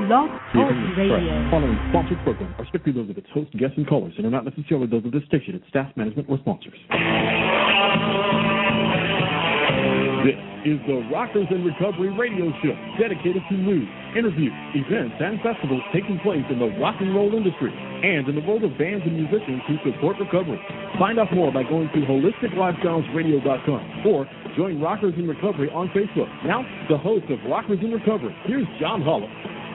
Blog Talk Radio. Following sponsored programs are strictly those of its host, guests, and callers, and are not necessarily those of this station, its staff, management, or sponsors. This is the Rockers in Recovery radio show, dedicated to news, interviews, events, and festivals taking place in the rock and roll industry and in the world of bands and musicians who support recovery. Find out more by going to holisticlifestylesradio.com or join Rockers in Recovery on Facebook. Now, the host of Rockers in Recovery, here's John Hollis.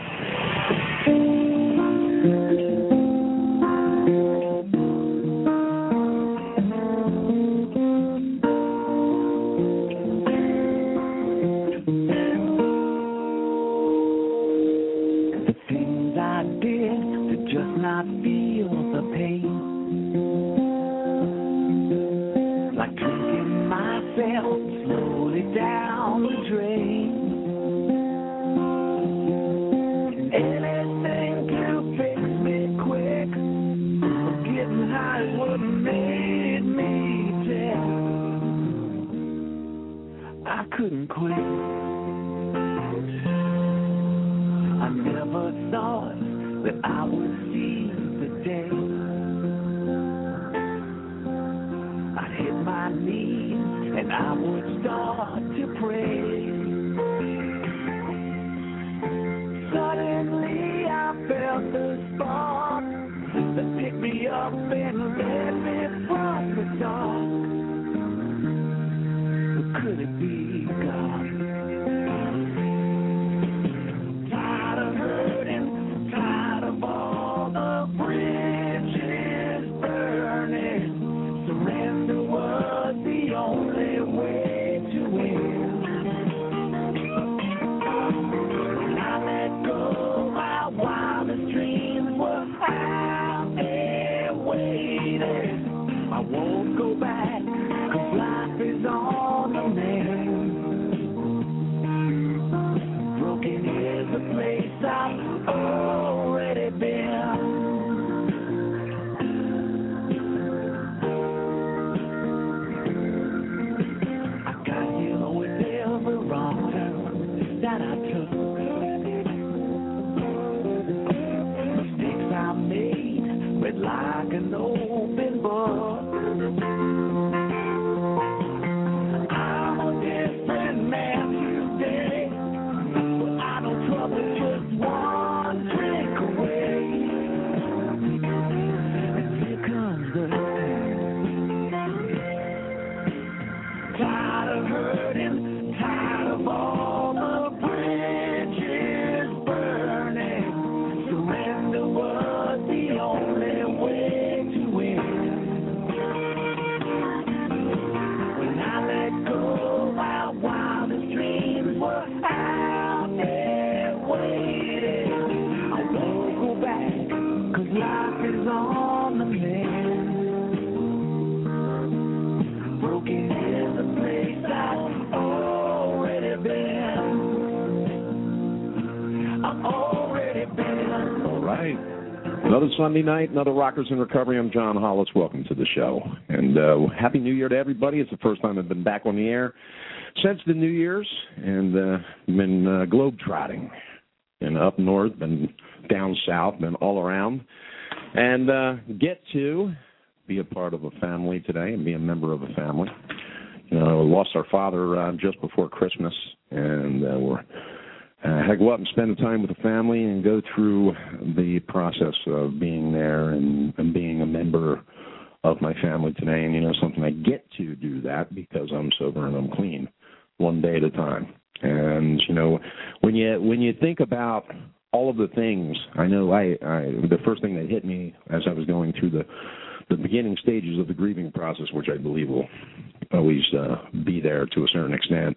Sunday night, another Rockers in Recovery. I'm John Hollis. Welcome to the show. And Happy New Year to everybody. It's the first time I've been back on the air since the New Year's, and been globe-trotting. Been up north, been down south, been all around. And get to be a part of a family today and be a member of a family. You know, lost our father just before Christmas, and we're had to go out and spend the time with the family and go through the process of being there and being a member of my family today. And, you know, something, I get to do that because I'm sober and I'm clean, one day at a time. And, you know, when you think about all of the things, I know the first thing that hit me as I was going through the beginning stages of the grieving process, which I believe will always be there to a certain extent.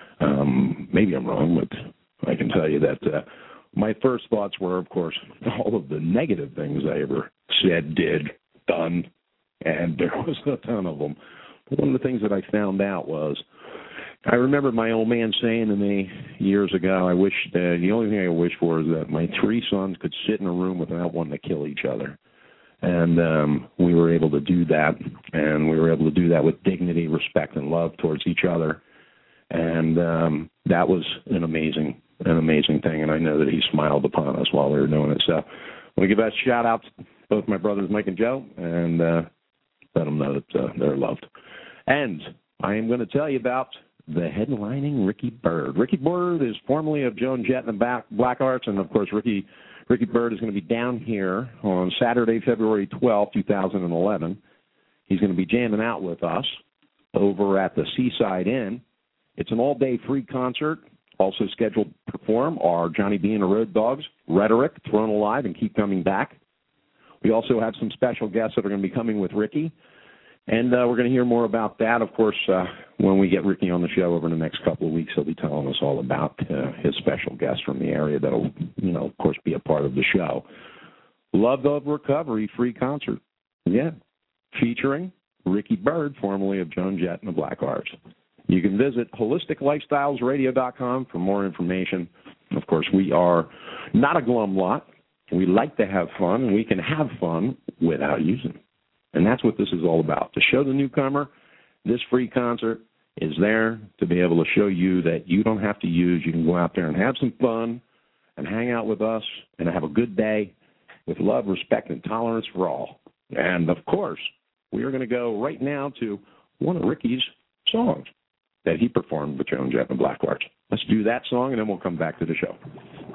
Maybe I'm wrong, but I can tell you that my first thoughts were, of course, all of the negative things I ever said, did, done, and there was a ton of them. But one of the things that I found out was, I remember my old man saying to me years ago, I wish that the only thing I wish for is that my three sons could sit in a room without wanting to kill each other. And we were able to do that, and we were able to do that with dignity, respect, and love towards each other. And that was an amazing thing. And I know that he smiled upon us while we were doing it. So I want to give a shout-out to both my brothers, Mike and Joe, and let them know that they're loved. And I am going to tell you about the headlining Ricky Byrd. Ricky Byrd is formerly of Joan Jett and the Black Arts, and, of course, Ricky Byrd is going to be down here on Saturday, February 12, 2011. He's going to be jamming out with us over at the Seaside Inn. It's an all-day free concert. Also scheduled to perform are Johnny B and the Road Dogs, Rhetoric, Thrown Alive, and Keep Coming Back. We also have some special guests that are going to be coming with Ricky. And we're going to hear more about that, of course, when we get Ricky on the show over the next couple of weeks. He'll be telling us all about his special guests from the area that will, of course, be a part of the show. Love of Recovery free concert. Yeah, featuring Ricky Byrd, formerly of Joan Jett and the Black Arts. You can visit holisticlifestylesradio.com for more information. Of course, we are not a glum lot. We like to have fun, and we can have fun without using. And that's what this is all about. To show the newcomer, this free concert is there to be able to show you that you don't have to use. You can go out there and have some fun and hang out with us and have a good day with love, respect, and tolerance for all. And, of course, we are going to go right now to one of Ricky's songs that he performed with Joan Jett and Black Arts. Let's do that song, and then we'll come back to the show.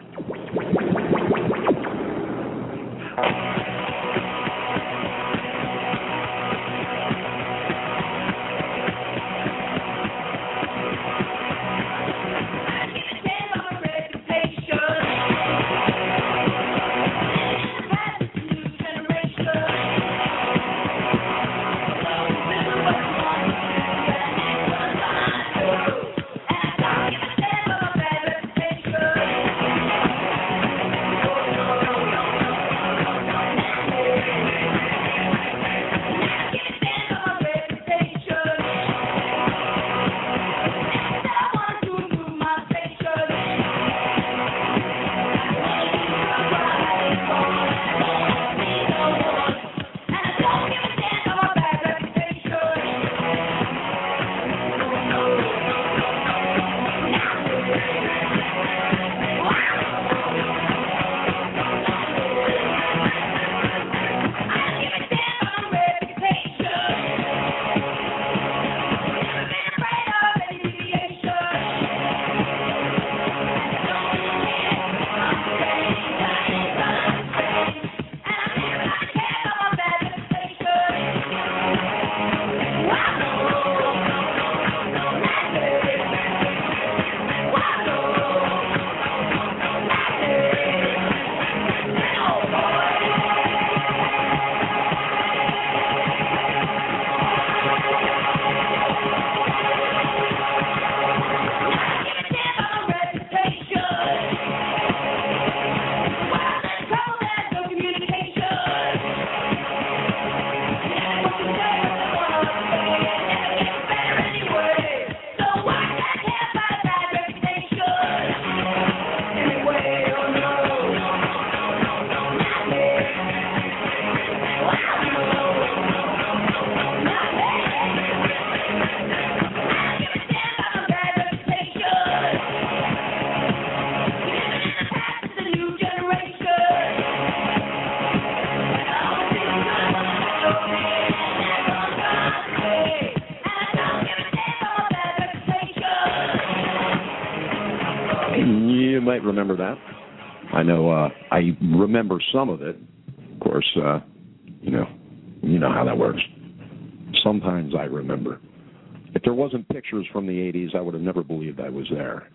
Remember that? I know I remember some of it. Of course, you know how that works. Sometimes I remember. If there wasn't pictures from the 80s, I would have never believed I was there.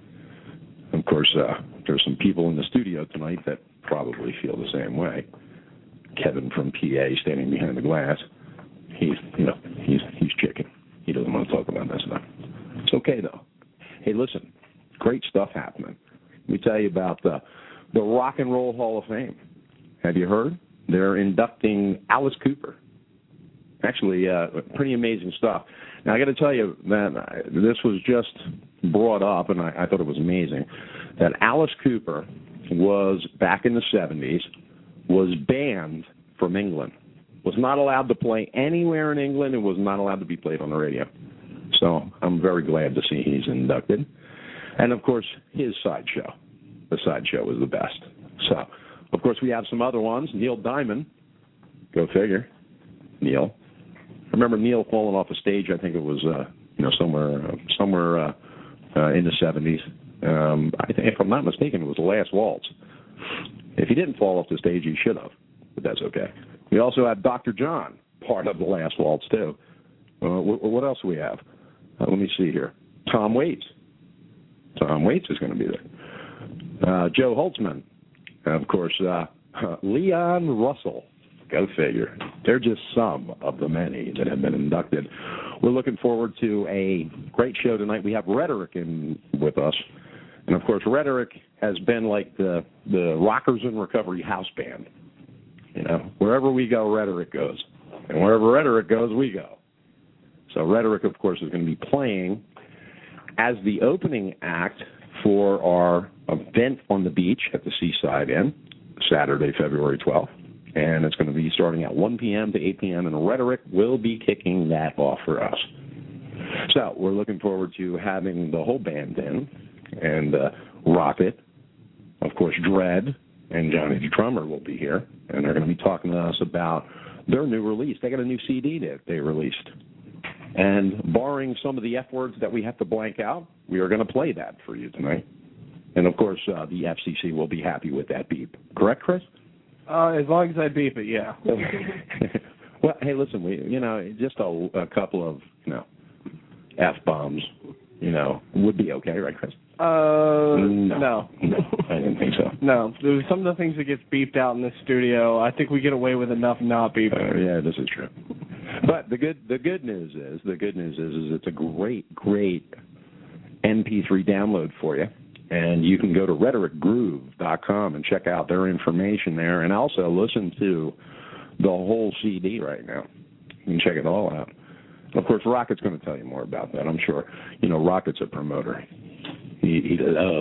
Of course, there's some people in the studio tonight that probably feel the same way. Kevin from PA standing behind the glass. He's chicken. He doesn't want to talk about that stuff. It's okay, though. Hey, listen, great stuff happening. Let me tell you about the Rock and Roll Hall of Fame. Have you heard? They're inducting Alice Cooper. Actually, pretty amazing stuff. Now, I got to tell you that this was just brought up, and I thought it was amazing, that Alice Cooper was, back in the 70s, was banned from England. Was not allowed to play anywhere in England and was not allowed to be played on the radio. So I'm very glad to see he's inducted. And, of course, his sideshow. the sideshow was the best. So, of course, we have some other ones. Neil Diamond, go figure. Neil. I remember Neil falling off a stage. I think it was somewhere in the 70s. I think, if I'm not mistaken, it was The Last Waltz. If he didn't fall off the stage, he should have, but that's okay. We also have Dr. John, part of The Last Waltz, too. What else do we have? Let me see here. Tom Waits. Tom Waits is going to be there. Joe Holtzman. Of course, Leon Russell. Go figure. They're just some of the many that have been inducted. We're looking forward to a great show tonight. We have Rhetoric in with us. And, of course, Rhetoric has been like the Rockers in Recovery house band. You know, wherever we go, Rhetoric goes. And wherever Rhetoric goes, we go. So Rhetoric, of course, is going to be playing as the opening act for our event on the beach at the Seaside Inn, Saturday, February 12th. And it's going to be starting at 1 p.m. to 8 p.m., and Rhetoric will be kicking that off for us. So we're looking forward to having the whole band in, and Rock It, of course, Dread, and Johnny the Drummer will be here, and they're going to be talking to us about their new release. They got a new CD that they released. And barring some of the F words that we have to blank out, we are going to play that for you tonight. And, of course, the FCC will be happy with that beep. Correct, Chris? As long as I beep it, yeah. Well, hey, listen, just a couple of, F-bombs, would be okay, right, Chris? No. I didn't think so. No. Some of the things that gets beeped out in this studio, I think we get away with enough not beeping. Yeah, this is true. But the good news is it's a great MP3 download for you. And you can go to rhetoricgroove.com and check out their information there, and also listen to the whole CD right now. You can check it all out. Of course, Rocket's going to tell you more about that, I'm sure. Rocket's a promoter. He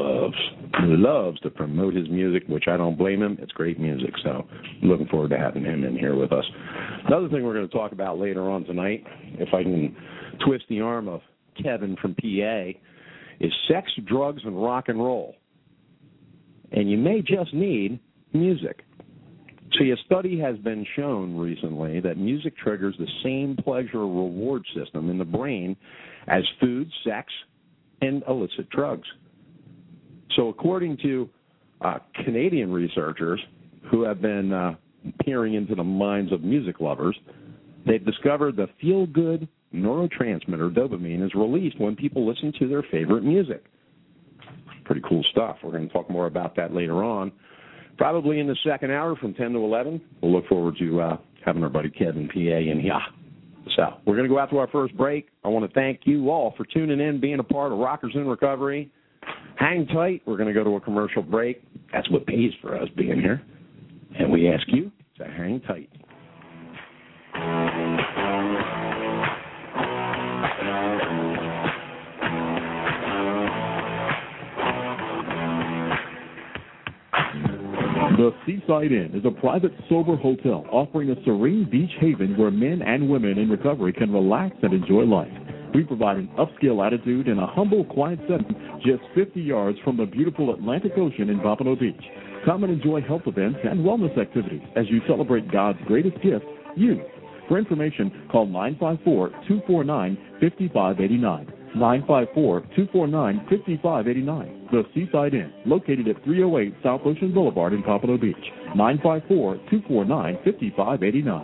loves to promote his music, which I don't blame him. It's great music, so I'm looking forward to having him in here with us. Another thing we're going to talk about later on tonight, if I can twist the arm of Kevin from PA, is sex, drugs, and rock and roll. And you may just need music. See, a study has been shown recently that music triggers the same pleasure reward system in the brain as food, sex, and illicit drugs. So according to Canadian researchers who have been peering into the minds of music lovers, they've discovered the feel-good neurotransmitter dopamine is released when people listen to their favorite music. Pretty cool stuff. We're going to talk more about that later on, probably in the second hour from 10 to 11. We'll look forward to having our buddy Kevin PA in here. So we're going to go out to our first break. I want to thank you all for tuning in, being a part of Rockers in Recovery. Hang tight. We're going to go to a commercial break. That's what pays for us being here. And we ask you to hang tight. The Seaside Inn is a private, sober hotel offering a serene beach haven where men and women in recovery can relax and enjoy life. We provide an upscale attitude in a humble, quiet setting just 50 yards from the beautiful Atlantic Ocean in Pompano Beach. Come and enjoy health events and wellness activities as you celebrate God's greatest gift, youth. For information, call 954-249-5589. 954-249-5589. The Seaside Inn, located at 308 South Ocean Boulevard in Pompano Beach. 954-249-5589.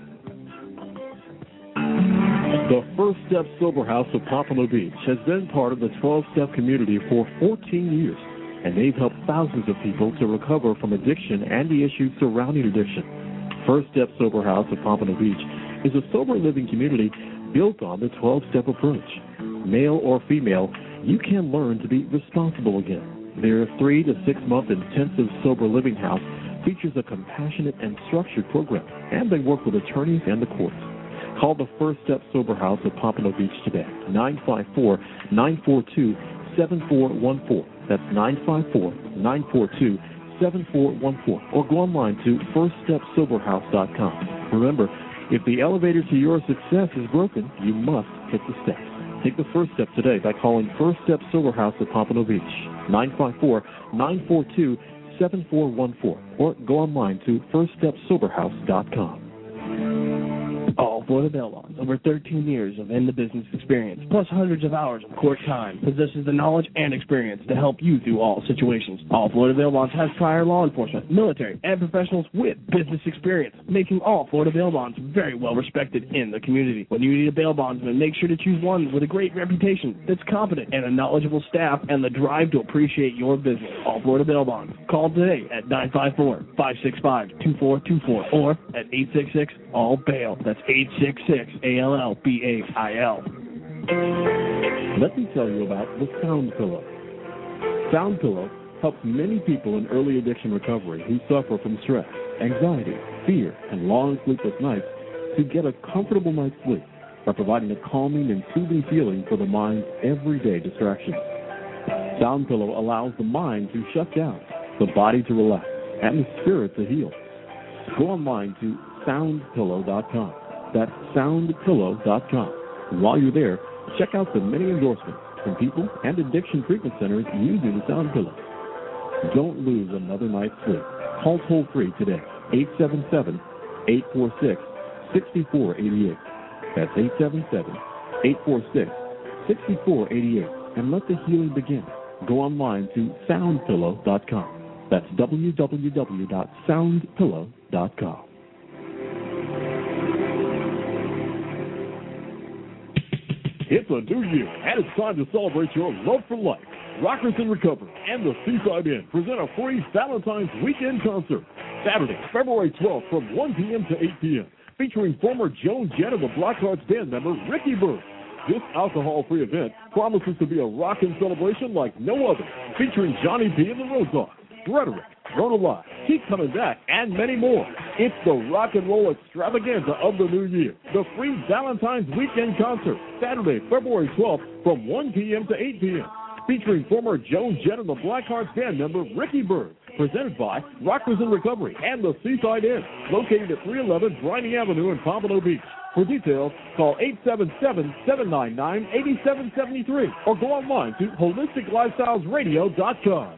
The First Step Sober House of Pompano Beach has been part of the 12-step community for 14 years, and they've helped thousands of people to recover from addiction and the issues surrounding addiction. First Step Sober House of Pompano Beach is a sober living community built on the 12-step approach. Male or female, you can learn to be responsible again. Their 3 to 6 month intensive sober living house features a compassionate and structured program, and they work with attorneys and the courts. Call the First Step Sober House of Pompano Beach today, 954-942-7414. That's 954-942-7414. Or go online to firststepsoberhouse.com. Remember, if the elevator to your success is broken, you must hit the steps. Take the first step today by calling First Step Sober House at Pompano Beach, 954-942-7414, or go online to firststepsoberhouse.com. All Florida Bail Bonds, over 13 years of in-the-business experience, plus hundreds of hours of court time, possesses the knowledge and experience to help you through all situations. All Florida Bail Bonds has prior law enforcement, military, and professionals with business experience, making all Florida Bail Bonds very well respected in the community. When you need a bail bondsman, make sure to choose one with a great reputation, that's competent, and a knowledgeable staff, and the drive to appreciate your business. All Florida Bail Bonds. Call today at 954-565-2424 or at 866-ALL-BAIL. That's 866-ALLBAIL. Let me tell you about the Sound Pillow. Sound Pillow helps many people in early addiction recovery who suffer from stress, anxiety, fear, and long sleepless nights to get a comfortable night's sleep by providing a calming and soothing feeling for the mind's everyday distractions. Sound Pillow allows the mind to shut down, the body to relax, and the spirit to heal. Go online to soundpillow.com. That's soundpillow.com. And while you're there, check out the many endorsements from people and addiction treatment centers using the Sound Pillow. Don't lose another night's sleep. Call toll-free today, 877-846-6488. That's 877-846-6488. And let the healing begin. Go online to soundpillow.com. That's www.soundpillow.com. It's a new year, and it's time to celebrate your love for life. Rockers in Recovery and the Seaside Inn present a free Valentine's Weekend concert, Saturday, February 12th from 1 p.m. to 8 p.m., featuring former Joan Jett of the Blackhearts band member Ricky Byrd. This alcohol-free event promises to be a rockin' celebration like no other, featuring Johnny P. and the Road Dogs, Rhetoric, Rhoda Live, Keep Coming Back, and many more. It's the rock and roll extravaganza of the new year. The free Valentine's Weekend concert, Saturday, February 12th from 1 p.m. to 8 p.m., featuring former Joan Jett and the Blackhearts band member Ricky Byrd, presented by Rockers in Recovery and the Seaside Inn, located at 311 Briney Avenue in Pompano Beach. For details, call 877-799-8773 or go online to holisticlifestylesradio.com.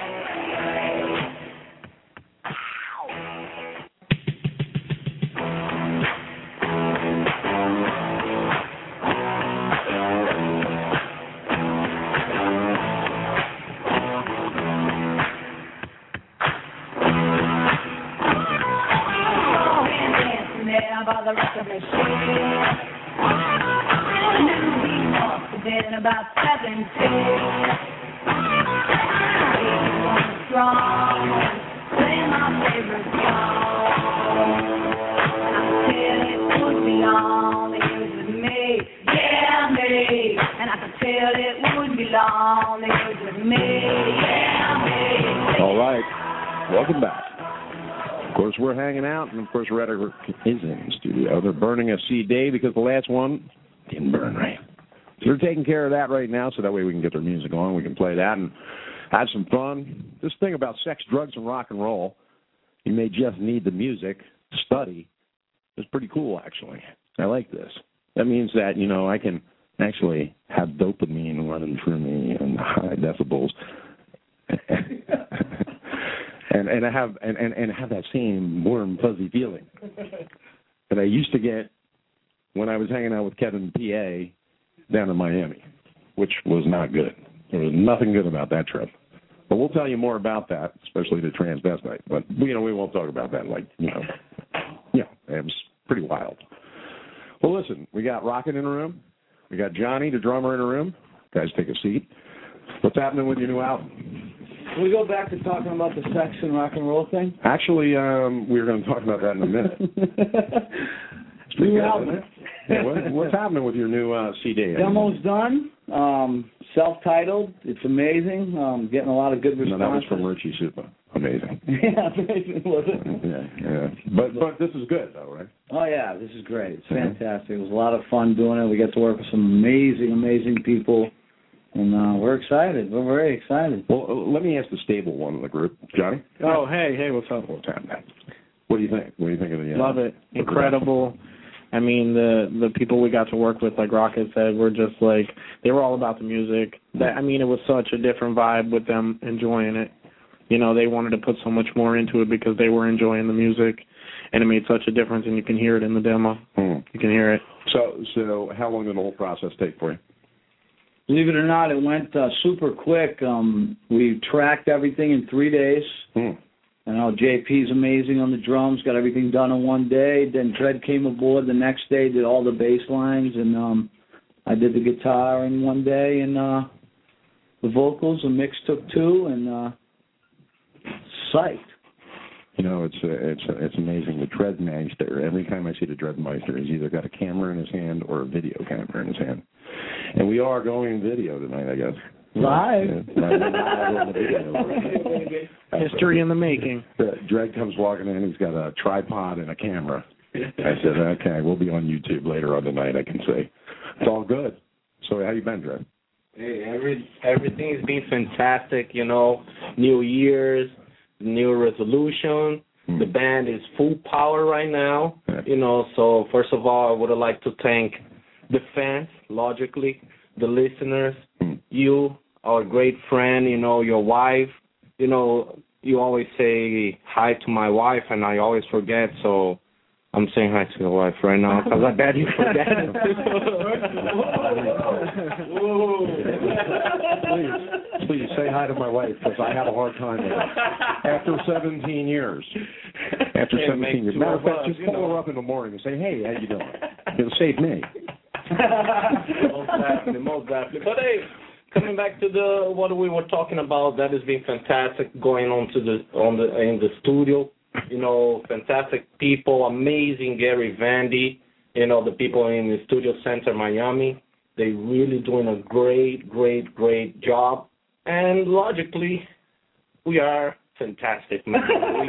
By the rest of the ship. I knew he must have been about 17. He was strong, playing my favorite song. I could tell it would be long that he was with me, yeah, me. And I could tell it would be long that he was with me, yeah, me. All right, welcome back. Of course, we're hanging out, and of course, Rhetoric is in the studio. They're burning a CD because the last one didn't burn right. So they're taking care of that right now, so that way we can get their music on. We can play that and have some fun. This thing about sex, drugs, and rock and roll, you may just need the music to study. It's pretty cool, actually. I like this. That means that, you know, I can actually have dopamine running through me and high decibels. And I have and have that same warm, fuzzy feeling that I used to get when I was hanging out with Kevin P.A. down in Miami, which was not good. There was nothing good about that trip. But we'll tell you more about that, especially the transvestite. But we won't talk about that. It was pretty wild. Well, listen, we got Rocket in the room. We got Johnny, the drummer, in the room. Guys, take a seat. What's happening with your new album? Can we go back to talking about the sex and rock and roll thing? Actually, we're going to talk about that in a minute. New album. What's happening with your new CD? Demo's done. Self-titled. It's amazing. Getting a lot of good responses. No, that was from Richie Supa. Amazing. Yeah, amazing, was it? Yeah. But this is good, though, right? Oh, yeah, this is great. It's fantastic. It was a lot of fun doing it. We get to work with some amazing, amazing people. And we're excited. We're very excited. Well, let me ask the stable one of the group. Johnny? Oh, hey, what's up? What's happening? What do you think? What do you think of the Love it. Incredible. I mean, the people we got to work with, like Rocket said, were just like, they were all about the music. I mean, it was such a different vibe with them enjoying it. You know, they wanted to put so much more into it because they were enjoying the music, and it made such a difference, and you can hear it in the demo. You can hear it. So how long did the whole process take for you? Believe it or not, it went super quick. We tracked everything in 3 days. You know, JP's amazing on the drums, got everything done in one day. Then Dread came aboard the next day, did all the bass lines, and I did the guitar in one day, and the vocals, the mix took 2, and psyched. You know, it's amazing. The Dreadmeister, every time I see the Dreadmeister, he's either got a camera in his hand or a video camera in his hand. And we are going video tonight, I guess. Live. History in the making. Dread comes walking in, he's got a tripod and a camera. I said, okay, we'll be on YouTube later on tonight, I can see. It's all good. So how you been, Dread? Hey, everything's been fantastic, you know. New Year's, new resolution. The band is full power right now, you know. So first of all, I would like to thank the fans, logically, the listeners, you, our great friend, you know, your wife. You know, you always say hi to my wife, and I always forget, so I'm saying hi to your wife right now because I bet you forget it. Please say hi to my wife because I have a hard time with her. After 17 years. Matter of fact, just call her up in the morning and say, hey, how you doing? It'll save me. Most definitely. But hey, coming back to what we were talking about, that has been fantastic going on in the studio. You know, fantastic people, amazing Gary Vandy, you know, the people in the Studio Center Miami. They're really doing a great job. And logically, we are fantastic, man.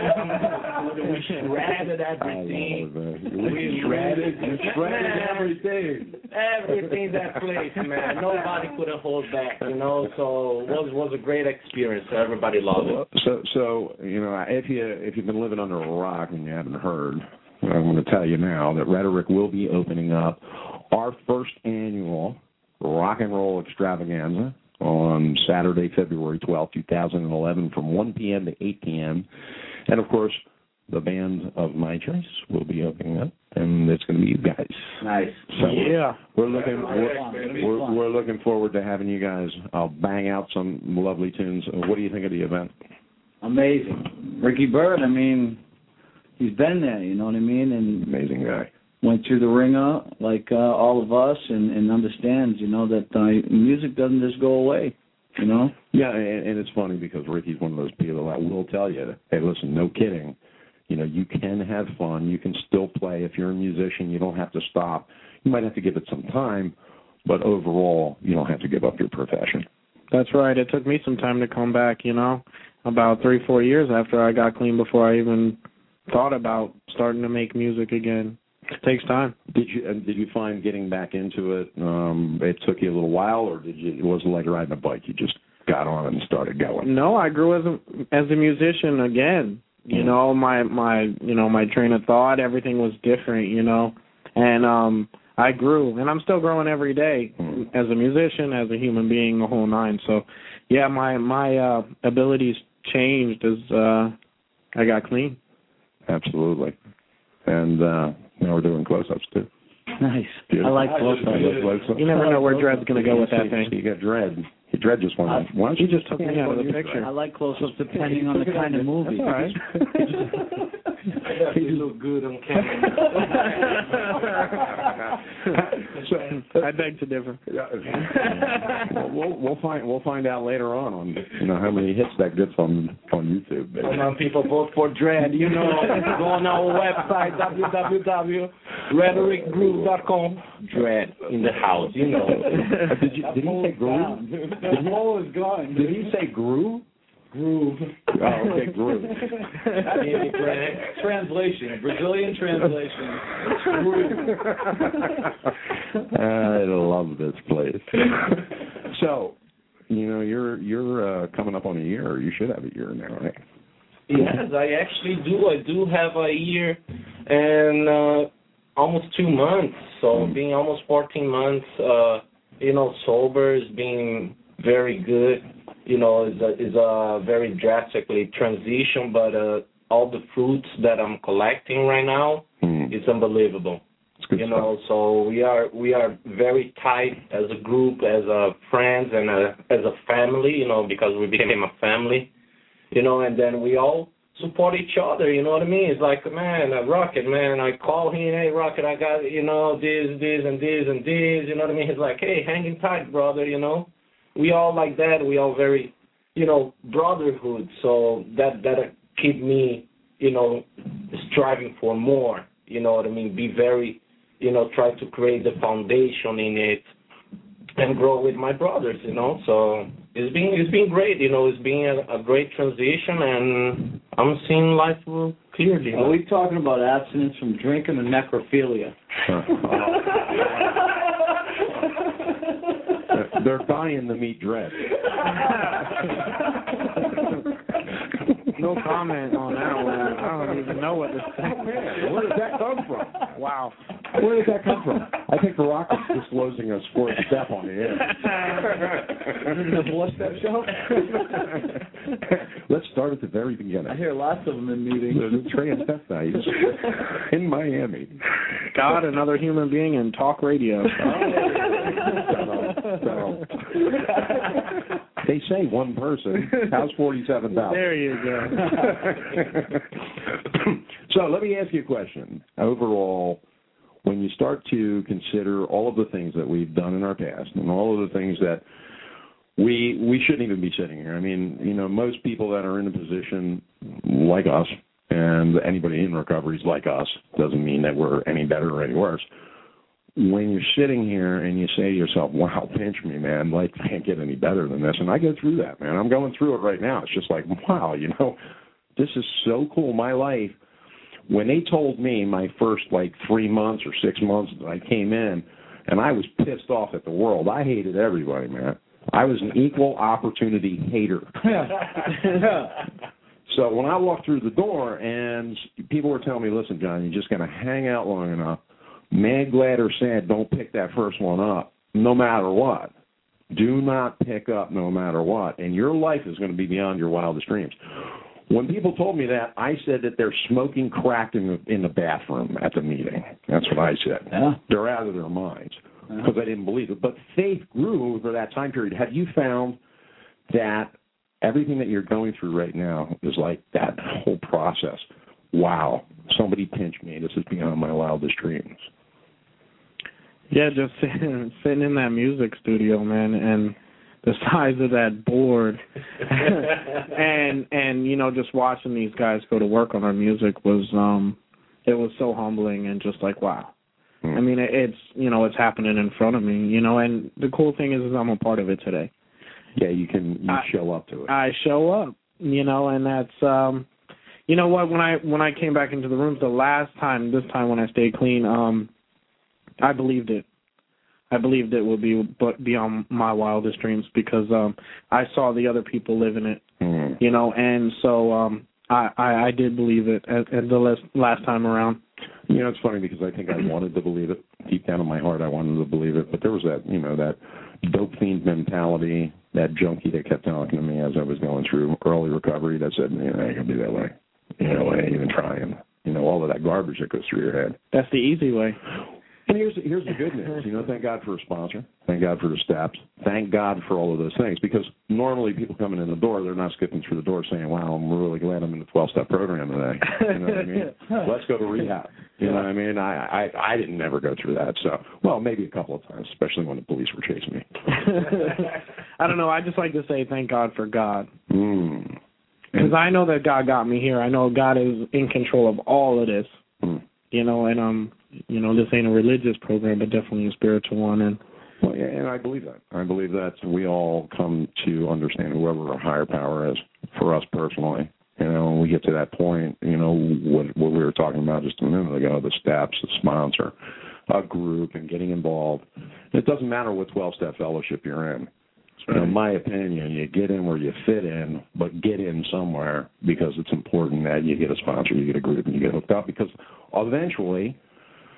We shredded everything. We shredded everything. Everything's at place, man. Nobody could hold back, you know. So it was a great experience. Everybody loved it. So you know, if you've been living under a rock and you haven't heard, I'm going to tell you now that Rhetoric will be opening up our first annual rock and roll extravaganza on Saturday, February 12, 2011, from 1 p.m. to 8 p.m. And, of course, the band of my choice will be opening up, and it's going to be you guys. Nice. So yeah. We're looking forward to having you guys. I'll bang out some lovely tunes. What do you think of the event? Amazing. Ricky Byrd, I mean, he's been there, you know what I mean? And amazing guy. Went through the ringer like all of us and understands, you know, that music doesn't just go away, you know? Yeah, and it's funny because Ricky's one of those people that will tell you, hey, listen, no kidding. You know, you can have fun. You can still play. If you're a musician, you don't have to stop. You might have to give it some time, but overall, you don't have to give up your profession. That's right. It took me some time to come back, you know, about 3-4 years after I got clean before I even thought about starting to make music again. It takes time. Did you find getting back into it? It took you a little while, or it wasn't like riding a bike? You just got on and started going. No, I grew as a musician again. You know, my train of thought, everything was different. You know, and I grew, and I'm still growing every day as a musician, as a human being, the whole nine. So, yeah, my abilities changed as I got clean. Absolutely, and. Now we're doing close-ups, too. Nice. Beautiful. I like close-ups. You never know where Dread's going to go with that thing. You got Dread. Dread just went why don't you just took me out of the picture? I like close-ups depending on the kind of movie. That's all right. You look good on camera. I beg to differ. We'll find out later on how many hits that gets on YouTube. Baby. Come on, people, vote for Dread. You know, go on our website www.rhetoricgroove.com. Dread in the house. You know. Did he say groove? The hole is gone. Did he say groove? Groove. Oh, okay, groove. Translation, Brazilian translation. I love this place. So, you know, you're coming up on a year. You should have a year now, right? Yes, I actually do. I do have a year, and almost 2 months. So being almost 14 months, sober is being very good. Is a very drastically transition, but all the fruits that I'm collecting right now is unbelievable. So we are very tight as a group, as a friends, and as a family. Because we became a family. And then we all support each other. You know what I mean? It's like, man, Rocket, man. I call him, hey, Rocket, I got this, and this, and this. You know what I mean? He's like, hey, hanging tight, brother. We all like that. We all very, brotherhood. So that keep me, striving for more. You know what I mean? Be very, try to create the foundation in it and grow with my brothers. So it's been great. It's been a great transition, and I'm seeing life clearly. Are we talking about abstinence from drinking and necrophilia? They're dying to meet Dread. No comment on that one. I don't even know what to say. Where does that come from? Wow. Where does that come from? I think the Rocket's disclosing a fourth step on the air. Is it a four-step show? Let's start at the very beginning. I hear lots of them in meetings. The transvestites in Miami. God, another human being, and talk radio. They say one person. How's 47,000? There you go. So let me ask you a question. Overall, when you start to consider all of the things that we've done in our past and all of the things that we shouldn't even be sitting here. I mean, most people that are in a position like us, and anybody in recovery is like us, doesn't mean that we're any better or any worse. When you're sitting here and you say to yourself, wow, pinch me, man, life can't get any better than this. And I go through that, man. I'm going through it right now. It's just like, wow, this is so cool. My life, when they told me my first 3 months or 6 months that I came in, and I was pissed off at the world. I hated everybody, man. I was an equal opportunity hater. So when I walked through the door and people were telling me, listen, John, you're just going to hang out long enough. Mad, glad, or sad, don't pick that first one up, no matter what. Do not pick up no matter what. And your life is going to be beyond your wildest dreams. When people told me that, I said that they're smoking crack in the bathroom at the meeting. That's what I said. Yeah. They're out of their minds because I didn't believe it. But faith grew over that time period. Have you found that everything that you're going through right now is like that whole process? Wow, somebody pinched me. This is beyond my wildest dreams. Yeah, just sitting in that music studio, man, and the size of that board, and just watching these guys go to work on our music was it was so humbling and just like, wow. I mean, it's happening in front of me, and the cool thing is I'm a part of it today. Yeah, you show up to it. I show up, and that's you know what, when I came back into the rooms this time when I stayed clean, I believed it. I believed it would be beyond my wildest dreams because I saw the other people living it, and so I did believe it at the last time around. It's funny because I think I wanted to believe it. Deep down in my heart, I wanted to believe it, but there was that, that dope fiend mentality, that junkie that kept talking to me as I was going through early recovery that said, I ain't going to be that way. I ain't even trying. All of that garbage that goes through your head. That's the easy way. And here's the good news. Thank God for a sponsor. Thank God for the steps. Thank God for all of those things. Because normally people coming in the door, they're not skipping through the door saying, wow, I'm really glad I'm in the 12-step program today. You know what I mean? Let's go to rehab. You know what I mean? I didn't never go through that. So, well, maybe a couple of times, especially when the police were chasing me. I don't know. I just like to say thank God for God. Because I know that God got me here. I know God is in control of all of this. And this ain't a religious program, but definitely a spiritual one. And well, yeah, and I believe that. I believe that we all come to understand whoever our higher power is for us personally. When we get to that point, what we were talking about just a minute ago, the steps, the sponsor, a group, and getting involved. It doesn't matter what 12-step fellowship you're in. In my opinion, you get in where you fit in, but get in somewhere because it's important that you get a sponsor, you get a group, and you get hooked up because eventually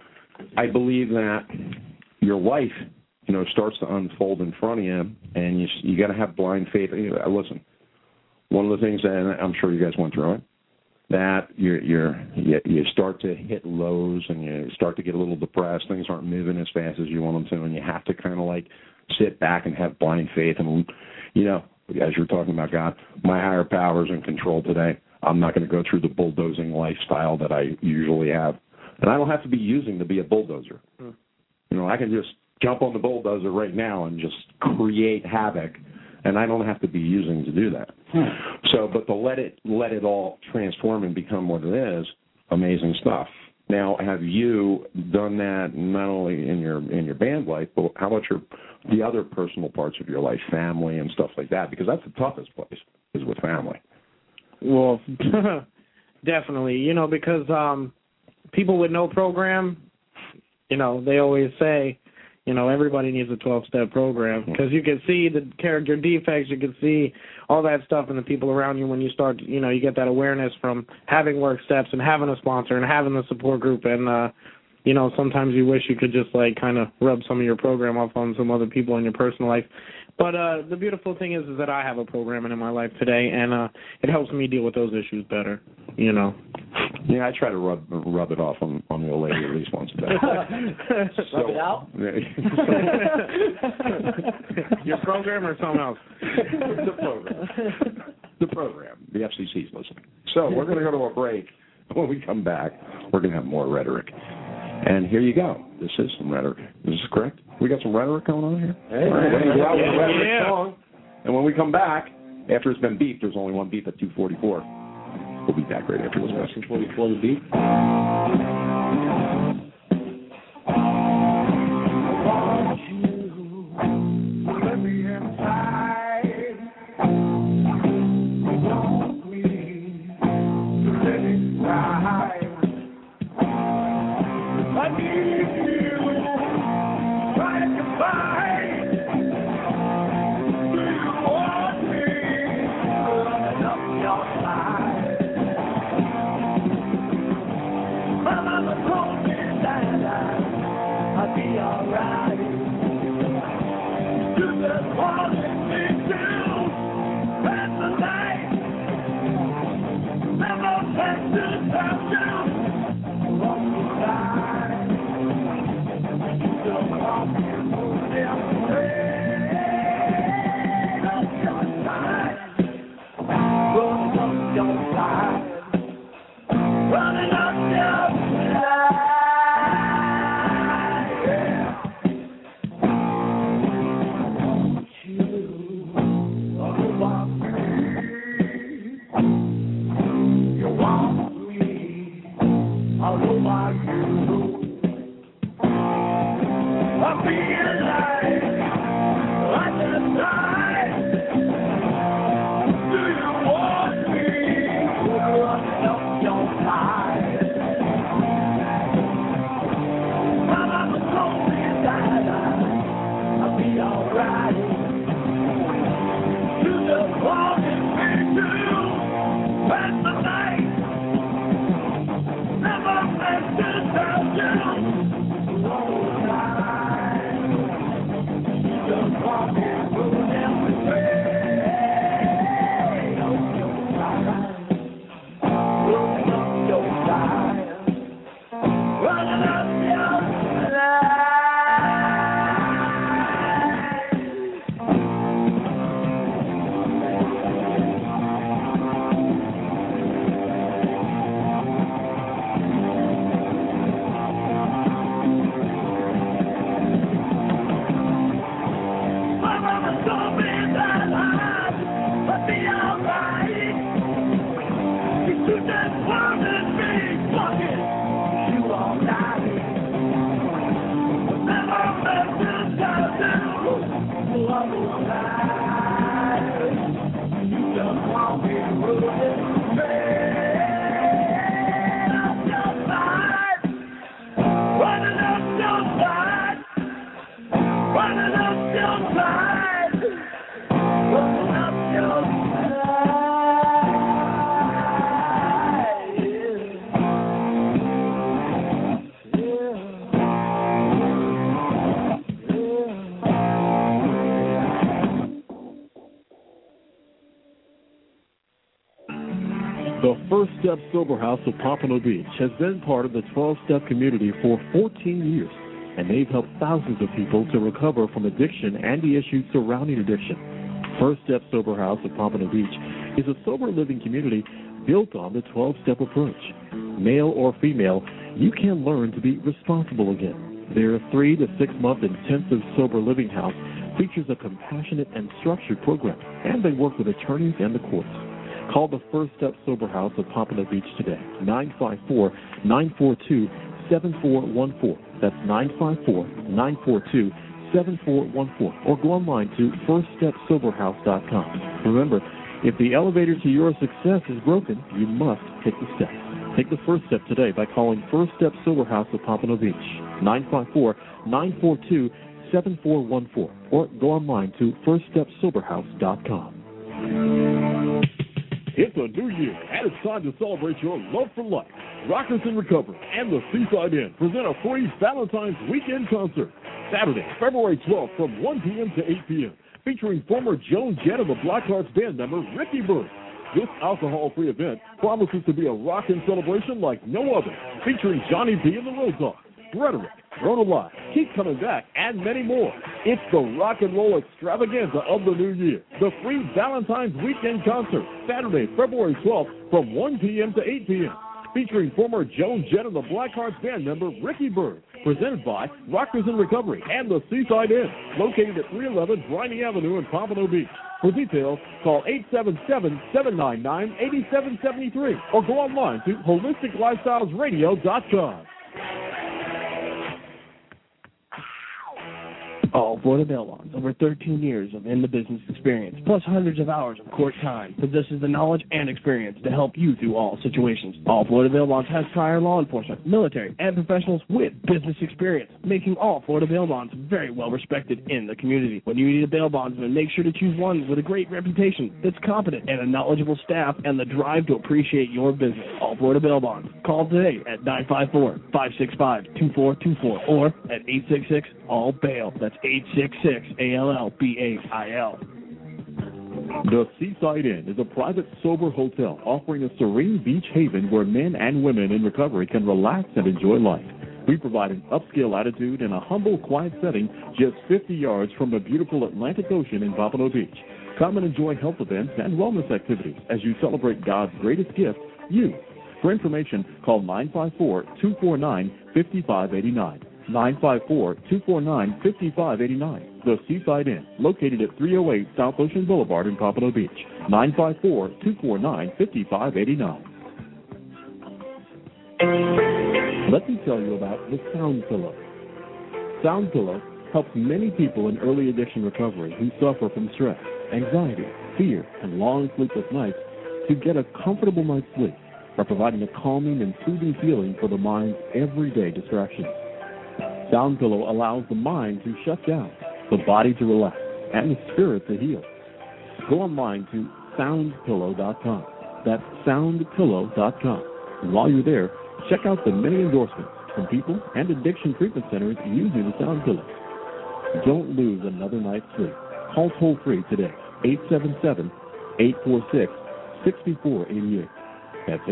I believe that your life, starts to unfold in front of you, and you got to have blind faith. Listen, one of the things, and I'm sure you guys went through it, that you start to hit lows and you start to get a little depressed. Things aren't moving as fast as you want them to, and you have to kind of like sit back and have blind faith. And as you're talking about God, my higher power's in control today. I'm not going to go through the bulldozing lifestyle that I usually have, and I don't have to be using to be a bulldozer. I can just jump on the bulldozer right now and just create havoc, and I don't have to be using to do that. So, but to let it all transform and become what it is, amazing stuff. Now, have you done that not only in your band life, but how about the other personal parts of your life, family and stuff like that? Because that's the toughest place, is with family. Well, definitely, because people with no program, they always say, everybody needs a 12-step program, because you can see the character defects, you can see all that stuff in the people around you when you start, you get that awareness from having work steps and having a sponsor and having a support group, and, sometimes you wish you could just, kind of rub some of your program off on some other people in your personal life. But the beautiful thing is that I have a program in my life today, and it helps me deal with those issues better, Yeah, I try to rub it off on the old lady at least once a day. Rub it out? Your program or something else? The program. The FCC's listening. So we're going to go to a break. When we come back, we're going to have more rhetoric. And here you go. This is some rhetoric. Is this correct? We got some rhetoric going on here? Hey, all right, rhetoric song. And when we come back, after it's been beeped, there's only one beep at 2:44. We'll be back right after this message. 2:44 the beep. First Step Sober House of Pompano Beach has been part of the 12-Step community for 14 years, and they've helped thousands of people to recover from addiction and the issues surrounding addiction. First Step Sober House of Pompano Beach is a sober living community built on the 12-step approach. Male or female, you can learn to be responsible again. Their 3 to 6 month intensive sober living house features a compassionate and structured program, and they work with attorneys and the courts. Call the First Step Sober House of Pompano Beach today, 954-942-7414. That's 954-942-7414. Or go online to firststepsoberhouse.com. Remember, if the elevator to your success is broken, you must take the steps. Take the first step today by calling First Step Sober House of Pompano Beach, 954-942-7414. Or go online to firststepsoberhouse.com. It's a new year, and it's time to celebrate your love for life. Rockers in Recovery and the Seaside Inn present a free Valentine's Weekend concert, Saturday, February 12th from 1 p.m. to 8 p.m., featuring former Joan Jett of the Blackhearts band member Ricky Byrd. This alcohol-free event promises to be a rockin' celebration like no other, featuring Johnny B and the Road Dogs, Rhetoric, Rona Live, Keep Coming Back, and many more. It's the rock and roll extravaganza of the new year. The free Valentine's Weekend concert, Saturday, February 12th from 1 p.m. to 8 p.m., featuring former Joan Jett and the Blackhearts band member Ricky Byrd, presented by Rockers in Recovery and the Seaside Inn, located at 311 Briney Avenue in Pompano Beach. For details, call 877-799-8773 or go online to holisticlifestylesradio.com. All Florida Bail Bonds, over 13 years of in-the-business experience, plus hundreds of hours of court time, possesses the knowledge and experience to help you through all situations. All Florida Bail Bonds has prior law enforcement, military, and professionals with business experience, making all Florida Bail Bonds very well respected in the community. When you need a bail bondsman, make sure to choose one with a great reputation, that's competent, and a knowledgeable staff, and the drive to appreciate your business. All Florida Bail Bonds. Call today at 954-565-2424 or at 866-ALL-BAIL. That's 866-ALLBAIL. The Seaside Inn is a private, sober hotel offering a serene beach haven where men and women in recovery can relax and enjoy life. We provide an upscale attitude in a humble, quiet setting just 50 yards from the beautiful Atlantic Ocean in Pompano Beach. Come and enjoy health events and wellness activities as you celebrate God's greatest gift, you. For information, call 954-249-5589. 954-249-5589. The Seaside Inn, located at 308 South Ocean Boulevard in Pompano Beach. 954-249-5589. Let me tell you about the Sound Pillow. Sound Pillow helps many people in early addiction recovery who suffer from stress, anxiety, fear, and long sleepless nights to get a comfortable night's sleep by providing a calming and soothing feeling for the mind's everyday distractions. Sound Pillow allows the mind to shut down, the body to relax, and the spirit to heal. Go online to soundpillow.com. That's soundpillow.com. And while you're there, check out the many endorsements from people and addiction treatment centers using the Sound Pillow. Don't lose another night's sleep. Call toll-free today, 877-846-6488. That's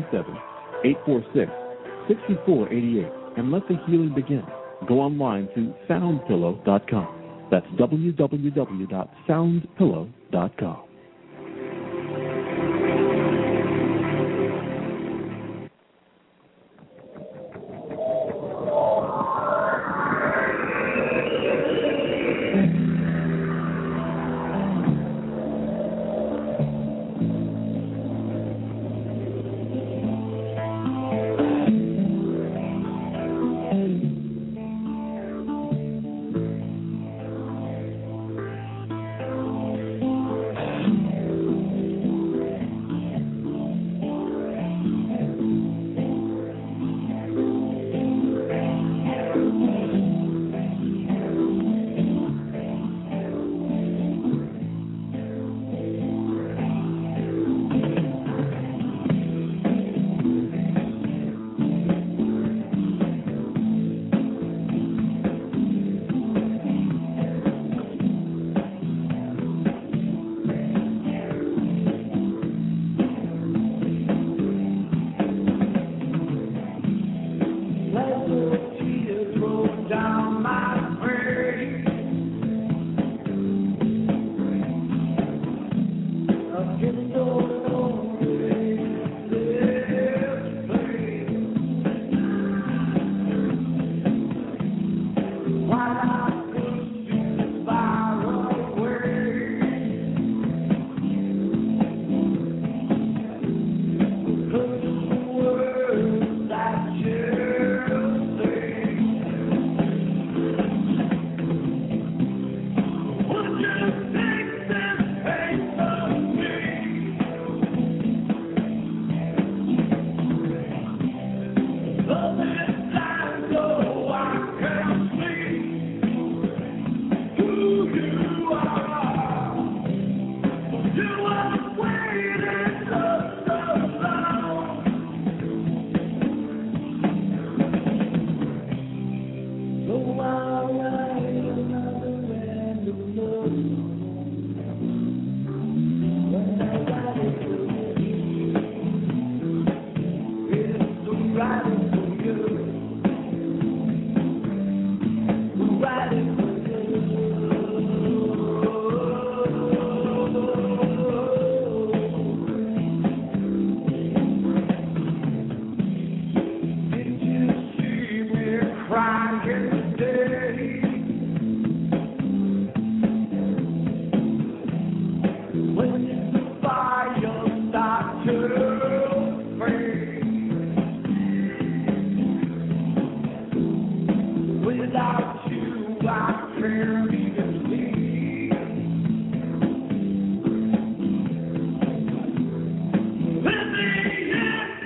877-846-6488. And let the healing begin. Go online to soundpillow.com. That's www.soundpillow.com.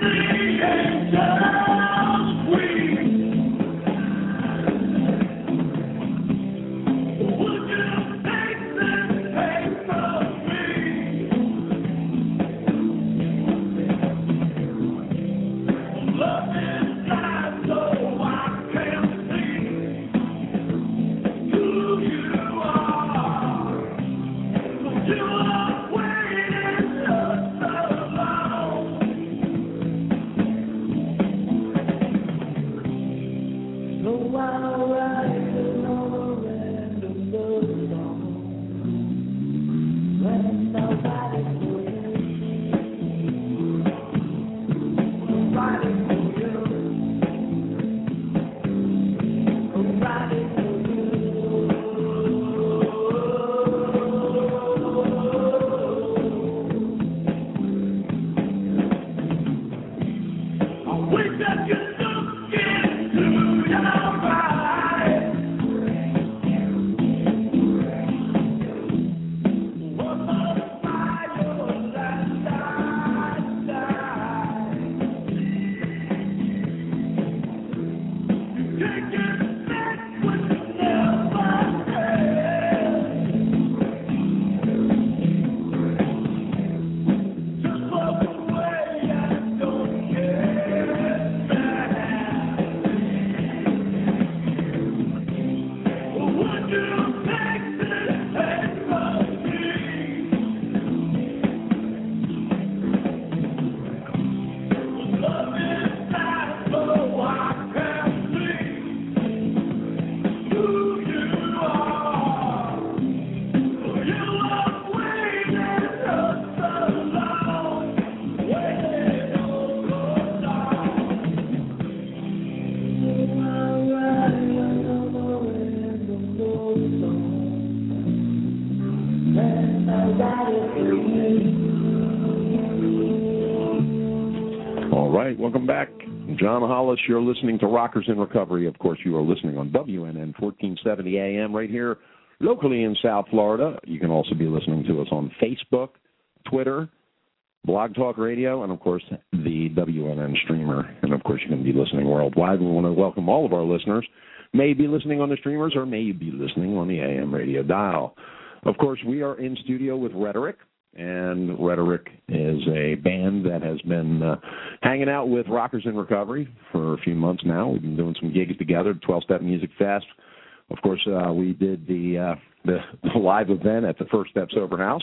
All right, welcome back. John Hollis, you're listening to Rockers in Recovery. Of course, you are listening on WNN 1470 AM right here locally in South Florida. You can also be listening to us on Facebook, Twitter, Blog Talk Radio, and, of course, the WNN streamer. And, of course, you can be listening worldwide. We want to welcome all of our listeners. May be listening on the streamers or may be listening on the AM radio dial. Of course, we are in studio with Rhetoric. And Rhetoric is a band that has been hanging out with Rockers in Recovery for a few months now. We've been doing some gigs together, 12-Step Music Fest. Of course, we did the live event at the First Step Sober House.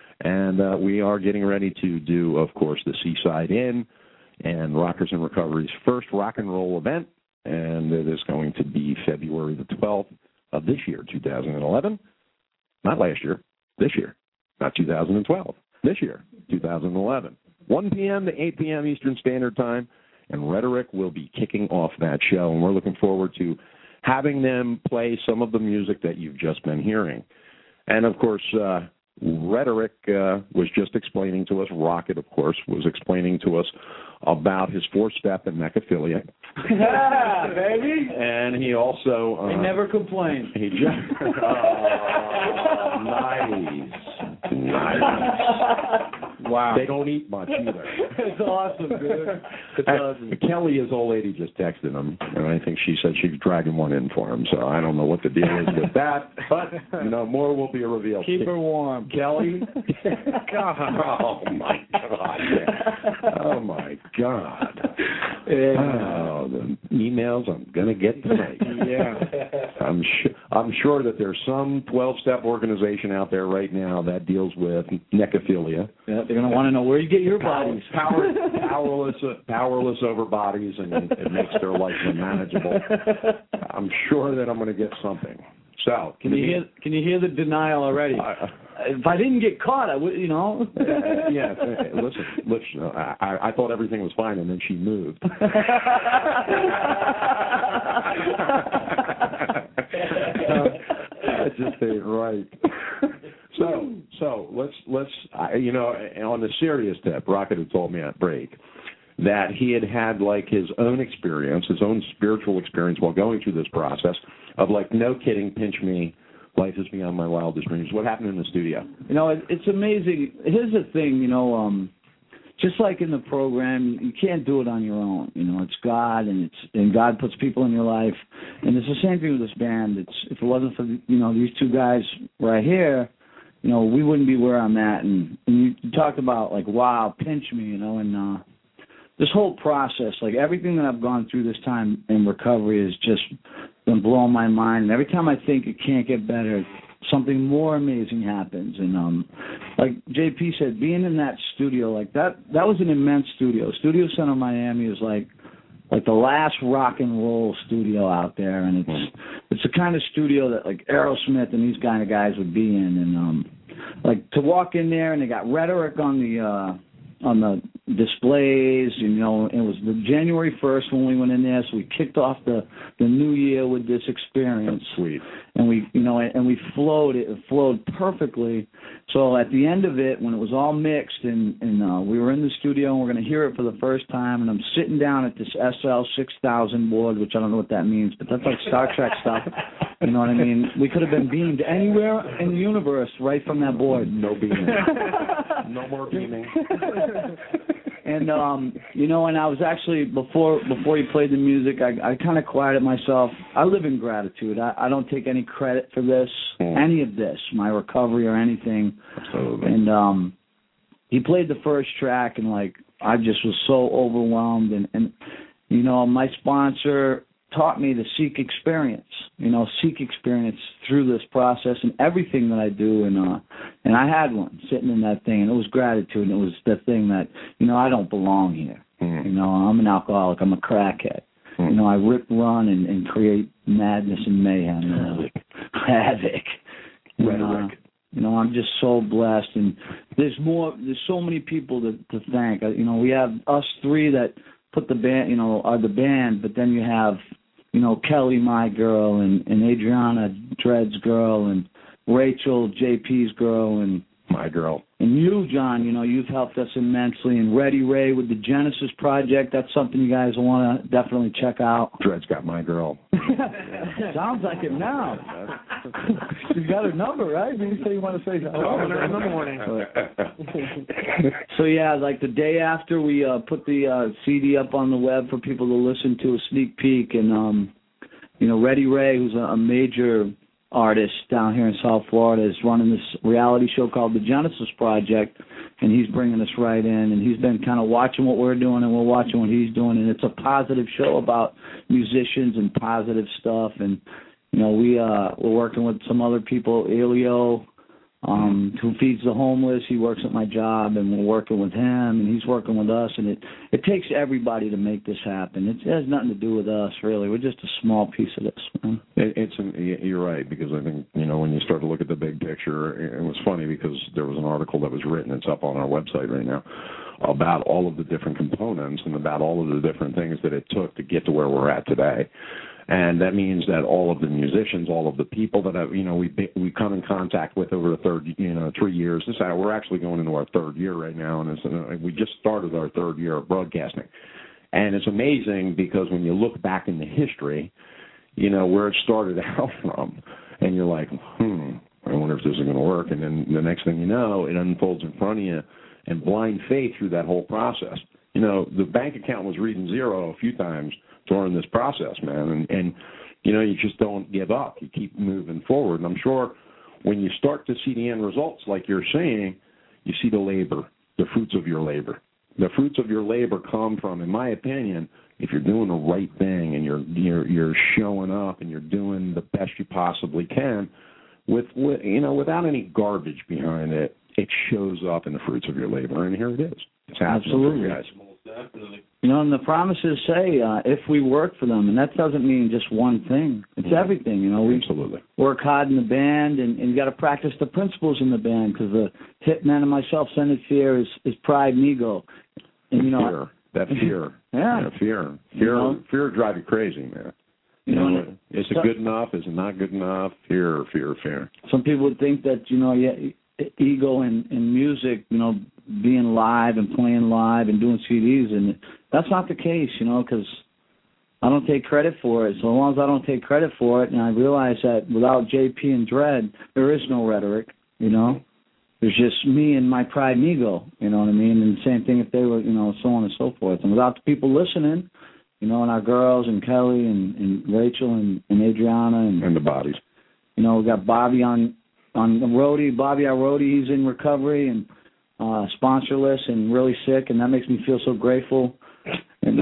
And we are getting ready to do, of course, the Seaside Inn and Rockers in Recovery's first rock and roll event. And it is going to be February the 12th of this year, 2011. Not last year, this year. Not 2012, this year, 2011. 1 p.m. to 8 p.m. Eastern Standard Time, and Rhetoric will be kicking off that show, and we're looking forward to having them play some of the music that you've just been hearing. And, of course, Rhetoric was just explaining to us, Rocket, of course, was explaining to us about his four-step and necrophilia. Yeah, baby. And he also... They never complain. He just... nice. Wow. They don't eat much either. It's awesome, dude. It's awesome. Kelly, his old lady, just texted him, and I think she said she's dragging one in for him, so I don't know what the deal is with that, but, more will be revealed. Keep her warm. Kelly? God. Oh, my God. Oh, my God. Oh, the emails I'm going to get tonight. Yeah. I'm sure that there's some 12-step organization out there right now that deals with necrophilia. Yeah, they're going to want to know where you get your bodies. Powerless over bodies, and it makes their life unmanageable. I'm sure that I'm going to get something. So can you hear the denial already? If I didn't get caught, I would, Yeah. Listen. I thought everything was fine, and then she moved. That just ain't right. So let's on the serious tip, Rocket had told me at break that he had like his own experience, his own spiritual experience while going through this process of like, no kidding, pinch me, life is beyond my wildest dreams. What happened in the studio? It's amazing. Here's the thing, just like in the program, you can't do it on your own. You know, it's God, and God puts people in your life, and it's the same thing with this band. If it wasn't for these two guys right here, we wouldn't be where I'm at. And you talked about like, wow, pinch me, and this whole process, like everything that I've gone through this time in recovery has just been blowing my mind. And every time I think it can't get better, something more amazing happens. And like JP said, being in that studio, like that was an immense studio. Studio Center Miami is like the last rock and roll studio out there, and it's the kind of studio that like Aerosmith and these kind of guys would be in. And like to walk in there, and they got Rhetoric on the displays, it was the January 1st when we went in there, so we kicked off the new year with this experience. That's sweet. And we flowed it. It flowed perfectly. So at the end of it, when it was all mixed, and we were in the studio and we're going to hear it for the first time, and I'm sitting down at this SL 6000 board, which I don't know what that means, but that's like Star Trek stuff. You know what I mean? We could have been beamed anywhere in the universe right from that board. No beaming. No more beaming. And and I was actually before you played the music, I kind of quieted myself. I live in gratitude. I don't take any credit for this, any of this, my recovery or anything. Absolutely. And he played the first track, and like I just was so overwhelmed. And my sponsor taught me to seek experience through this process and everything that I do, and I had one sitting in that thing, and it was gratitude, and it was the thing that, I don't belong here. I'm an alcoholic, I'm a crackhead. I rip, run, and create madness and mayhem, havoc. Rhetoric. I'm just so blessed, and there's so many people to thank. We have us three that put the band, are the band, but then you have Kelly, my girl, and Adriana, Dred's girl, and Rachel, JP's girl, and my girl. And you, John, you've helped us immensely. And Ready Ray with the Genesis Project, that's something you guys want to definitely check out. Dred's got my girl. Sounds like it now. You got her number, right? Did you say you want to say hello? In the morning. So, yeah, like the day after, we put the CD up on the web for people to listen to, a sneak peek. And, Ready Ray, who's a major artist down here in South Florida, is running this reality show called The Genesis Project, and he's bringing us right in, and he's been kind of watching what we're doing, and we're watching what he's doing, and it's a positive show about musicians and positive stuff. And we're working with some other people, Elio, who feeds the homeless. He works at my job, and we're working with him, and he's working with us, and it takes everybody to make this happen. It has nothing to do with us, really. We're just a small piece of this, man. You're right, because I think, when you start to look at the big picture, it was funny because there was an article that was written, it's up on our website right now, about all of the different components and about all of the different things that it took to get to where we're at today. And that means that all of the musicians, all of the people that we come in contact with over the 3 years. We're actually going into our third year right now, and we just started our third year of broadcasting. And it's amazing because when you look back in the history, where it started out from, and you're like, I wonder if this is going to work. And then the next thing you know, it unfolds in front of you, and blind faith through that whole process. The bank account was reading zero a few times during this process, man, and you just don't give up. You keep moving forward. And I'm sure when you start to see the end results, like you're saying, you see the labor, the fruits of your labor. The fruits of your labor come from, in my opinion, if you're doing the right thing and you're showing up and you're doing the best you possibly can, without any garbage behind it, it shows up in the fruits of your labor. And here it is. It's absolutely, guys. Definitely. And the promises say if we work for them, and that doesn't mean just one thing. It's everything. We absolutely work hard in the band, and you got to practice the principles in the band, because the hitman and myself, Sended Fear, is pride and ego. And fear. That fear. Yeah. Fear. Fear drive you crazy, man. Is it good enough? Is it not good enough? Fear. Some people would think that ego in music, being live and playing live and doing CDs, and that's not the case, because I don't take credit for it. So long as I don't take credit for it, and I realize that without JP and Dred, there is no Rhetoric, there's just me and my pride and ego, you know what I mean? And same thing if they were, you know, so on and so forth. And without the people listening, you know, and our girls and Kelly and Rachel and Adriana and the Bobbies. You know, we got Bobby on the roadie. Bobby, our roadie, he's in recovery and sponsorless and really sick, and that makes me feel so grateful. And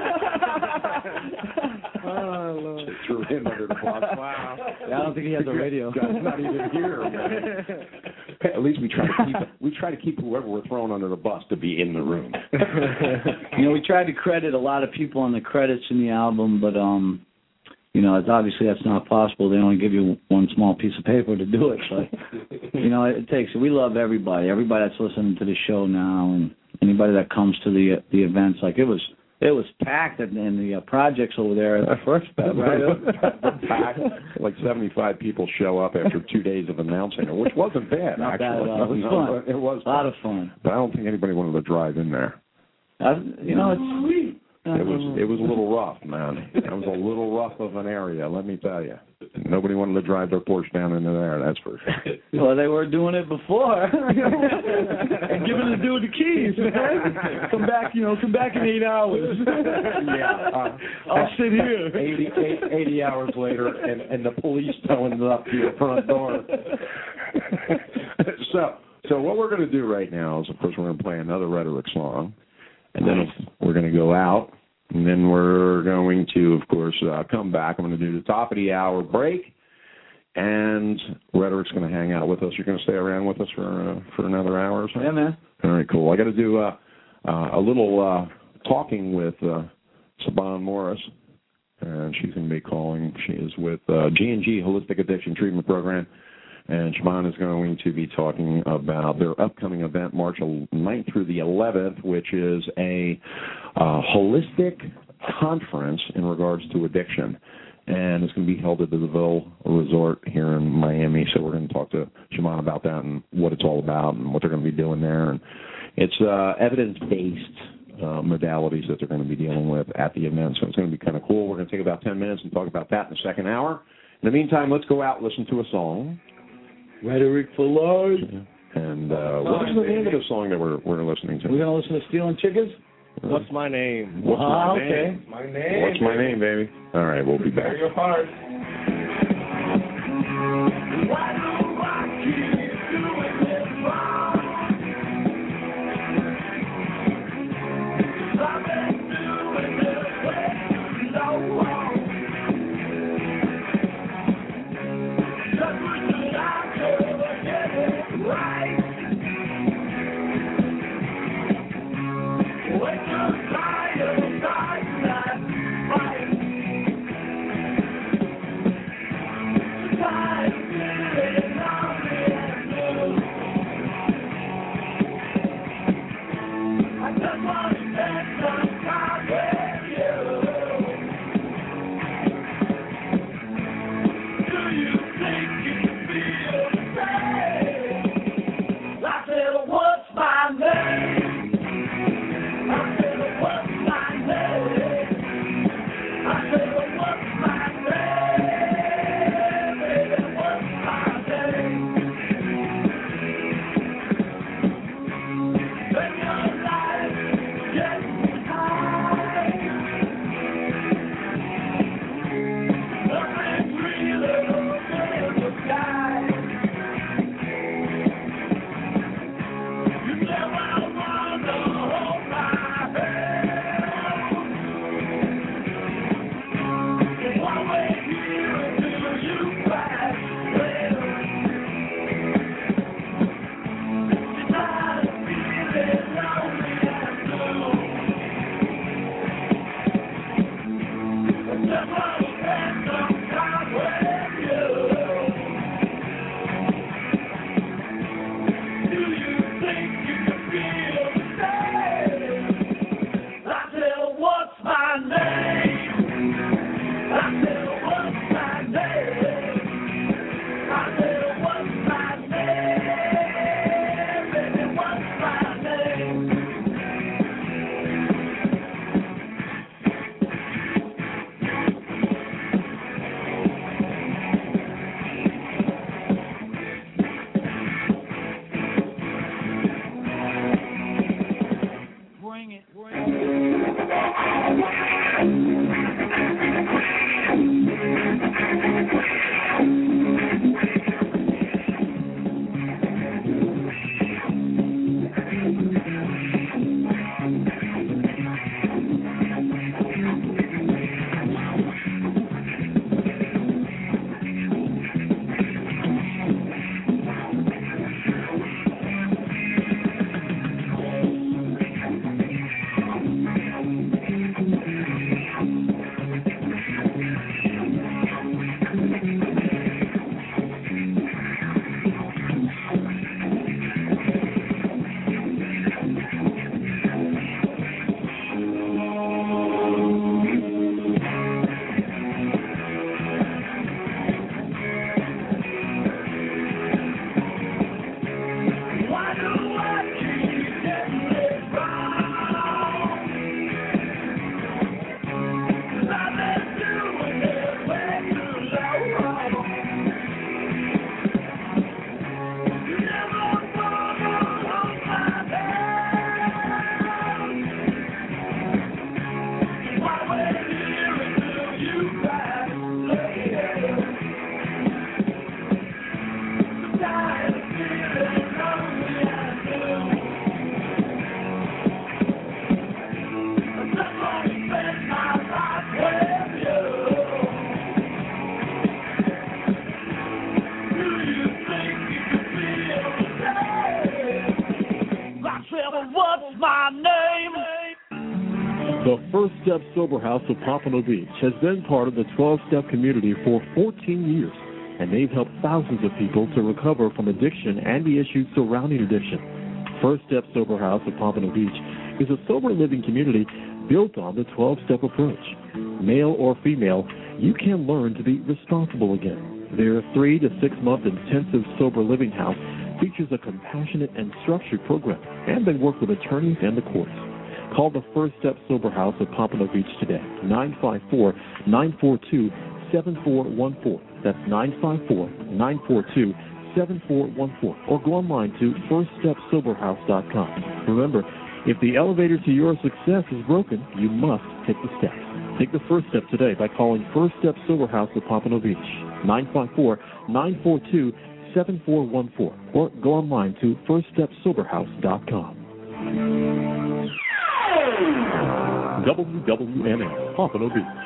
threw him under the bus. Wow. Yeah, I don't think he has a radio. Guy's not even here. At least we try to keep whoever we're throwing under the bus to be in the room. You know, we tried to credit a lot of people on the credits in the album, but you know, it's obviously that's not possible. They only give you one small piece of paper to do it. But you know, it takes. We love everybody that's listening to the show now, and anybody that comes to the events. Like it was packed in the projects over there at the first fest, right? Packed. Like 75 people show up after 2 days of announcing it, which wasn't bad. Not actually. bad at all. It was fun. It was a lot of fun. But I don't think anybody wanted to drive in there. You know, it's. It was a little rough, man. It was a little rough of an area, let me tell you. Nobody wanted to drive their Porsche down into there, that's for sure. Well, they were doing it before. And giving the dude the keys, man. Come back in 8 hours. Yeah. I'll sit here. 80 hours later, and the police towing it up to your front door. So what we're going to do right now is, of course, we're going to play another Rhetoric song. And then we're going to go out, and then we're going to, of course, come back. I'm going to do the top of the hour break, and Rhetoric's going to hang out with us. You're going to stay around with us for another hour or so? Yeah, man. All right, cool. I got to do a little talking with Saban Morris, and she's going to be calling. She is with G&G Holistic Addiction Treatment Program. And Siobhan is going to be talking about their upcoming event, March 9th through the 11th, which is a holistic conference in regards to addiction. And it's going to be held at the DeVille Resort here in Miami. So we're going to talk to Siobhan about that and what it's all about and what they're going to be doing there. And it's evidence-based modalities that they're going to be dealing with at the event. So it's going to be kind of cool. We're going to take about 10 minutes and talk about that in the second hour. In the meantime, let's go out and listen to a song. Rhetoric for life. And what is the name of the song that we're listening to? We're going to listen to Stealing Chickens? What's my name? What's my name? Okay. My name. What's my name, baby? All right, we'll be back. Prepare your heart. Time First Step Sober House of Pompano Beach has been part of the 12-step community for 14 years, and they've helped thousands of people to recover from addiction and the issues surrounding addiction. First Step Sober House of Pompano Beach is a sober living community built on the 12-step approach. Male or female, you can learn to be responsible again. Their 3 to 6 month intensive sober living house features a compassionate and structured program, and they work with attorneys and the courts. Call the First Step Sober House of Pompano Beach today, 954-942-7414. That's 954-942-7414. Or go online to firststepsoberhouse.com. Remember, if the elevator to your success is broken, you must take the steps. Take the first step today by calling First Step Sober House of Pompano Beach, 954-942-7414. Or go online to firststepsoberhouse.com. WWNS, Pompano Beach.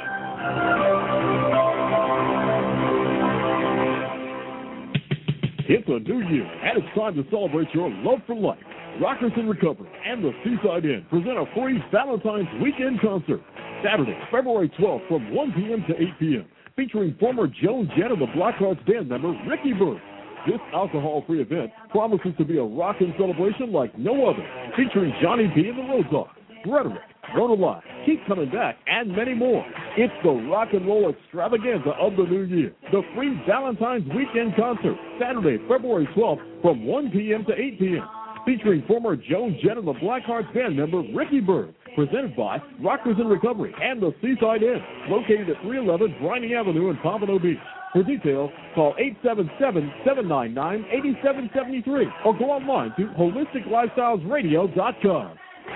It's a new year, and it's time to celebrate your love for life. Rockers in Recovery and the Seaside Inn present a free Valentine's Weekend concert, Saturday, February 12th from 1 p.m. to 8 p.m., featuring former Joan Jett of the Blackhearts band member Ricky Byrd. This alcohol-free event promises to be a rockin' celebration like no other, featuring Johnny B and the Road Dogs, Rhetoric, Rona Live, Keep Coming Back, and many more. It's the rock and roll extravaganza of the new year. The free Valentine's Weekend concert, Saturday, February 12th from 1 p.m. to 8 p.m., featuring former Joan Jett and the Blackhearts band member Ricky Byrd, presented by Rockers in Recovery and the Seaside Inn, located at 311 Briney Avenue in Pompano Beach. For details, call 877-799-8773 or go online to holisticlifestylesradio.com.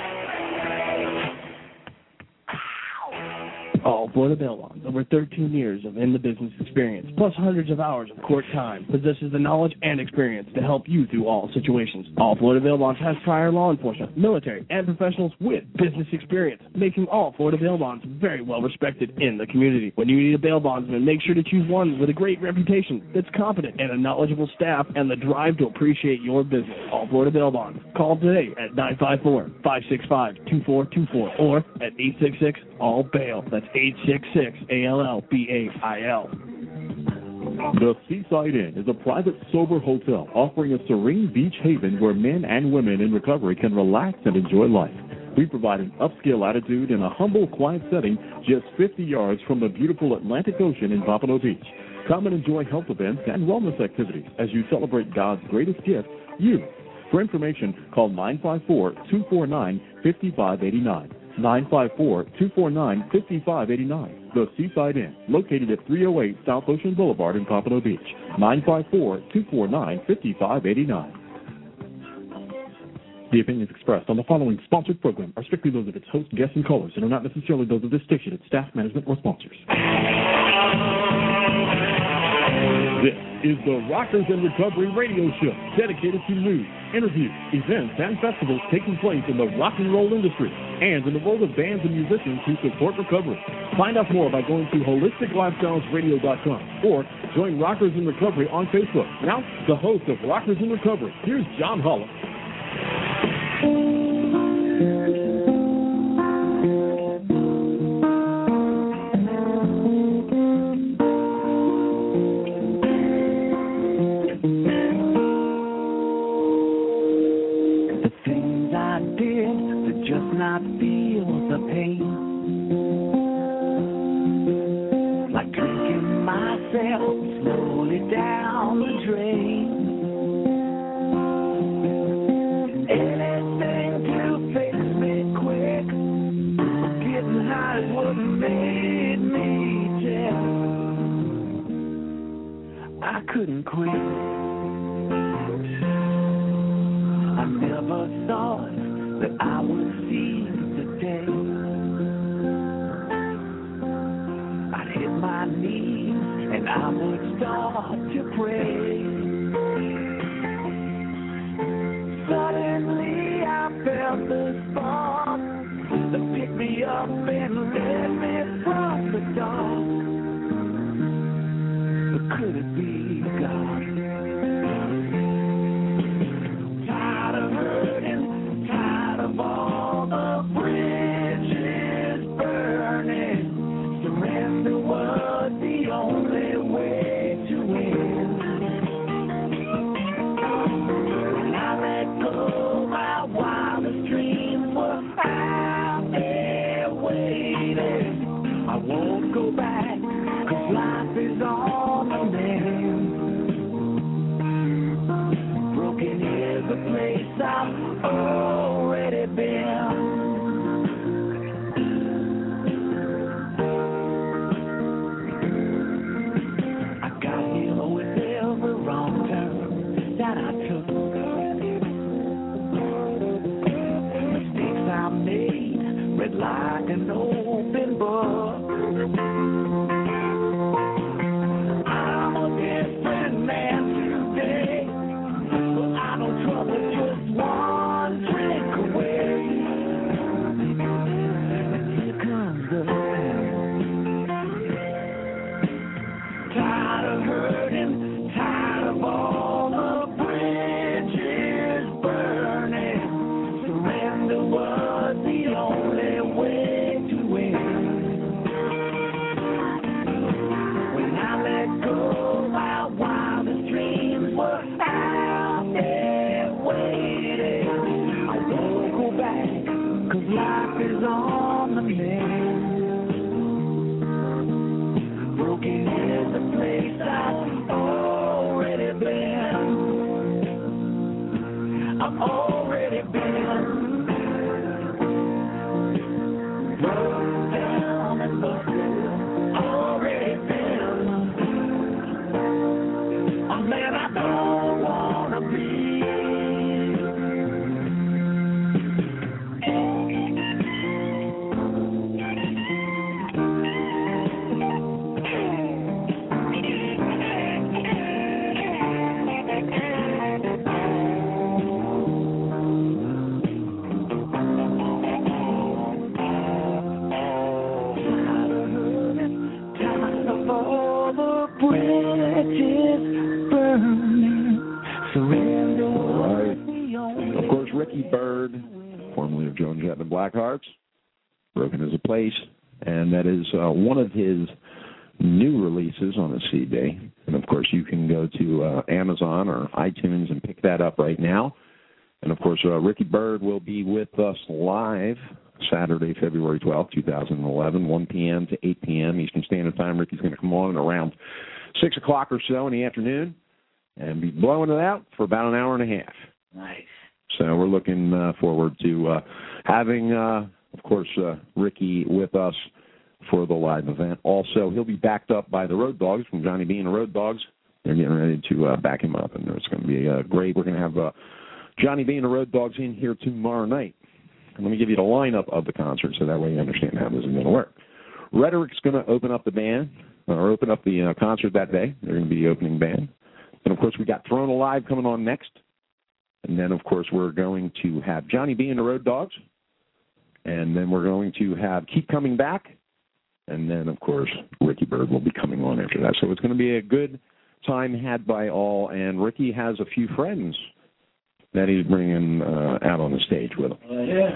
All Florida Bail Bonds, over 13 years of in-the-business experience, plus hundreds of hours of court time, possesses the knowledge and experience to help you through all situations. All Florida Bail Bonds has prior law enforcement, military, and professionals with business experience, making all Florida Bail Bonds very well respected in the community. When you need a bail bondsman, make sure to choose one with a great reputation, that's competent, and a knowledgeable staff, and the drive to appreciate your business. All Florida Bail Bonds. Call today at 954-565-2424 or at 866-ALL-BAIL. That's 866-ALLBAIL. The Seaside Inn is a private, sober hotel offering a serene beach haven where men and women in recovery can relax and enjoy life. We provide an upscale attitude in a humble, quiet setting just 50 yards from the beautiful Atlantic Ocean in Pompano Beach. Come and enjoy health events and wellness activities as you celebrate God's greatest gift, you. For information, call 954-249-5589. 954-249-5589. The Seaside Inn, located at 308 South Ocean Boulevard in Pompano Beach. 954-249-5589. The opinions expressed on the following sponsored program are strictly those of its host, guests, and callers and are not necessarily those of this station, its staff, management, or sponsors. This is the Rockers in Recovery radio show, dedicated to news, interviews, events, and festivals taking place in the rock and roll industry and in the world of bands and musicians who support recovery. Find out more by going to holisticlifestylesradio.com or join Rockers in Recovery on Facebook. Now, the host of Rockers in Recovery, here's John Hollis. Not feel the pain, like drinking myself slowly down the drain. Anything to fix me quick, getting high is what made me tell. I couldn't quit. I never thought that I would see the day I'd hit my knees and I would start to pray. Suddenly I felt the spark that picked me up and led me from the dark. But could it be God? Tired of hurting, tired of all the bridges burning. Byrd, formerly of Joan Jett and the Blackhearts. Broken as a Place, and that is one of his new releases on a CD. And, of course, you can go to Amazon or iTunes and pick that up right now. And, of course, Ricky Byrd will be with us live Saturday, February 12th, 2011, 1 p.m. to 8 p.m. Eastern Standard Time. Ricky's going to come on around 6 o'clock or so in the afternoon and be blowing it out for about an hour and a half. Nice. So we're looking forward to having, of course, Ricky with us for the live event. Also, he'll be backed up by the Road Dogs from Johnny B and the Road Dogs. They're getting ready to back him up, and it's going to be great. We're going to have Johnny B and the Road Dogs in here tomorrow night. And let me give you the lineup of the concert so that way you understand how this is going to work. Rhetoric's going to open up the band, or open up the concert that day. They're going to be the opening band. And, of course, we got Thrown Alive coming on next. And then, of course, we're going to have Johnny B and the Road Dogs. And then we're going to have Keep Coming Back. And then, of course, Ricky Byrd will be coming on after that. So it's going to be a good time had by all. And Ricky has a few friends that he's bringing out on the stage with him.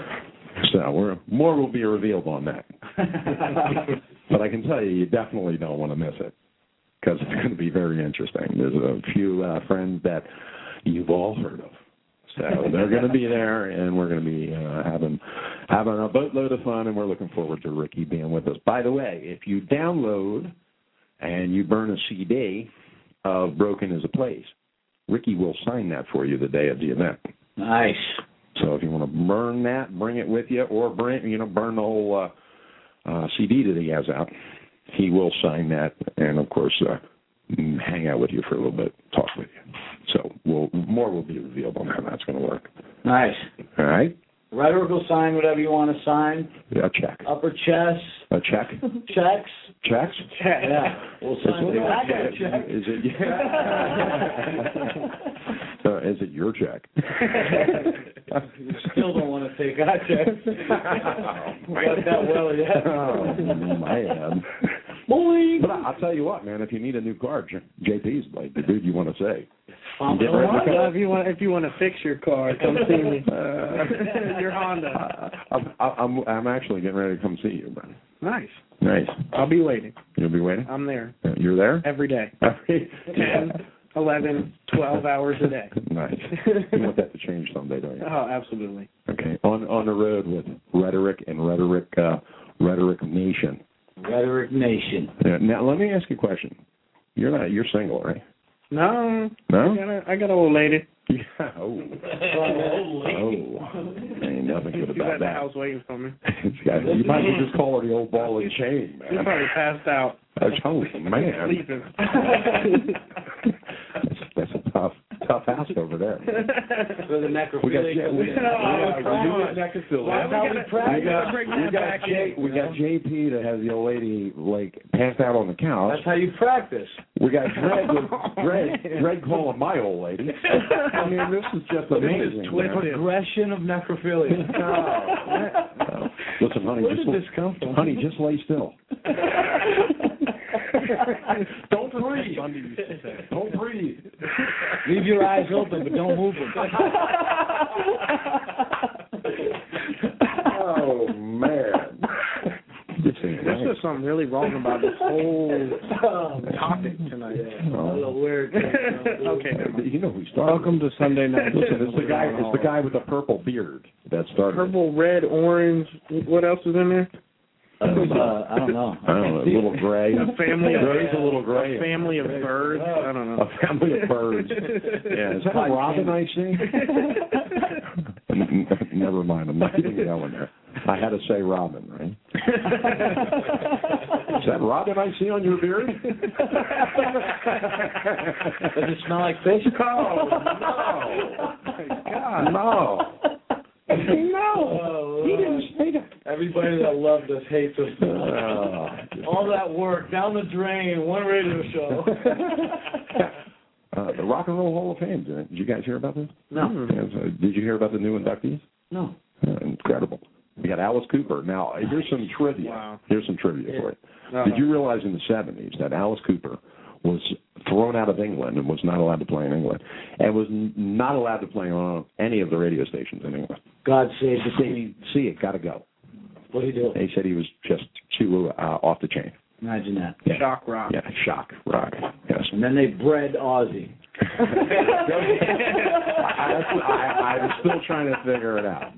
So more will be revealed on that. But I can tell you definitely don't want to miss it because it's going to be very interesting. There's a few friends that you've all heard of. So they're going to be there, and we're going to be having a boatload of fun, and we're looking forward to Ricky being with us. By the way, if you download and you burn a CD of Broken as a Place, Ricky will sign that for you the day of the event. Nice. So if you want to burn that, bring it with you, or burn the whole CD that he has out. He will sign that, and of course, hang out with you for a little bit, talk with you. So more will be revealed on how that's going to work. Nice. All right. Rhetoric will sign whatever you want to sign. Yeah, a check. Upper chest. A check. Checks. Checks? Yeah. We'll sign the back of the check. Is it? Is it your check? You still don't want to take our checks. Got that well yet. Oh, man. Boing. But I'll tell you what, man. If you need a new car, JP's like the dude you want to say. If you want to fix your car, come see me. Your Honda. I'm actually getting ready to come see you, bro. Nice. Nice. I'll be waiting. You'll be waiting? I'm there. You're there? Every day. 10, 11, 12 hours a day. Nice. You want that to change someday, don't you? Oh, absolutely. Okay. On the road with Rhetoric and Rhetoric Nation. Rhetoric Nation. Yeah, now let me ask you a question. You're single, right? No. No? I got an old lady. Yeah. Oh. Ain't nothing good She's about at the that. house waiting for me. You might as well just call her the old ball and chain, man. She's probably passed out. Oh, man. Sleeping. That's a tough house over there. For the necrophilia. We got JP that has the old lady like passed out on the couch. That's how you practice. We got Greg calling my old lady. I mean, this is just amazing. Progression of necrophilia. Listen, honey, honey, just lay still. Don't breathe. Don't breathe. Leave your eyes open, but don't move them. Oh, man. There's just something really wrong about this whole topic tonight. Weird. Okay. You know who started. Welcome to Sunday Night. Listen, it's the guy with the purple beard that started. Purple, red, orange. What else is in there? I don't know. I don't know. A little gray. A family of a little gray. A family of birds. I don't know. A family of birds. Yeah. Is that a robin I see? Never mind. I'm not even going there. I had to say robin, right? Is that robin I see on your beard? Does it smell like fish? No. God, no. No, he didn't say that. Everybody that loved us hates us. All that work down the drain, one radio show. The Rock and Roll Hall of Fame. Did you guys hear about this? No. Did you hear about the new inductees? No. Incredible. We got Alice Cooper. Now, here's some trivia. Wow. Here's some trivia for you. Did you realize in the 70s that Alice Cooper was thrown out of England and was not allowed to play in England, and was not allowed to play on any of the radio stations in England. God save the Queen. See it, got to go. What did he do? They said he was just too off the chain. Imagine that. Yeah. Shock rock. Yeah, shock rock. Yes. And then they bred Ozzy. I'm still trying to figure it out.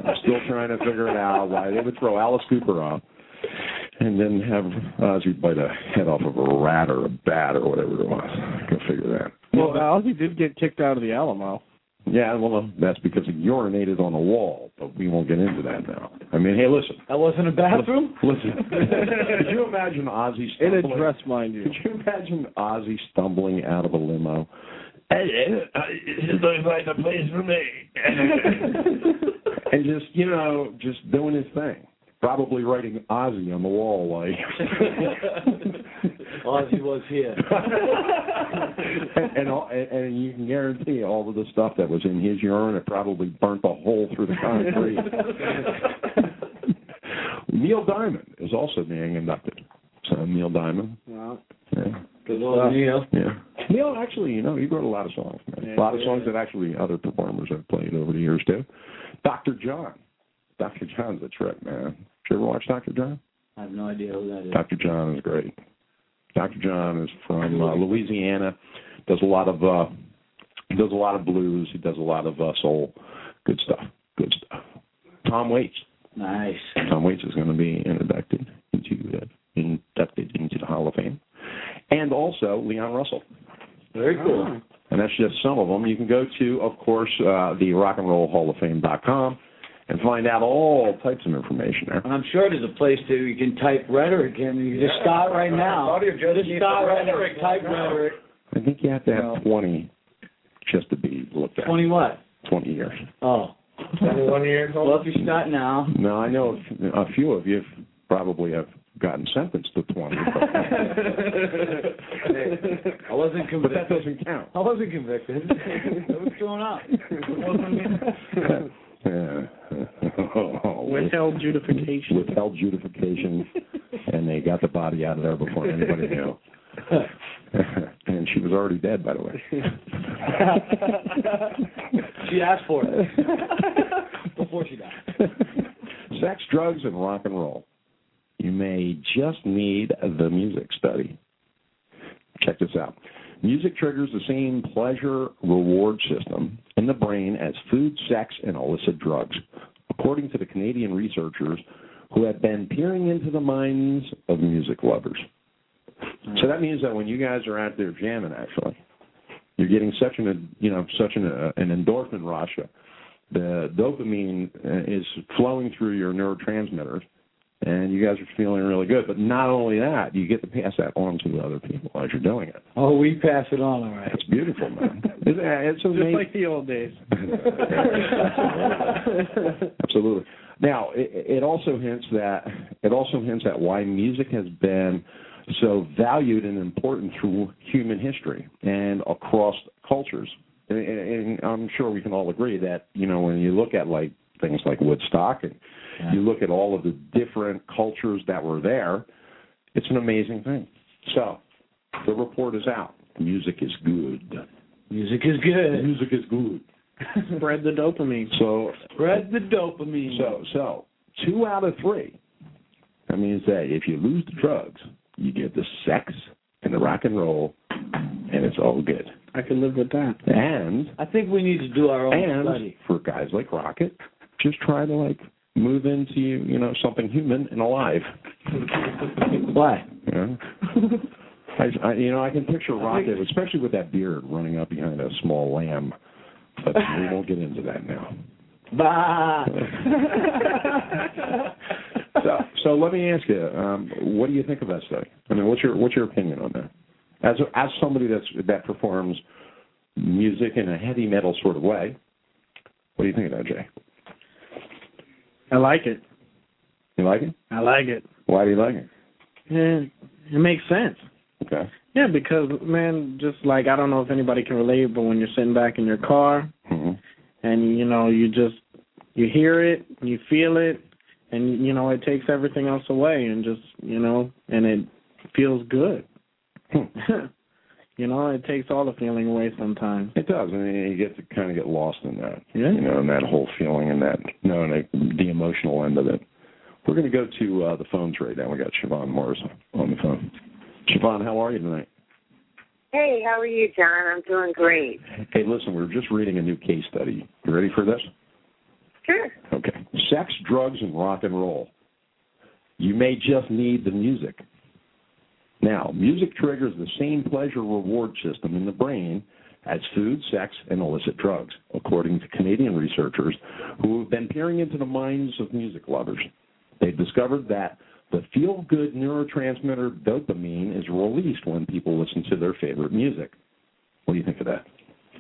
Why they would throw Alice Cooper off and then have Ozzy bite a head off of a rat or a bat or whatever it was. I can figure that. Well, Ozzy did get kicked out of the Alamo. Yeah, well, that's because he urinated on a wall, but we won't get into that now. I mean, hey, listen. That wasn't a bathroom? Listen. Could you imagine Ozzy stumbling? In a dress, mind you. Could you imagine Ozzy stumbling out of a limo? Hey, this looks like the place for me. And just, just doing his thing. Probably writing Ozzy on the wall like Ozzy was here. and you can guarantee all of the stuff that was in his urine, it probably burnt a hole through the concrete. Neil Diamond is also being inducted. So Neil Diamond. Wow. Yeah. Good old Neil. Yeah. Neil actually, he wrote a lot of songs. Man. A lot of songs that actually other performers have played over the years too. Dr. John. Dr. John's a trip, man. Did you ever watch Dr. John? I have no idea who that is. Dr. John is great. Dr. John is from Louisiana. Does a lot of blues. He does a lot of soul. Good stuff. Tom Waits. Nice. Tom Waits is going to be inducted into the Hall of Fame, and also Leon Russell. Very cool. And that's just some of them. You can go to, of course, the rockandrollhalloffame.com. and find out all types of information there. And I'm sure there's a place that you can type rhetoric in. You can just start right now. Just start rhetoric, type rhetoric. I think you have to have 20 just to be looked at. 20 what? 20 years. Oh. 21 years old? Well, if you start now. No, I know a few of you probably have gotten sentenced to 20. I wasn't convicted. But that doesn't count. I wasn't convicted. It was thrown out. Withheld justification. Withheld justification, and they got the body out of there before anybody knew. And she was already dead, by the way. She asked for it before she died. Sex, drugs, and rock and roll. You may just need the music study. Check this out. Music triggers the same pleasure-reward system in the brain as food, sex, and illicit drugs, according to the Canadian researchers who have been peering into the minds of music lovers. So that means that when you guys are out there jamming, actually, you're getting such an endorphin rush. The dopamine is flowing through your neurotransmitters, and you guys are feeling really good. But not only that, you get to pass that on to other people as you're doing it. Oh, we pass it on, all right. It's beautiful, man. It's amazing. Just like the old days. Absolutely. Now, it also hints at why music has been so valued and important through human history and across cultures. And I'm sure we can all agree that, when you look at things like Woodstock and you look at all of the different cultures that were there, it's an amazing thing. So, the report is out. Music is good. Music is good. Music is good. Spread the dopamine. Spread the dopamine. So 2 out of 3. That means that if you lose the drugs, you get the sex and the rock and roll, and it's all good. I can live with that. And I think we need to do our own study. For guys like Rocket, just try to move into something human and alive. Why? I can picture Rocket, especially with that beard, running up behind a small lamb. But we won't get into that now. Bah. So let me ask you, what do you think of that study? I mean, what's your opinion on that? As somebody that performs music in a heavy metal sort of way, what do you think of that, Jay? I like it. You like it? I like it. Why do you like it? It makes sense. Okay. Yeah, because, man, just I don't know if anybody can relate, but when you're sitting back in your car and, you hear it, you feel it, and, it takes everything else away and just, and it feels good. It takes all the feeling away sometimes. It does. I mean, you get to kind of get lost in that. Yeah. In that whole feeling and that, the emotional end of it. We're going to go to the phones right now. We got Siobhan Morris on the phone. Siobhan, how are you tonight? Hey, how are you, John? I'm doing great. Hey, listen, we're just reading a new case study. You ready for this? Sure. Okay. Sex, drugs, and rock and roll. You may just need the music. Now, music triggers the same pleasure reward system in the brain as food, sex, and illicit drugs, according to Canadian researchers who have been peering into the minds of music lovers. They've discovered that the feel-good neurotransmitter dopamine is released when people listen to their favorite music. What do you think of that?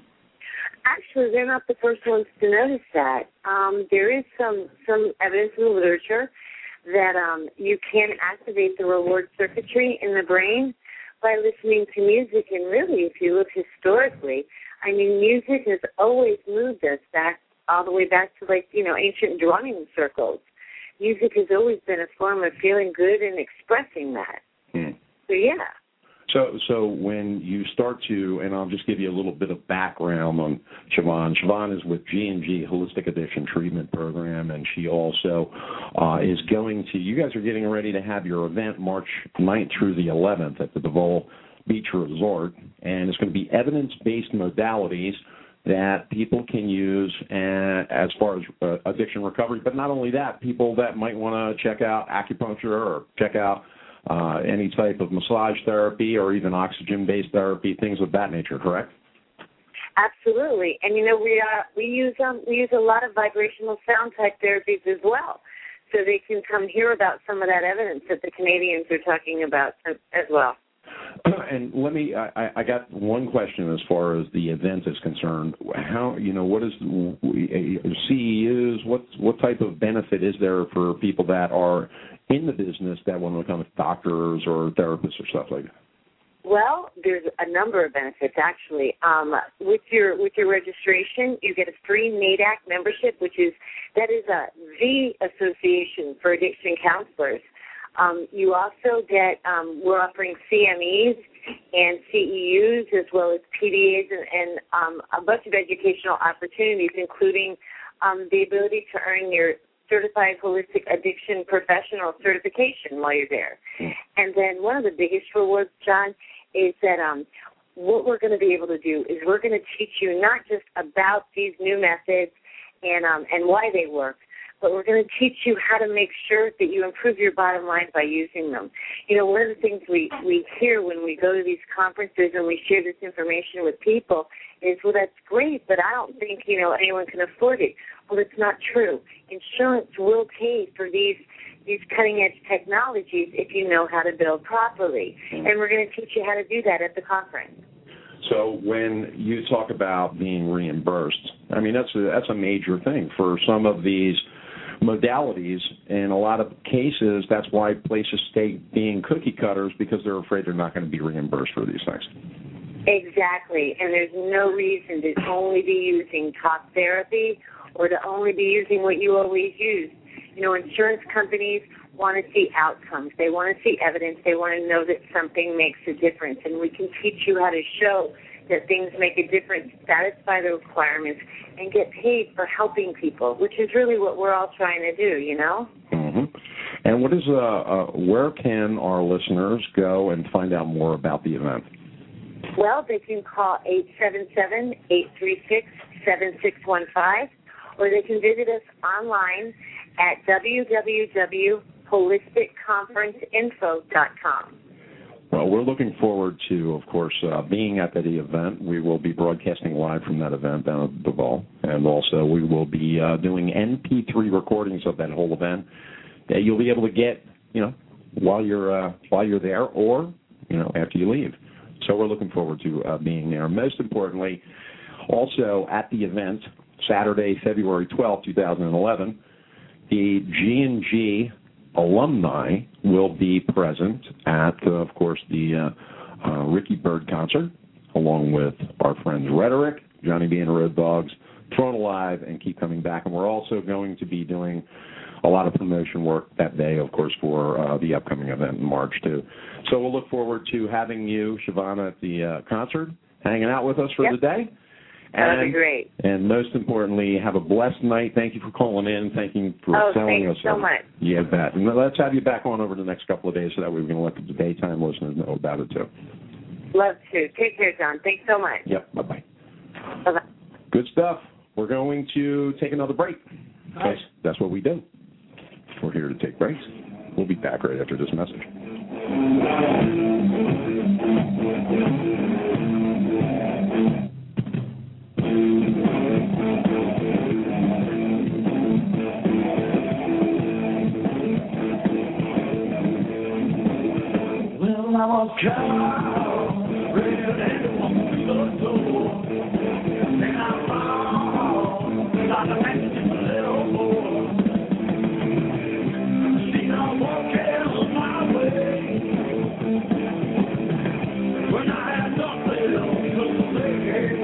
Actually, they're not the first ones to notice that. There is some evidence in the literature that you can activate the reward circuitry in the brain by listening to music. And really, if you look historically, I mean, music has always moved us back, all the way back to, ancient drumming circles. Music has always been a form of feeling good and expressing that. So, yeah. So when you start to, and I'll just give you a little bit of background on Siobhan. Siobhan is with G&G Holistic Addiction Treatment Program, and she also is going to, you guys are getting ready to have your event March 9th through the 11th at the Deville Beach Resort, and it's going to be evidence-based modalities that people can use as far as addiction recovery, but not only that, people that might want to check out acupuncture or check out any type of massage therapy or even oxygen-based therapy, things of that nature, correct? Absolutely. And, we use a lot of vibrational sound type therapies as well, so they can come hear about some of that evidence that the Canadians are talking about as well. And let me, I got one question as far as the event is concerned. How, what is CEUs, what type of benefit is there for people that are in the business that want to become doctors or therapists or stuff like that? Well, there's a number of benefits, actually. With your registration, you get a free NADAC membership, that is the association for addiction counselors. You also get, we're offering CMEs and CEUs as well as PDAs and a bunch of educational opportunities, including the ability to earn your Certified Holistic Addiction Professional certification while you're there. And then one of the biggest rewards, John, is that what we're going to be able to do is we're going to teach you not just about these new methods and why they work, but we're going to teach you how to make sure that you improve your bottom line by using them. One of the things we hear when we go to these conferences and we share this information with people is, well, that's great, but I don't think, anyone can afford it. Well, it's not true. Insurance will pay for these cutting-edge technologies if you know how to bill properly. And we're going to teach you how to do that at the conference. So when you talk about being reimbursed, I mean, that's a major thing for some of these modalities. In a lot of cases, that's why places stay being cookie cutters, because they're afraid they're not going to be reimbursed for these things. Exactly, and there's no reason to only be using talk therapy or to only be using what you always use. Insurance companies want to see outcomes. They want to see evidence. They want to know that something makes a difference, and we can teach you how to show that things make a difference, satisfy the requirements, and get paid for helping people, which is really what we're all trying to do, Mm-hmm. And what is where can our listeners go and find out more about the event? Well, they can call 877-836-7615, or they can visit us online at www.holisticconferenceinfo.com. Well, we're looking forward to, of course, being at that event. We will be broadcasting live from that event down at Deville, and also we will be doing MP3 recordings of that whole event that you'll be able to get, while you're there, or after you leave. So we're looking forward to being there. Most importantly, also at the event, Saturday, February 12, 2011, the G&G alumni will be present at, of course, the Ricky Byrd concert, along with our friends Rhetoric, Johnny B. and the Road Dogs, Thrown Alive, and Keep Coming Back. And we're also going to be doing a lot of promotion work that day, of course, for the upcoming event in March, too. So we'll look forward to having you, Shavonna, at the concert, hanging out with us for the day. That would be great. And most importantly, have a blessed night. Thank you for calling in. Thank you for telling us. Thanks so much. Yeah, bet. And let's have you back on over the next couple of days so that we can let the daytime listeners know about it, too. Love to. Take care, John. Thanks so much. Yep. Bye-bye. Bye-bye. Good stuff. We're going to take another break. That's what we do. We're here to take breaks. We'll be back right after this message. Well, I was caught, ready to walk through the door. Then I found, like a man just a little more. See, I walking my way. When I had nothing else to say.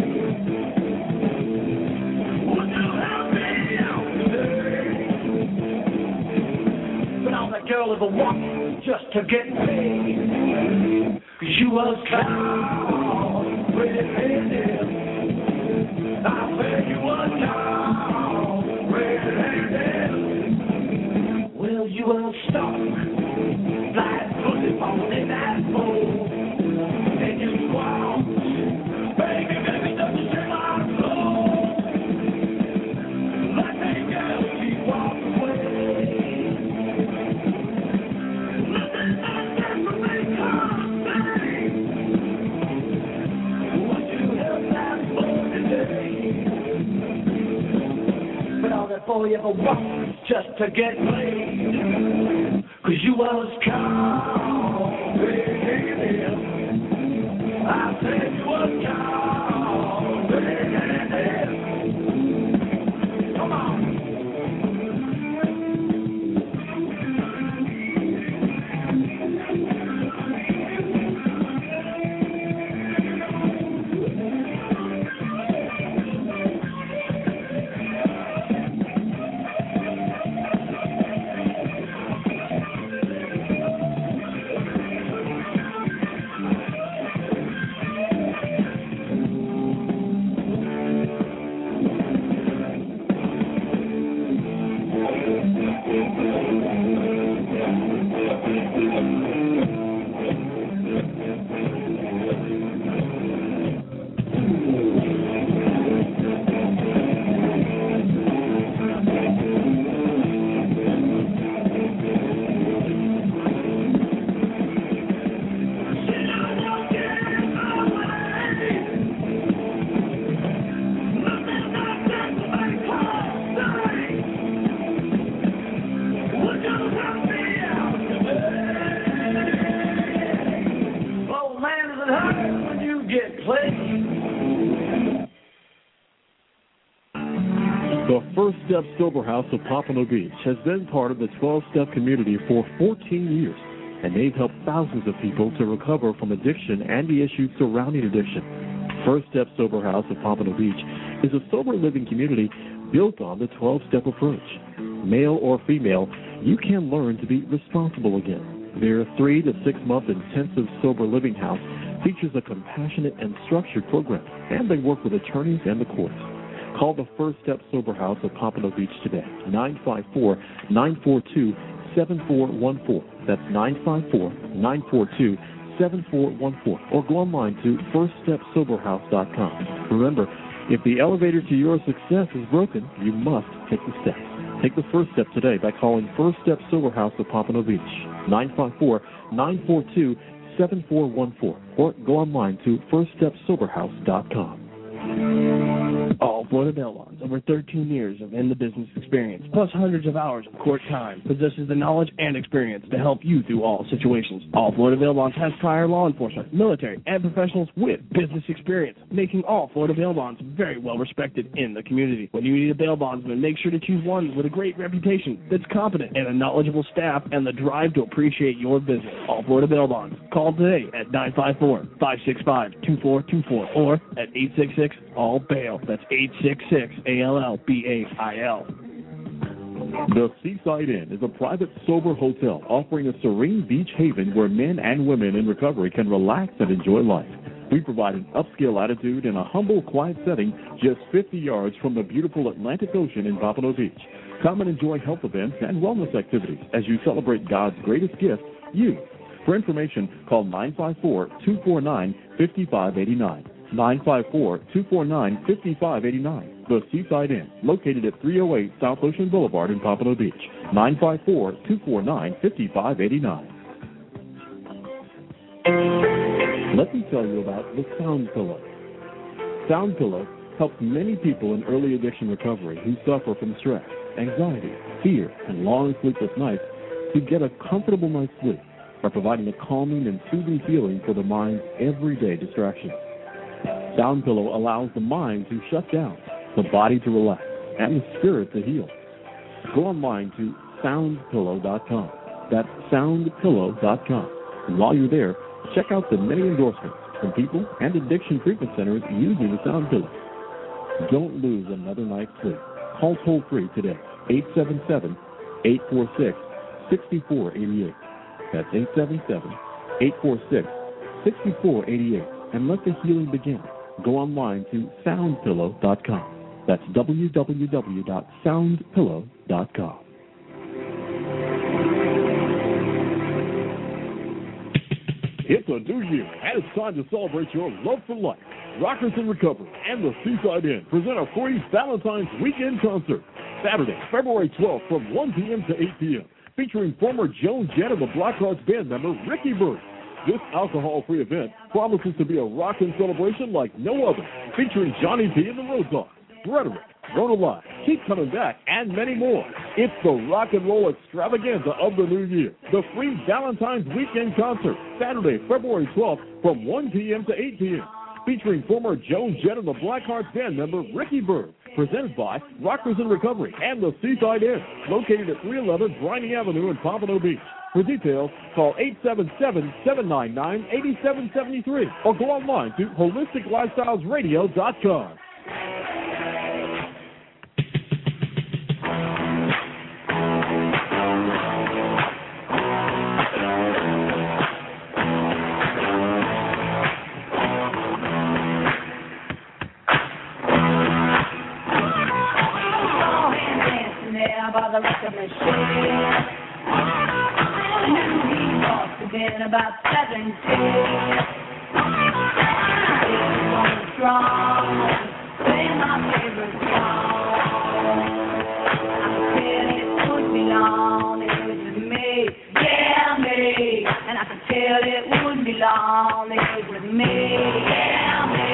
Would you help me out today? But I was that girl of a walk. Just to get paid, 'cause you was caught red-handed. I said you was caught red-handed. Well, you was stuck, flat-footed, falling in that hole, and you squawked, baby, don't you take my soul. Let me go, she walked away. Boy ever walked just to get laid, 'cause you was caught red-handed. I said you was caught red-handed. Come on. The First Step Sober House of Pompano Beach has been part of the 12-Step community for 14 years, and they've helped thousands of people to recover from addiction and the issues surrounding addiction. First Step Sober House of Pompano Beach is a sober living community built on the 12-Step approach. Male or female, you can learn to be responsible again. Their 3 to 6 month intensive sober living house features a compassionate and structured program, and they work with attorneys and the courts. Call the First Step Sober House of Pompano Beach today, 954-942-7414. That's 954-942-7414. Or go online to firststepsoberhouse.com. Remember, if the elevator to your success is broken, you must take the steps. Take the first step today by calling First Step Sober House of Pompano Beach, 954-942-7414. Or go online to firststepsoberhouse.com. All Florida Bail Bonds, over 13 years of in-the-business experience, plus hundreds of hours of court time, possesses the knowledge and experience to help you through all situations. All Florida Bail Bonds has prior law enforcement, military, and professionals with business experience, making all Florida Bail Bonds very well respected in the community. When you need a bail bondsman, make sure to choose one with a great reputation, that's competent, and a knowledgeable staff, and the drive to appreciate your business. All Florida Bail Bonds. Call today at 954-565-2424 or at 866-ALL-BAIL. That's 866-ALL-BAIL. The Seaside Inn is a private, sober hotel offering a serene beach haven where men and women in recovery can relax and enjoy life. We provide an upscale attitude in a humble, quiet setting just 50 yards from the beautiful Atlantic Ocean in Pompano Beach. Come and enjoy health events and wellness activities as you celebrate God's greatest gift, you. For information, call 954-249-5589. 954-249-5589. The Seaside Inn, located at 308 South Ocean Boulevard in Pompano Beach. 954-249-5589. Let me tell you about the Sound Pillow. Sound Pillow helps many people in early addiction recovery who suffer from stress, anxiety, fear, and long sleepless nights to get a comfortable night's sleep by providing a calming and soothing feeling for the mind's everyday distractions. Sound Pillow allows the mind to shut down, the body to relax, and the spirit to heal. Go online to soundpillow.com. That's soundpillow.com. And while you're there, check out the many endorsements from people and addiction treatment centers using the Sound Pillow. Don't lose another night's sleep. Call toll-free today, 877-846-6488. That's 877-846-6488. And let the healing begin. Go online to soundpillow.com. That's www.soundpillow.com. It's a new year, and it's time to celebrate your love for life. Rockers in Recovery and the Seaside Inn present a free Valentine's Weekend concert, Saturday, February 12th from 1 p.m. to 8 p.m., featuring former Joan Jett of the Blackhearts band member Ricky Byrd. This alcohol-free event promises to be a rockin' celebration like no other, featuring Johnny P and the Road Dogs, Rhetoric, Rona Live, Keep Coming Back, and many more. It's the rock and roll extravaganza of the new year. The free Valentine's Weekend concert, Saturday, February 12th from 1 p.m. to 8 p.m., featuring former Joan Jett and the Blackhearts band member Ricky Byrd, presented by Rockers in Recovery and the Seaside Inn, located at 311 Briney Avenue in Pompano Beach. For details, call 877-799-8773 or go online to holisticlifestylesradio.com. About 17, strong, playing my favorite song. I said it would belong, it was with me, yeah, me. And I could tell it wouldn't be long, it was with me, yeah, me.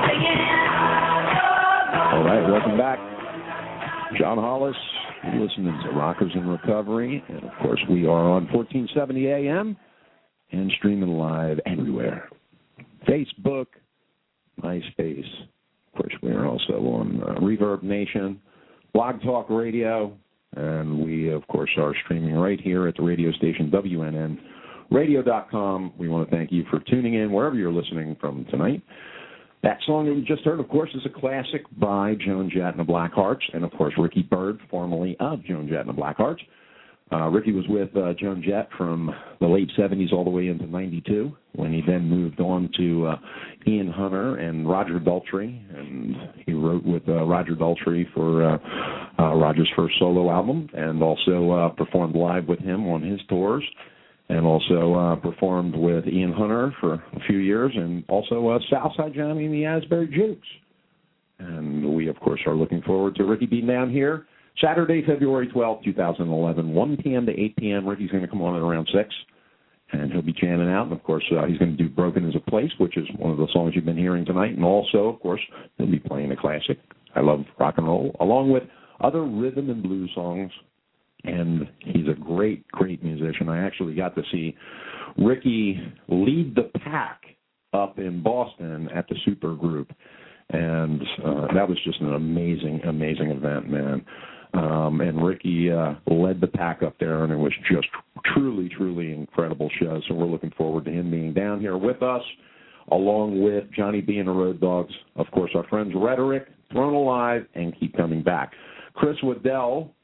All right, welcome back. John Hollis, you're listening to Rockers in Recovery, and of course we are on 1470 AM. And streaming live everywhere. Facebook, MySpace. Of course, we are also on Reverb Nation, Blog Talk Radio, and we, of course, are streaming right here at the radio station WNNradio.com. We want to thank you for tuning in wherever you're listening from tonight. That song that we just heard, of course, is a classic by Joan Jett and the Blackhearts, and, of course, Ricky Byrd, formerly of Joan Jett and the Blackhearts. Ricky was with Joan Jett from the late 70s all the way into 92, when he then moved on to Ian Hunter and Roger Daltrey, and he wrote with Roger Daltrey for Roger's first solo album, and also performed live with him on his tours, and also performed with Ian Hunter for a few years, and also Southside Johnny and the Asbury Jukes. And we, of course, are looking forward to Ricky being down here Saturday, February 12th, 2011, 1 p.m. to 8 p.m. Ricky's going to come on at around 6, and he'll be jamming out. And, of course, he's going to do Broken as a Place, which is one of the songs you've been hearing tonight. And also, of course, he'll be playing a classic, I Love Rock and Roll, along with other rhythm and blues songs. And he's a great, great musician. I actually got to see Ricky lead the pack up in Boston at the Supergroup. And that was just an amazing, amazing event, man. And Ricky led the pack up there, and it was just truly, truly incredible show. So we're looking forward to him being down here with us, along with Johnny B and the Road Dogs, of course, our friends Rhetoric, Thrown Alive, and Keep Coming Back. Chris Waddell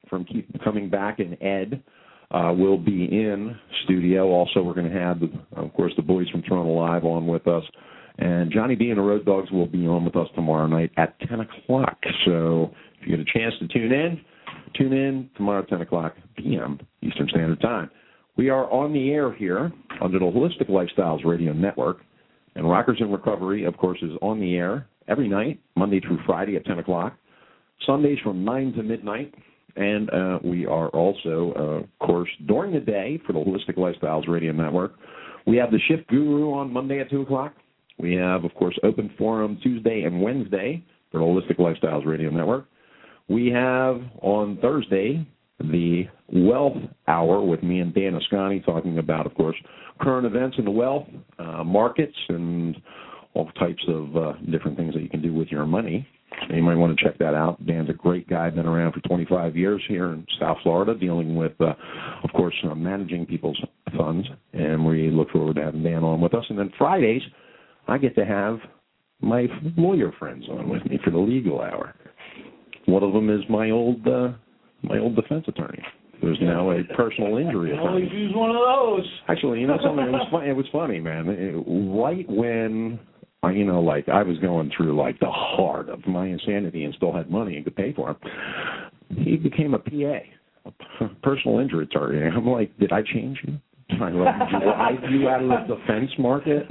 from Keep Coming Back, and Ed will be in studio. Also, we're going to have, of course, the boys from Thrown Alive on with us. And Johnny B and the Road Dogs will be on with us tomorrow night at 10 o'clock. So if you get a chance to tune in tomorrow at 10 o'clock p.m. Eastern Standard Time. We are on the air here under the Holistic Lifestyles Radio Network. And Rockers in Recovery, of course, is on the air every night, Monday through Friday at 10 o'clock, Sundays from 9 to midnight. And we are also, of course, during the day for the Holistic Lifestyles Radio Network. We have the Shift Guru on Monday at 2 o'clock. We have, of course, Open Forum Tuesday and Wednesday for the Holistic Lifestyles Radio Network. We have on Thursday the Wealth Hour with me and Dan Ascani talking about, of course, current events in the wealth markets and all types of different things that you can do with your money. You might want to check that out. Dan's a great guy, been around for 25 years here in South Florida, dealing with, of course, managing people's funds. And we look forward to having Dan on with us. And then Fridays, I get to have my lawyer friends on with me for the legal hour. One of them is my old defense attorney, who's now a personal injury attorney. Always use one of those. Actually, you know something? It was funny, man. Right when I was going through like the heart of my insanity and still had money and could pay for him, he became a PA, a personal injury attorney. And I'm like, did I change you? Did I drive you out of the defense market?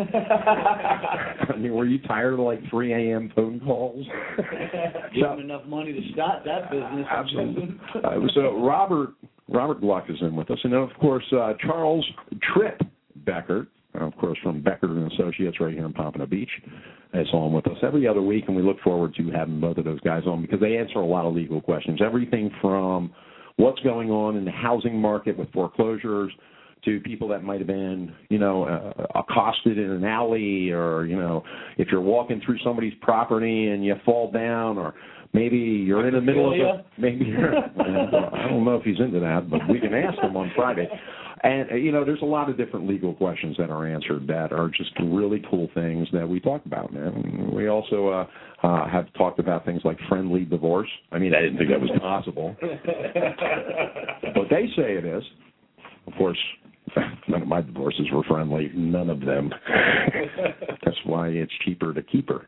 I mean, were you tired of like 3 a.m. phone calls? Give him enough money to start that business. Absolutely. So Robert Gluck is in with us, and then of course Charles Tripp Beckert, of course from Beckert and Associates right here in Pompano Beach, is on with us every other week, and we look forward to having both of those guys on because they answer a lot of legal questions, everything from what's going on in the housing market with foreclosures to people that might have been, accosted in an alley, or, if you're walking through somebody's property and you fall down, or maybe you're in the middle of I don't know if he's into that, but we can ask him on Friday. And, there's a lot of different legal questions that are answered that are just really cool things that we talk about, man. We also have talked about things like friendly divorce. I mean, I didn't think that was possible. But they say it is. Of course, none of my divorces were friendly. None of them. That's why it's cheaper to keep her.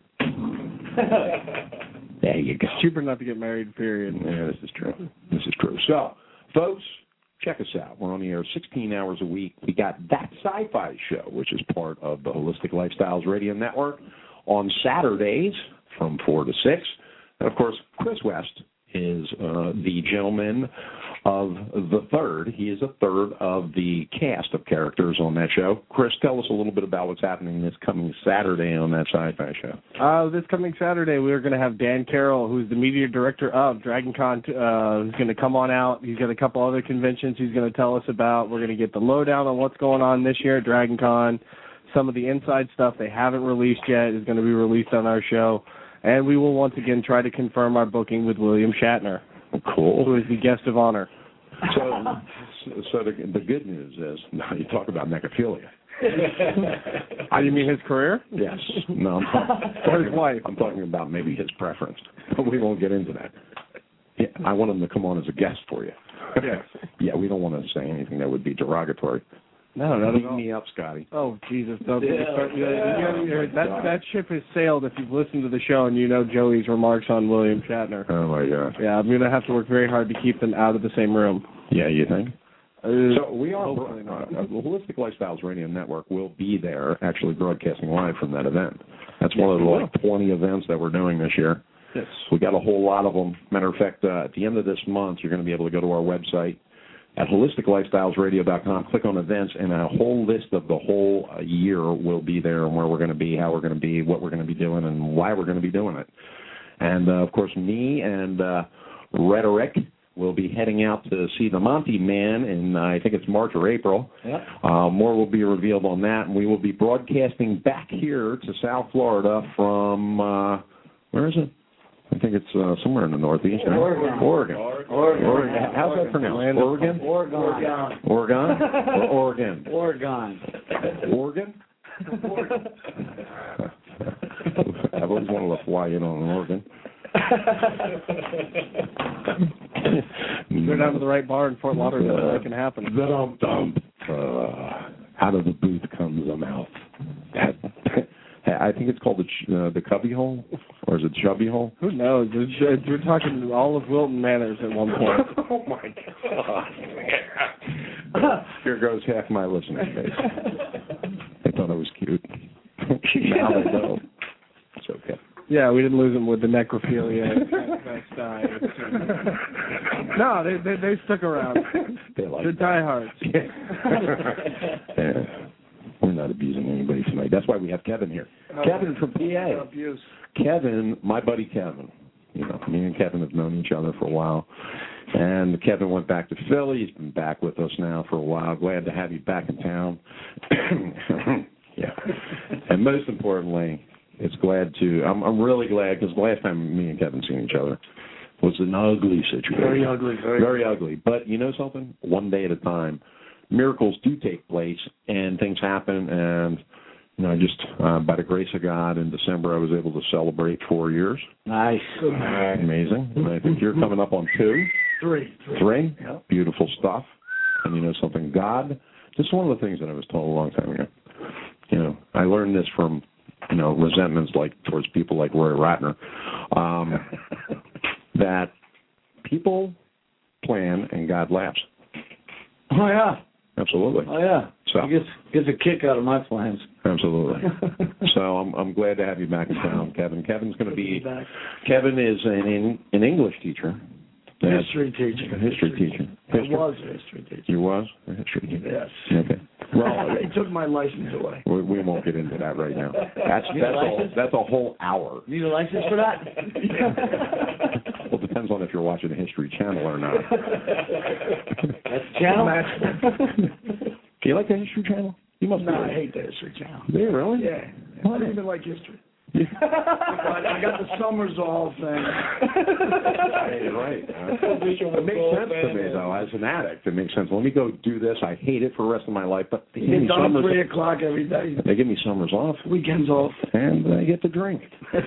There you go. It's cheaper not to get married, period. Yeah, this is true. So, folks, check us out. We're on the air 16 hours a week. We got That Sci-Fi Show, which is part of the Holistic Lifestyles Radio Network, on Saturdays from 4 to 6. And, of course, Chris West is the gentleman of the third. He is a third of the cast of characters on that show. Chris, tell us a little bit about what's happening this coming Saturday on That Sci-Fi Show. This coming Saturday, we're going to have Dan Carroll, who's the media director of DragonCon, who's going to come on out. He's got a couple other conventions he's going to tell us about. We're going to get the lowdown on what's going on this year at DragonCon. Some of the inside stuff they haven't released yet is going to be released on our show. And we will once again try to confirm our booking with William Shatner, cool, who is the guest of honor. So the good news is, now you talk about necrophilia. You mean his career? Yes. No, or his wife. I'm talking about maybe his preference, but we won't get into that. Yeah, I want him to come on as a guest for you. Yes. Yeah, we don't want to say anything that would be derogatory. No, not at all. Beat me up, Scotty. Oh, Jesus. Don't that ship has sailed if you've listened to the show and you know Joey's remarks on William Shatner. Oh, my God. Yeah, I'm going to have to work very hard to keep them out of the same room. Yeah, you think? So we are, the Holistic Lifestyles Radio Network will be there actually broadcasting live from that event. That's one of the like 20 events that we're doing this year. Yes. We got a whole lot of them. Matter of fact, at the end of this month, you're going to be able to go to our website at holisticlifestylesradio.com, click on events, and a whole list of the whole year will be there, and where we're going to be, how we're going to be, what we're going to be doing, and why we're going to be doing it. And, of course, me and Rhetoric will be heading out to see the Monty Man in, I think it's March or April. Yep. More will be revealed on that, and we will be broadcasting back here to South Florida from, where is it? I think it's somewhere in the Northeast. Oregon. How's that pronounced? Oregon? Oregon. Oregon? Or Oregon? Oregon. Oregon? I've always wanted to fly in on an Oregon. Go down to the right bar in Fort Lauderdale. That can happen. Dump. Out of the booth comes a mouth. I think it's called the cubby hole, or is it chubby hole? Who knows? We're talking all of Wilton Manors at one point. Oh my God! Here goes half my listening base. They thought I was cute. Now they know. It's okay. Yeah, we didn't lose them with the necrophilia. No, they stuck around. They're diehards. Yeah. We're not abusing anybody tonight. That's why we have Kevin here. Kevin from PA. Abuse. Kevin, my buddy Kevin. You know, me and Kevin have known each other for a while. And Kevin went back to Philly. He's been back with us now for a while. Glad to have you back in town. Yeah. And most importantly, I'm really glad, because the last time me and Kevin seen each other was an ugly situation. Very ugly. Very ugly. But you know something? One day at a time. Miracles do take place, and things happen, and just by the grace of God, in December I was able to celebrate 4 years. Nice. Amazing. And I think you're coming up on 2. 3. 3? Yep. Beautiful stuff. And you know something? God, this is one of the things that I was told a long time ago. I learned this from, resentments towards people like Roy Ratner, that people plan and God laughs. Oh, yeah. Absolutely. Oh, yeah. So He gets a kick out of my plans. Absolutely. So I'm glad to have you back in town, Kevin. Kevin's going to be Kevin is an English teacher. History teacher. A history teacher. I was a history teacher. You was a history teacher? Yes. Okay. Well, he took my license away. We won't get into that right now. That's a whole hour. You need a license for that? Well, it depends on if you're watching the History Channel or not. That's the channel? Do you like the History Channel? You must. No, I hate the History Channel. Do you really? Yeah. I don't even like history. I got the summers off, and Hey, right. It makes sense to me, though, as an addict. It makes sense. Let me go do this. I hate it for the rest of my life, but they give me it's on summers. 3 o'clock every day. They give me summers off. Weekends off. And I get to drink.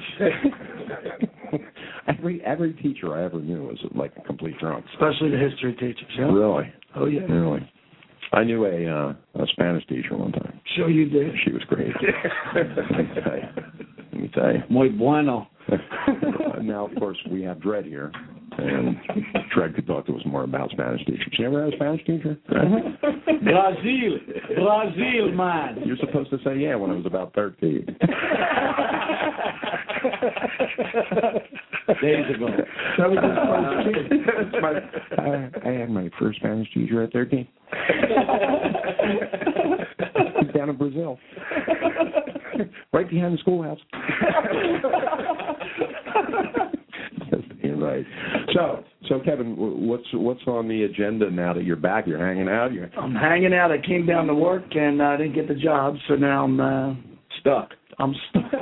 Every teacher I ever knew was like a complete drunk. Especially the history teachers. Yeah? Really? Oh, yeah. Really? I knew a Spanish teacher one time. Sure you did. She was great. Let me tell you. Muy bueno. Now, of course, we have Dredd here, and Dredd could talk to us more about Spanish teachers. You ever had a Spanish teacher? Brazil, man. You're supposed to say yeah when I was about 13. Days ago. That was his first I had my first Spanish teacher at 13. He's down in Brazil. Right behind the schoolhouse. You're right. So Kevin, what's on the agenda now that you're back? You're hanging out? I'm hanging out. I came down to work and I didn't get the job, so now I'm stuck. I'm stuck.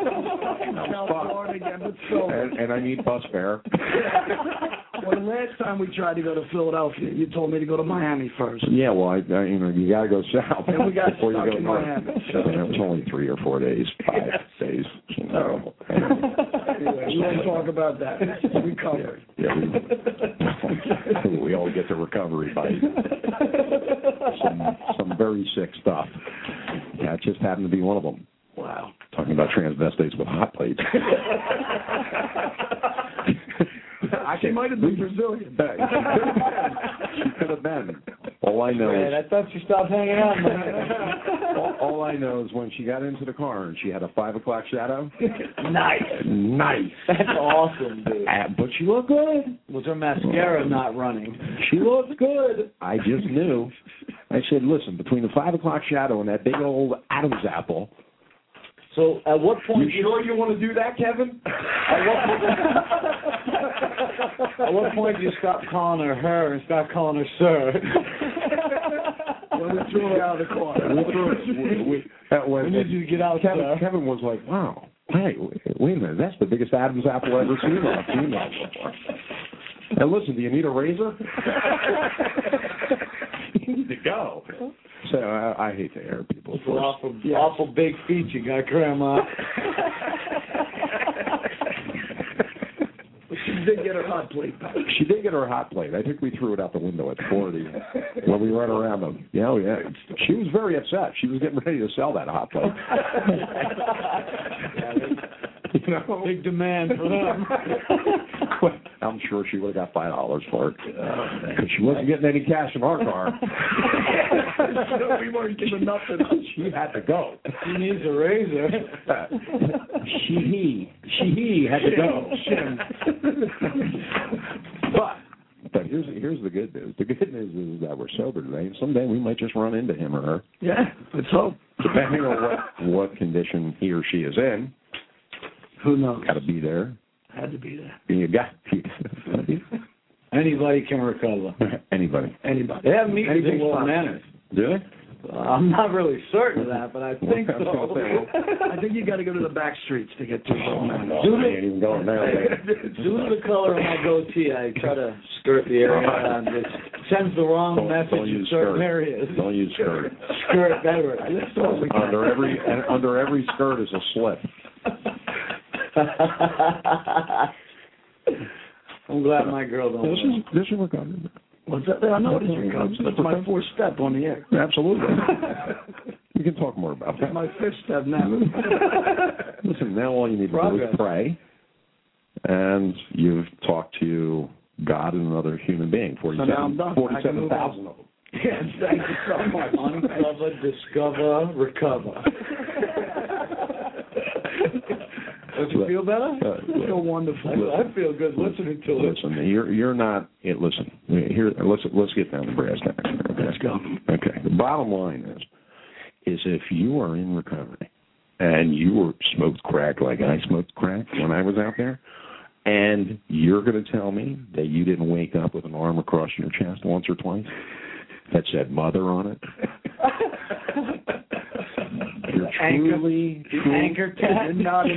And I need bus fare. Well, the last time we tried to go to Philadelphia, you told me to go to Miami first. Yeah, well, you got to go south. And we got before stuck you go in north. Miami. So it was only 3 or 4 days, 5 days. Terrible. Anyway, we won't talk about that. Recovery. Yeah, we all get to recovery by some very sick stuff. Yeah, it just happened to be one of them. Wow. Talking about transvestites with hot plates. She might have been Brazilian. She could have been. All I know is... I thought she stopped hanging out. all I know is when she got into the car and she had a 5 o'clock shadow. Nice. That's awesome, dude. But she looked good. Was her mascara not running? She looked good. I just knew. I said, listen, between the 5 o'clock shadow and that big old Adam's apple... So at what point... You sure you want to do that, Kevin? At what point do you stop calling her and start calling her sir? When we threw her out of the car. We need you to get out, sir. Kevin was like, wow, hey, wait a minute, that's the biggest Adam's apple I've ever seen. I've seen that before. And listen, do you need a razor? You need to go. So I hate to air people. Awful big feet you got, Grandma. did get her hot plate back. She did get her hot plate. I think we threw it out the window at 40 when we ran around them. Yeah, yeah. She was very upset. She was getting ready to sell that hot plate. You know? Big demand for them. I'm sure she would have got $5 for it because she wasn't getting any cash in our car. We weren't giving nothing. She had to go. She needs a razor. He had to go. But here's the good news. The good news is that we're sober today. Someday we might just run into him or her. Yeah, let's hope. Depending on what condition he or she is in. Who knows? Got to be there. Had to be there. You got to be. Anybody can recover. Anybody. They have meetings in Lower Manor. Do they? I'm not really certain of that, but I think so. I think you got to go to the back streets to get to Lower Manor. I ain't even going there. Due to the color of my goatee, I try to skirt the area and it sends the wrong message in certain areas. Don't use skirt. Skirt better. Under every skirt is a slip. I'm glad my girl don't. This is recovery. What's that? I know it is recovery. That's my fourth step on the air. Absolutely. We can talk more about that. My fifth step now. Listen, now all you need to do is pray, and you've talked to God and another human being. 47,000 of them. Yes, thank you so much. Uncover, discover, recover. Don't you feel better? I feel wonderful. I feel good listening to it. Listen, you're not. Listen, here. Let's get down to brass tacks. Okay? Let's go. Okay. The bottom line is if you are in recovery and you smoked crack like I smoked crack when I was out there, and you're going to tell me that you didn't wake up with an arm across your chest once or twice that said "mother" on it. You're anchor cat.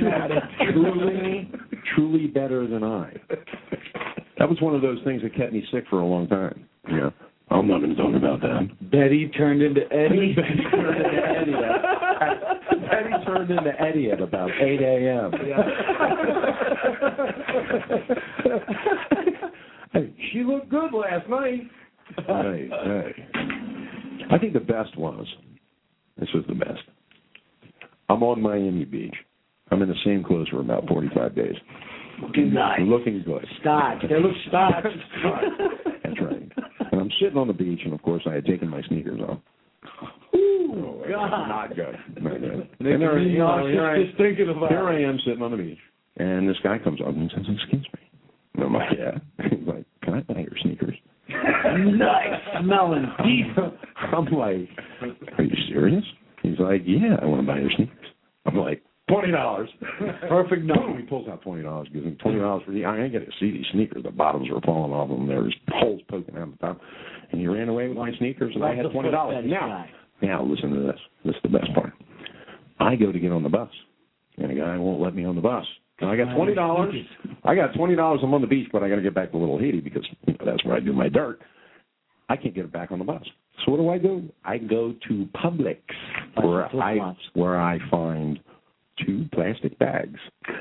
truly better than I. That was one of those things that kept me sick for a long time. Yeah, I'm not going to talk about that. Betty turned into Eddie. Betty turned into Eddie at about 8 a.m. Hey, she looked good last night. Hey. I think the best was, this was the best. I'm on Miami Beach. I'm in the same clothes for about 45 days. Looking nice. Looking good. Starch. They look starch. That's right. And I'm sitting on the beach, and of course I had taken my sneakers off. Ooh, God. Not good. Not good. And here I am sitting on the beach, and this guy comes up and says, "Excuse me." And I'm like, "Yeah." He's like, "Can I buy your sneakers?" Nice. Smelling deep. I'm like, "Are you serious?" He's like, "Yeah, I want to buy your sneakers." I'm like, $20. Perfect number. He pulls out $20, gives him $20 for the. I ain't get to see these sneakers. The bottoms were falling off them. There was holes poking out the top. And he ran away with my sneakers, and I had $20. Now listen to this. This is the best part. I go to get on the bus, and the guy won't let me on the bus. And I got $20. I got $20. I'm on the beach, but I got to get back to Little Haiti because that's where I do my dirt. I can't get it back on the bus. So what do? I go to Publix, where I find 2 plastic bags.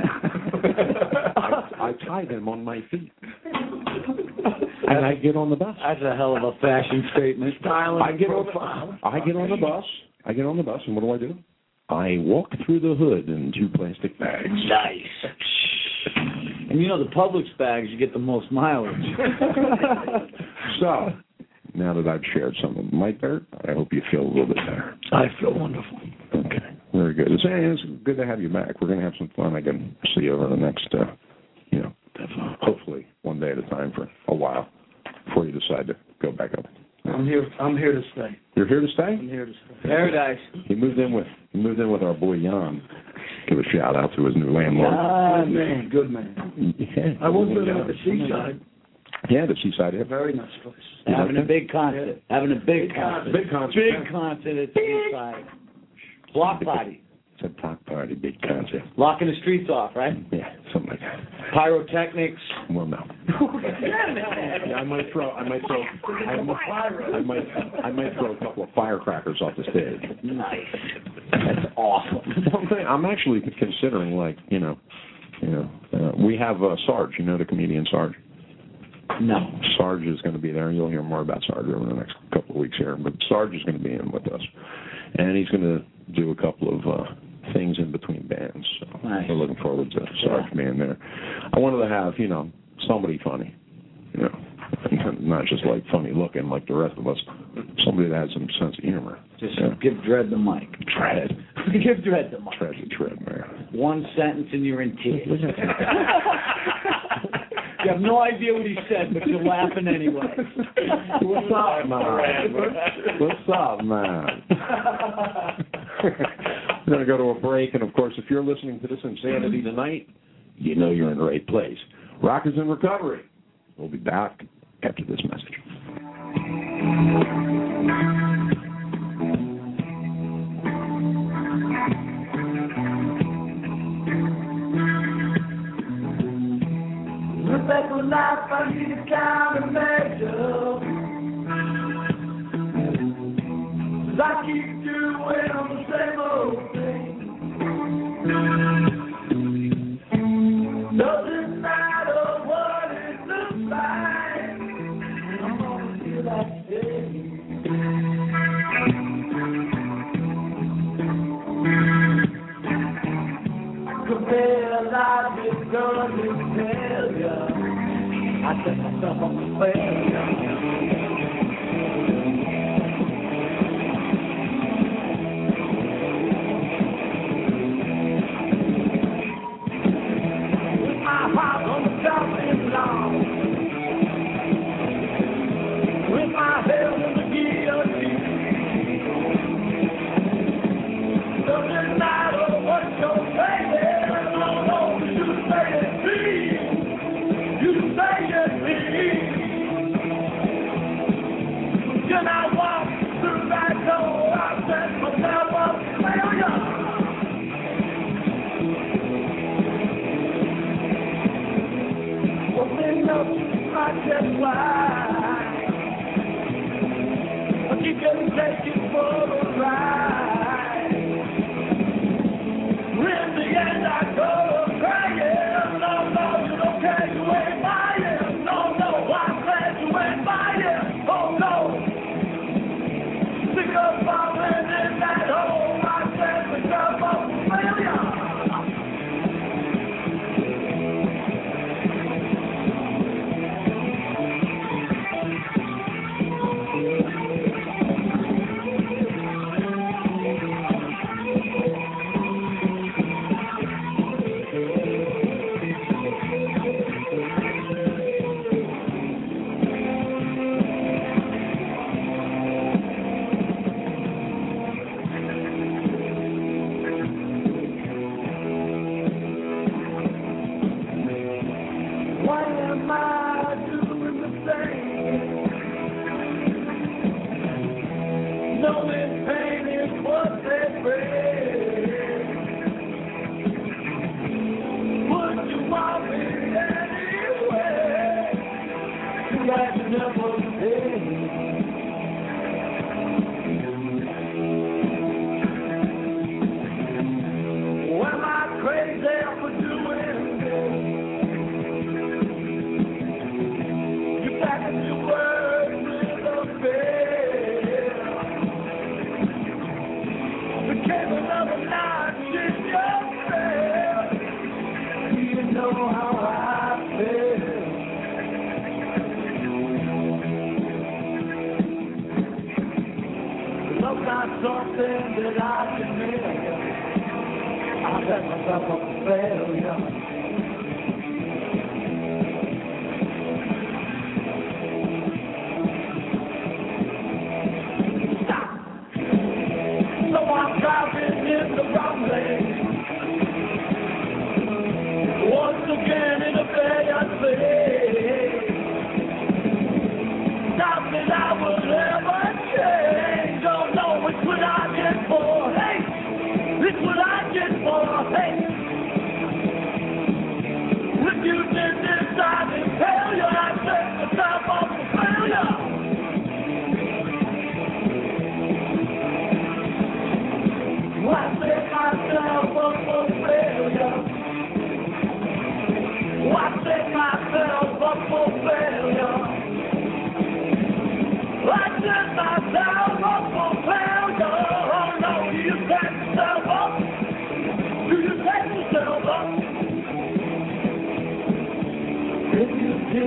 I tie them on my feet, and I get on the bus. That's a hell of a fashion statement. I get on the bus, and what do? I walk through the hood in 2 plastic bags. Nice. And you know the Publix bags, you get the most mileage. So, now that I've shared some of my dirt, I hope you feel a little bit better. I feel wonderful. Okay, very good. It's good to have you back. We're going to have some fun. I can see you over the next, hopefully one day at a time for a while before you decide to go back up. I'm here to stay. You're here to stay? I'm here to stay. Paradise. He moved in with our boy Jan. Give a shout out to his new landlord. Good man. Yeah. I was living at the seaside. Yeah, the seaside. Yeah. Very nice place. Having a big concert. Having a big concert. Big concert. Big concert at the seaside. Block party. It's a block party, big concert. Locking the streets off, right? Yeah, something like that. Pyrotechnics. Well, no. Yeah, I might throw a couple of firecrackers off the stage. Nice. That's awesome. I'm actually considering, we have Sarge. You know the comedian Sarge? No. Sarge is going to be there. You'll hear more about Sarge over the next couple of weeks here. But Sarge is going to be in with us. And he's going to do a couple of things in between bands. So nice. We're looking forward to Sarge being there. I wanted to have, somebody funny. Not just like funny looking like the rest of us. Somebody that has some sense of humor. Just give Dredd the mic. Dredd. Give Dredd the mic. Dredd, man. One sentence and you're in tears. You have no idea what he said, but you're laughing anyway. What's up, man? What's up, man? We're going to go to a break, and of course, if you're listening to this insanity tonight, you know you're in the right place. Rockers in Recovery. We'll be back after this message. Look back on life, I need a countermeasure. 'Cause I keep doing the same old thing. Doesn't matter what it looks like, I'm gonna do that thing. Compare life with done with failure. I set myself up for failure. With my heart on the chopping block, with my head in the guillotine. Doesn't matter what you're saying. Can I walk through that door? I set myself up for failure. Open up, I just why I keep getting taken for the ride. In the end, I go crying. No, you don't care, you ain't buying. No, I'm glad you ain't buying. Oh, no. Sick of falling in that hole. I set myself up for failure.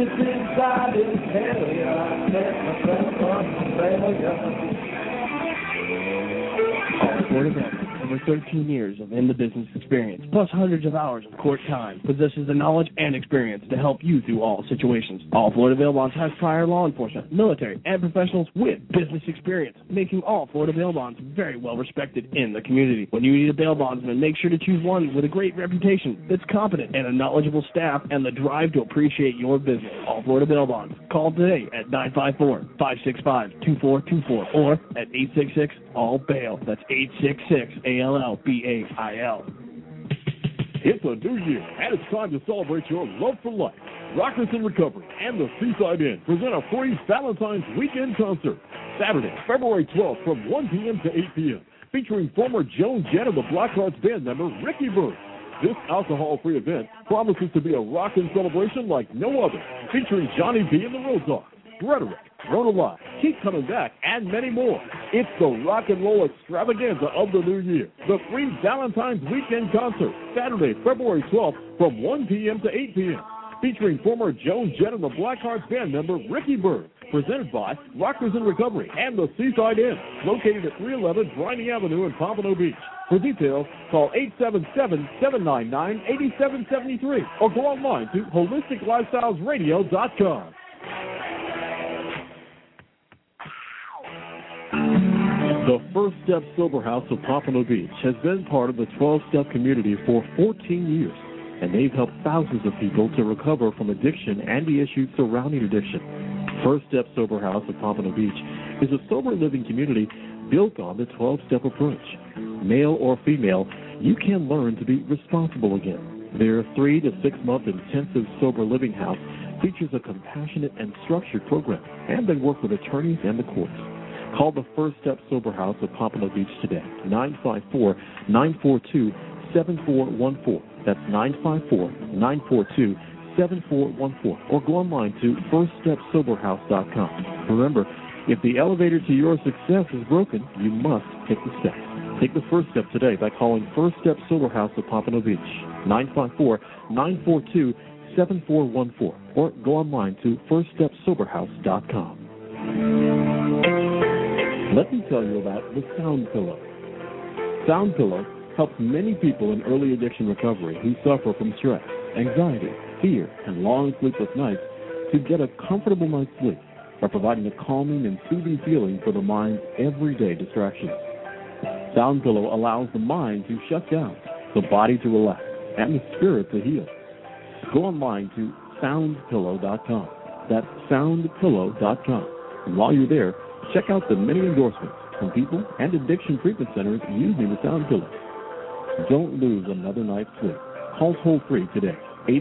this inside is failure. I set myself up for failure. Florida Bell, over 13 years of in-the-business experience, plus hundreds of hours of court time, possesses the knowledge and experience to help you through all situations. All Florida Bail Bonds has prior law enforcement, military, and professionals with business experience, making all Florida Bail Bonds very well respected in the community. When you need a bail bondsman, make sure to choose one with a great reputation, that's competent, and a knowledgeable staff, and the drive to appreciate your business. All Florida Bail Bonds. Call today at 954-565-2424 or at 866-ALL-BAIL. That's 866-ALL-BAIL. It's a new year, and it's time to celebrate your love for life. Rockers in Recovery and the Seaside Inn present a free Valentine's Weekend concert, Saturday, February 12th from 1 p.m. to 8 p.m., featuring former Joan Jett of the Blackhearts band member Ricky Byrd. This alcohol-free event promises to be a rockin' celebration like no other, featuring Johnny B and the Road Dogs, Rhetoric, Rona Live, Keep Coming Back, and many more. It's the rock and roll extravaganza of the new year. The free Valentine's Weekend concert, Saturday, February 12th from 1 p.m. to 8 p.m., featuring former Joan Jett and the Blackhearts band member Ricky Byrd, presented by Rockers in Recovery and the Seaside Inn, located at 311 Briney Avenue in Pompano Beach. For details, call 877-799-8773 or go online to holisticlifestylesradio.com. The First Step Sober House of Pompano Beach has been part of the 12-step community for 14 years, and they've helped thousands of people to recover from addiction and the issues surrounding addiction. First Step Sober House of Pompano Beach is a sober living community built on the 12-step approach. Male or female, you can learn to be responsible again. Their 3 to 6 month intensive sober living house features a compassionate and structured program, and they work with attorneys and the courts. Call the First Step Sober House of Pompano Beach today, 954-942-7414. That's 954-942-7414. Or go online to firststepsoberhouse.com. Remember, if the elevator to your success is broken, you must take the steps. Take the first step today by calling First Step Sober House of Pompano Beach, 954-942-7414. Or go online to firststepsoberhouse.com. Let me tell you about the Sound Pillow. Sound Pillow helps many people in early addiction recovery who suffer from stress, anxiety, fear, and long sleepless nights to get a comfortable night's sleep by providing a calming and soothing feeling for the mind's everyday distractions. Sound Pillow allows the mind to shut down, the body to relax, and the spirit to heal. Go online to soundpillow.com. That's soundpillow.com. And while you're there, check out the many endorsements from people and addiction treatment centers using the Sound Pillow. Don't lose another night's sleep. Call toll-free today,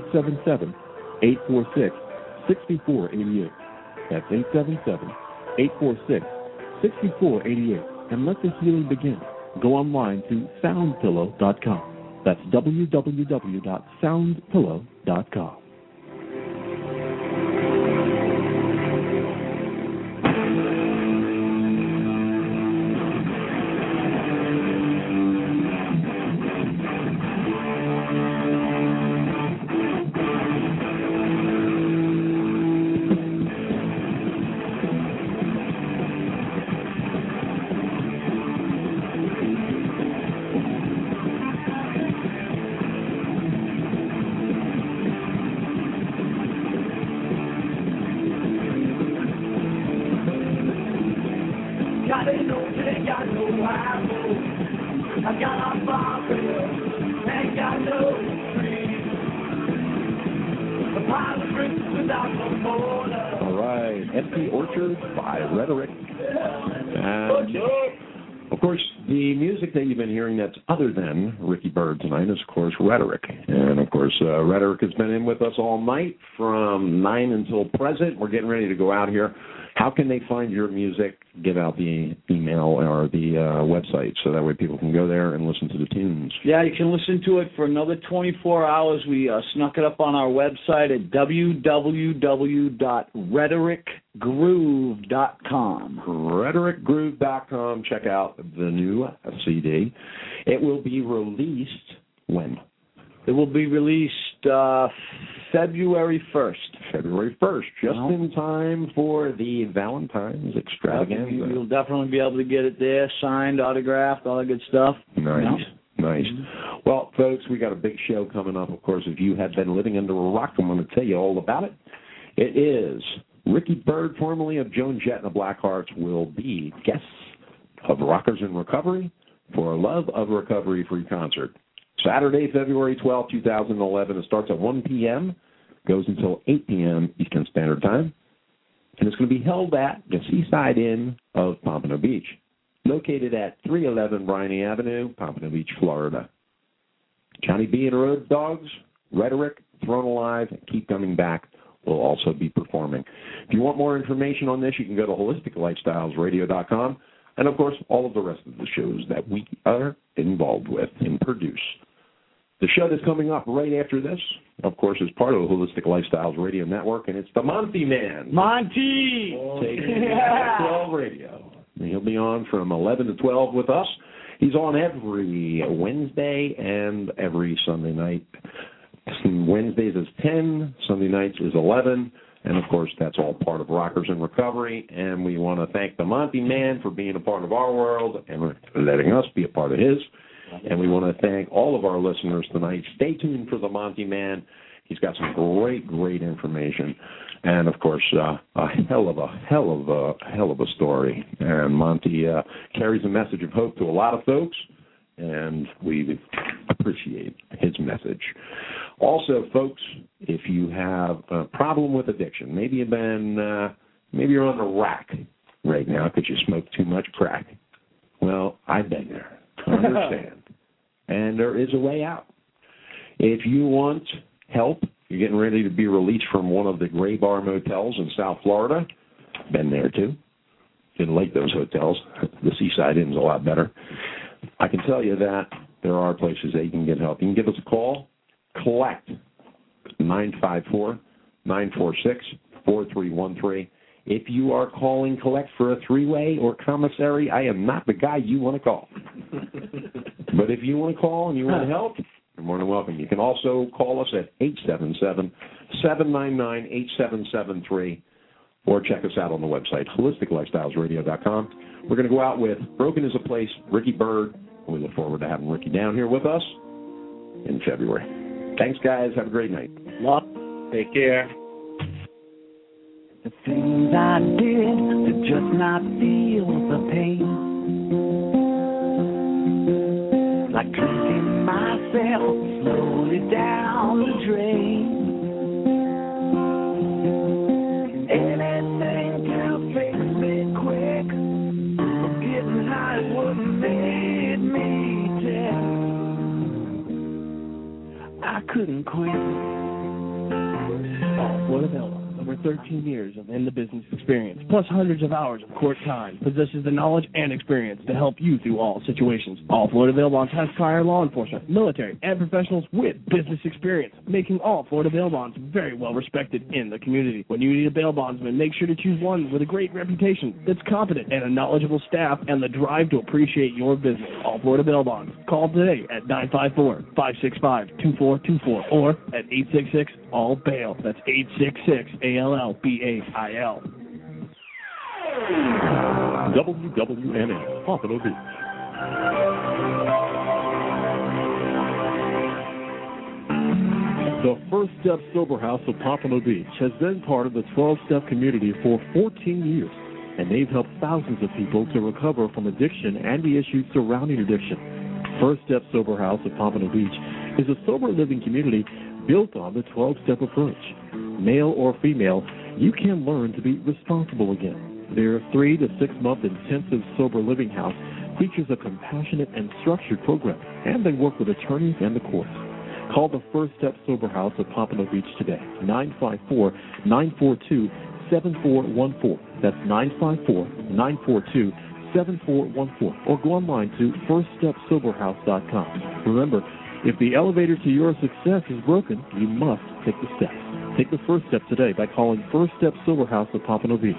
877-846-6488. That's 877-846-6488. And let the healing begin. Go online to soundpillow.com. That's www.soundpillow.com. All right, Empty Orchard by Rhetoric. And, of course, the music that you've been hearing that's other than Ricky Byrd tonight is, of course, Rhetoric. And, of course, Rhetoric has been in with us all night from 9 until present. We're getting ready to go out here. How can they find your music? Give out the email or the website so that way people can go there and listen to the tunes. Yeah, you can listen to it for another 24 hours. We snuck it up on our website at www.rhetoricgroove.com. Rhetoricgroove.com. Check out the new CD. It will be released when? It will be released February 1st. February 1st, just in time for the Valentine's extravaganza. You'll definitely be able to get it there, signed, autographed, all that good stuff. Nice. Nice. Well, folks, we got a big show coming up. Of course, if you have been living under a rock, I'm going to tell you all about it. It is Ricky Byrd, formerly of Joan Jett and the Blackhearts, will be guests of Rockers in Recovery for a Love of Recovery free concert. Saturday, February 12, 2011. It starts at 1 p.m., goes until 8 p.m. Eastern Standard Time, and it's going to be held at the Seaside Inn of Pompano Beach, located at 311 Bryony Avenue, Pompano Beach, Florida. Johnny B and the Road Dogs, Rhetoric, Thrown Alive, and Keep Coming Back will also be performing. If you want more information on this, you can go to holisticlifestylesradio.com, and, of course, all of the rest of the shows that we are involved with and produce. The show that's coming up right after this, of course, is part of the Holistic Lifestyles Radio Network, and it's the Monty Man. Monty! Taking 12 Radio. He'll be on from 11 to 12 with us. He's on every Wednesday and every Sunday night. Wednesdays is 10, Sunday nights is 11, and, of course, that's all part of Rockers in Recovery, and we want to thank the Monty Man for being a part of our world and letting us be a part of his. And we want to thank all of our listeners tonight. Stay tuned for the Monty Man. He's got some great information, and of course, a hell of a story. And Monty carries a message of hope to a lot of folks, and we appreciate his message. Also, folks, if you have a problem with addiction, maybe you're on the rack right now because you smoke too much crack. Well, I've been there. I understand. And there is a way out. If you want help, you're getting ready to be released from one of the Gray Bar motels in South Florida. Been there, too. Didn't like those hotels. The Seaside Inn's a lot better. I can tell you that there are places that you can get help. You can give us a call. Collect 954-946-4313. If you are calling Collect for a three-way or commissary, I am not the guy you want to call. But if you want to call and you want help, you're more than welcome. You can also call us at 877-799-8773 or check us out on the website, holisticlifestylesradio.com. We're going to go out with Broken is a Place, Ricky Byrd. We look forward to having Ricky down here with us in February. Thanks, guys. Have a great night. Take care. The things I did to just not feel the pain, like drinking myself slowly down the drain. Anything to fix it quick, getting high is what made me dead. I couldn't quit. What available? Over 13 years of in-the-business experience, plus hundreds of hours of court time, possesses the knowledge and experience to help you through all situations. All Florida Bail Bonds has prior law enforcement, military, and professionals with business experience, making all Florida Bail Bonds very well respected in the community. When you need a bail bondsman, make sure to choose one with a great reputation that's competent and a knowledgeable staff and the drive to appreciate your business. All Florida Bail Bonds. Call today at 954-565-2424 or at 866-ALL-BAIL. That's 866-ALL-BAIL. WWNN, Pompano Beach. The First Step Sober House of Pompano Beach has been part of the 12-step community for 14 years, and they've helped thousands of people to recover from addiction and the issues surrounding addiction. First Step Sober House of Pompano Beach is a sober living community built on the 12-step approach. Male or female, you can learn to be responsible again. Their 3 to 6 month intensive sober living house features a compassionate and structured program, and they work with attorneys and the courts. Call the First Step Sober House of Pompano Beach today, 954-942-7414. That's 954-942-7414. Or go online to firststepsoberhouse.com. Remember, if the elevator to your success is broken, you must take the steps. Take the first step today by calling First Step Sober House of Pompano Beach,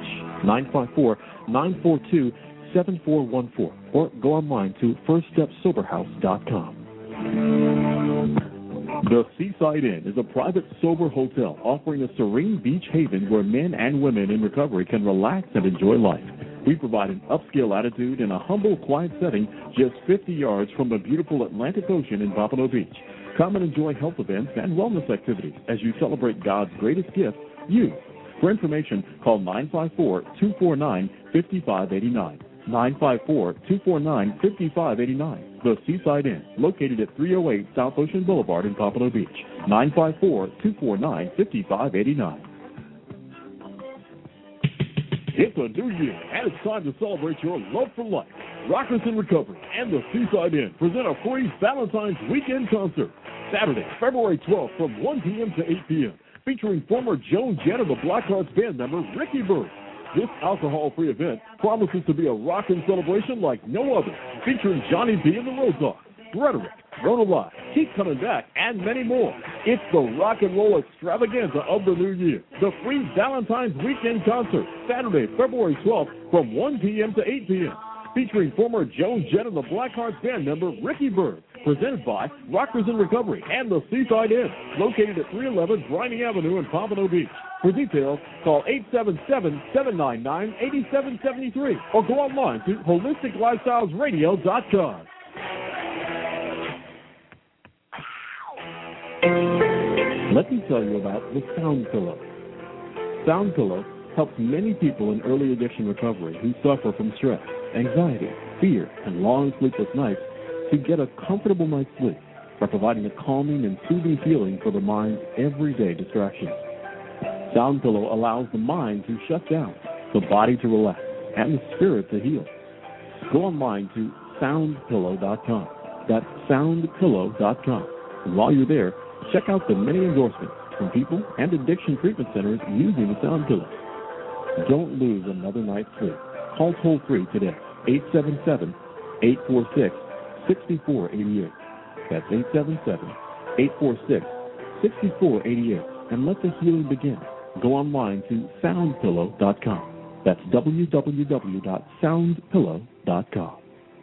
954-942-7414. Or go online to firststepsoberhouse.com. The Seaside Inn is a private, sober hotel offering a serene beach haven where men and women in recovery can relax and enjoy life. We provide an upscale attitude in a humble, quiet setting just 50 yards from the beautiful Atlantic Ocean in Pompano Beach. Come and enjoy health events and wellness activities as you celebrate God's greatest gift, you. For information, call 954-249-5589. 954-249-5589. The Seaside Inn, located at 308 South Ocean Boulevard in Pompano Beach. 954-249-5589. It's a new year, and it's time to celebrate your love for life. Rockers in Recovery and the Seaside Inn present a free Valentine's Weekend concert, Saturday, February 12th from 1 p.m. to 8 p.m., featuring former Joan Jett of the Blackhearts band member Ricky Byrd. This alcohol-free event promises to be a rockin' celebration like no other, featuring Johnny B and the Road Dogs, Rhetoric, Rona Live, Keep Coming Back, and many more. It's the rock and roll extravaganza of the new year. The free Valentine's Weekend concert, Saturday, February 12th from 1 p.m. to 8 p.m., featuring former Joan Jett and the Blackhearts band member Ricky Byrd, presented by Rockers in Recovery and the Seaside Inn, located at 311 Bryony Avenue in Pompano Beach. For details, call 877-799-8773 or go online to holisticlifestylesradio.com. Let me tell you about the Sound Pillow. Sound Pillow helps many people in early addiction recovery who suffer from stress, anxiety, fear, and long sleepless nights to get a comfortable night's sleep by providing a calming and soothing feeling for the mind's everyday distractions. Sound Pillow allows the mind to shut down, the body to relax, and the spirit to heal. Go online to soundpillow.com. That's soundpillow.com. And while you're there, check out the many endorsements from people and addiction treatment centers using the Sound Pillow. Don't lose another night's sleep. Call toll-free today, 877-846-6488. That's 877-846-6488. And let the healing begin. Go online to soundpillow.com. That's www.soundpillow.com.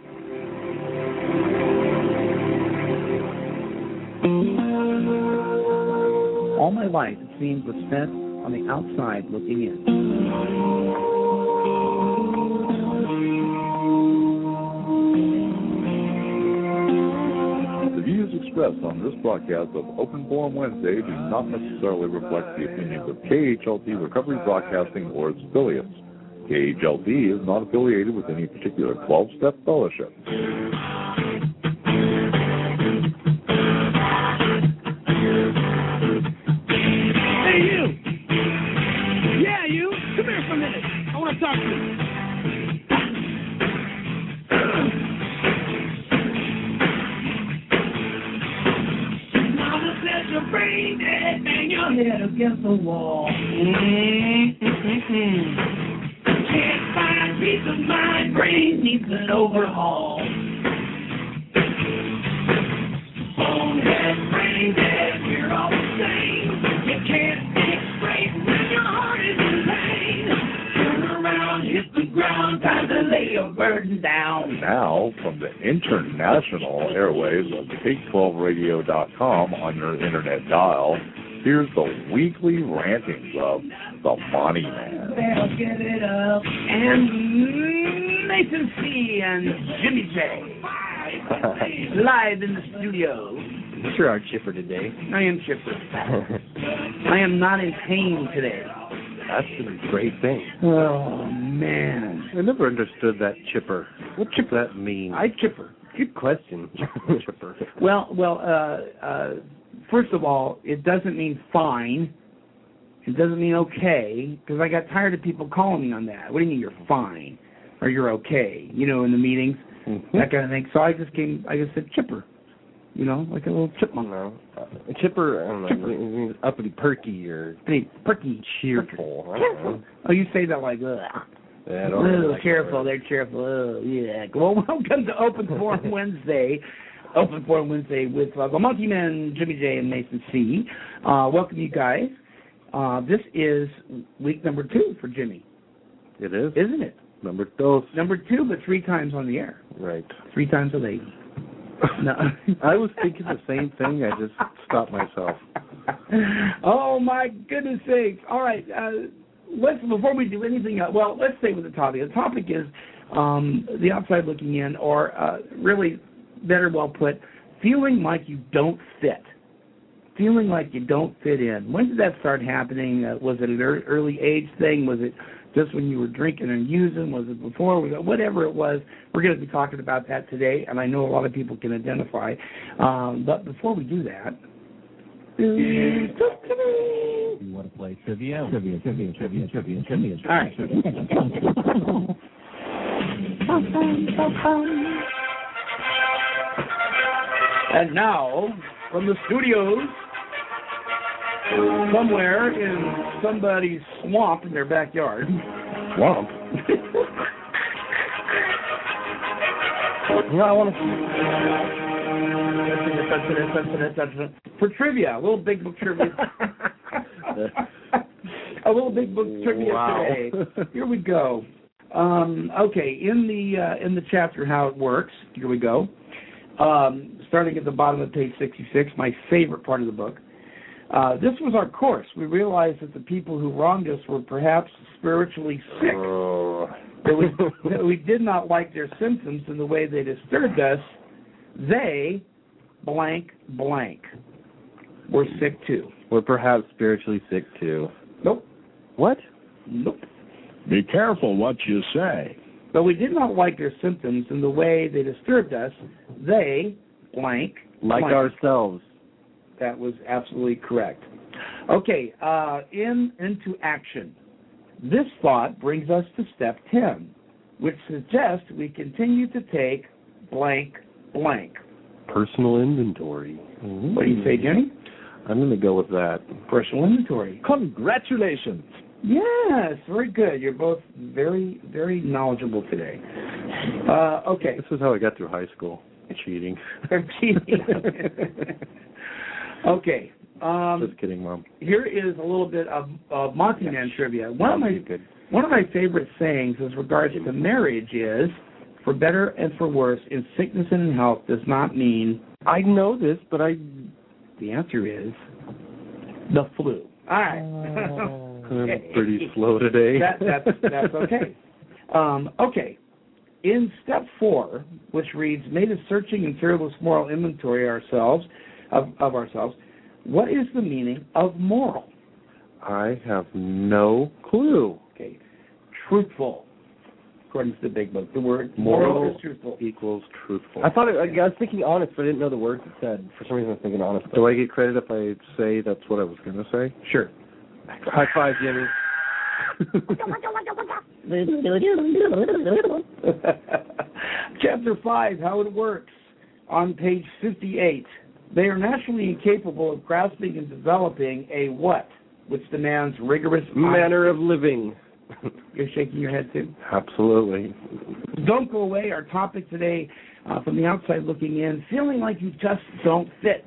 All my life, it seems, was spent on the outside looking in. The views expressed on this broadcast of Open Forum Wednesday do not necessarily reflect the opinions of KHLP Recovery Broadcasting or its affiliates. KHLP is not affiliated with any particular 12-step fellowship. Hey, you! Yeah, you! Come here for a minute. I want to talk to you. Mama said your brain dead, bang your head against the wall. Can't find peace of mind, brain needs an overhaul. Bonehead, brain dead, we're all the same. You can't think straight when your heart is in pain. Turn around, hit the ground, time to lay your burden down. Now, from the international airwaves of Take12Radio.com on your internet dial, here's the weekly rantings of the Money Man. They'll get it up. And Nathan C. and Jimmy J. Live in the studio. You sure are chipper today. I am chipper. I am not in pain today. That's a great thing. Oh, man. I never understood that chipper. What chipper that mean? I chipper. Good question. Chipper. Well, first of all, it doesn't mean fine. It doesn't mean okay, because I got tired of people calling me on that. What do you mean you're fine or you're okay? You know, in the meetings, that kind of thing. So I just said chipper. You know, like a little chipmunk. No. Chipper, I don't know, it means uppity perky or perky. Cheerful. Oh, you say that like, ugh. Yeah, cheerful, they're cheerful. Oh, yeah. Well, welcome to Open Forum Wednesday. Open Forum Wednesday with the Monkey Man, Jimmy J, and Mason C. Welcome, you guys. This is week number 2 for Jimmy. It is. Isn't it? Number 2. Number 2, but 3 times on the air. Right. 3 times a lady. No. I was thinking the same thing. I just stopped myself. Oh, my goodness sakes. All right. Before we do anything else, well, let's stay with the topic. The topic is the outside looking in, or really, better well put, feeling like you don't fit. Feeling like you don't fit in. When did that start happening? Was it an early age thing? Was it just when you were drinking and using? Was it before? Was it whatever it was? We're going to be talking about that today, and I know a lot of people can identify. But before we do that, you want to play trivia? Trivia. All right. And now, from the studios, somewhere in somebody's swamp in their backyard. Swamp? No, I want to... For trivia, a little big book trivia. A little big book trivia today. Here we go. Okay, in the chapter How It Works, here we go. Starting at the bottom of page 66, my favorite part of the book. This was our course. We realized that the people who wronged us were perhaps spiritually sick. That we did not like their symptoms and the way they disturbed us. They, blank, were sick too. We're perhaps spiritually sick too. Nope. What? Nope. Be careful what you say. But we did not like their symptoms and the way they disturbed us. They, blank, like ourselves. That was absolutely correct. Okay, into action. This thought brings us to step 10, which suggests we continue to take blank. Personal inventory. Mm-hmm. What do you say, Jenny? I'm going to go with that. Personal inventory. Congratulations. Yes, very good. You're both very, very knowledgeable today. Okay. This is how I got through high school. Cheating. Okay. Just kidding, Mom. Here is a little bit of Monty Man trivia. One of my favorite sayings as regards to marriage is, for better and for worse, in sickness and in health, does not mean... I know this, but The answer is the flu. All right. I'm pretty slow today. That's okay. Okay. In step 4, which reads, made a searching and fearless moral inventory of ourselves, what is the meaning of moral? I have no clue. Okay. Truthful, according to the big book. The word moral is truthful. Equals truthful. I was thinking honest, but I didn't know the words it said. For some reason I was thinking honest. Do I get credit if I say that's what I was going to say? Sure. High five, Jimmy. Chapter 5, How It Works, on page 58. They are naturally incapable of grasping and developing a what, which demands rigorous manner of living. You're shaking your head too? Absolutely. Don't go away. Our topic today, from the outside looking in, feeling like you just don't fit.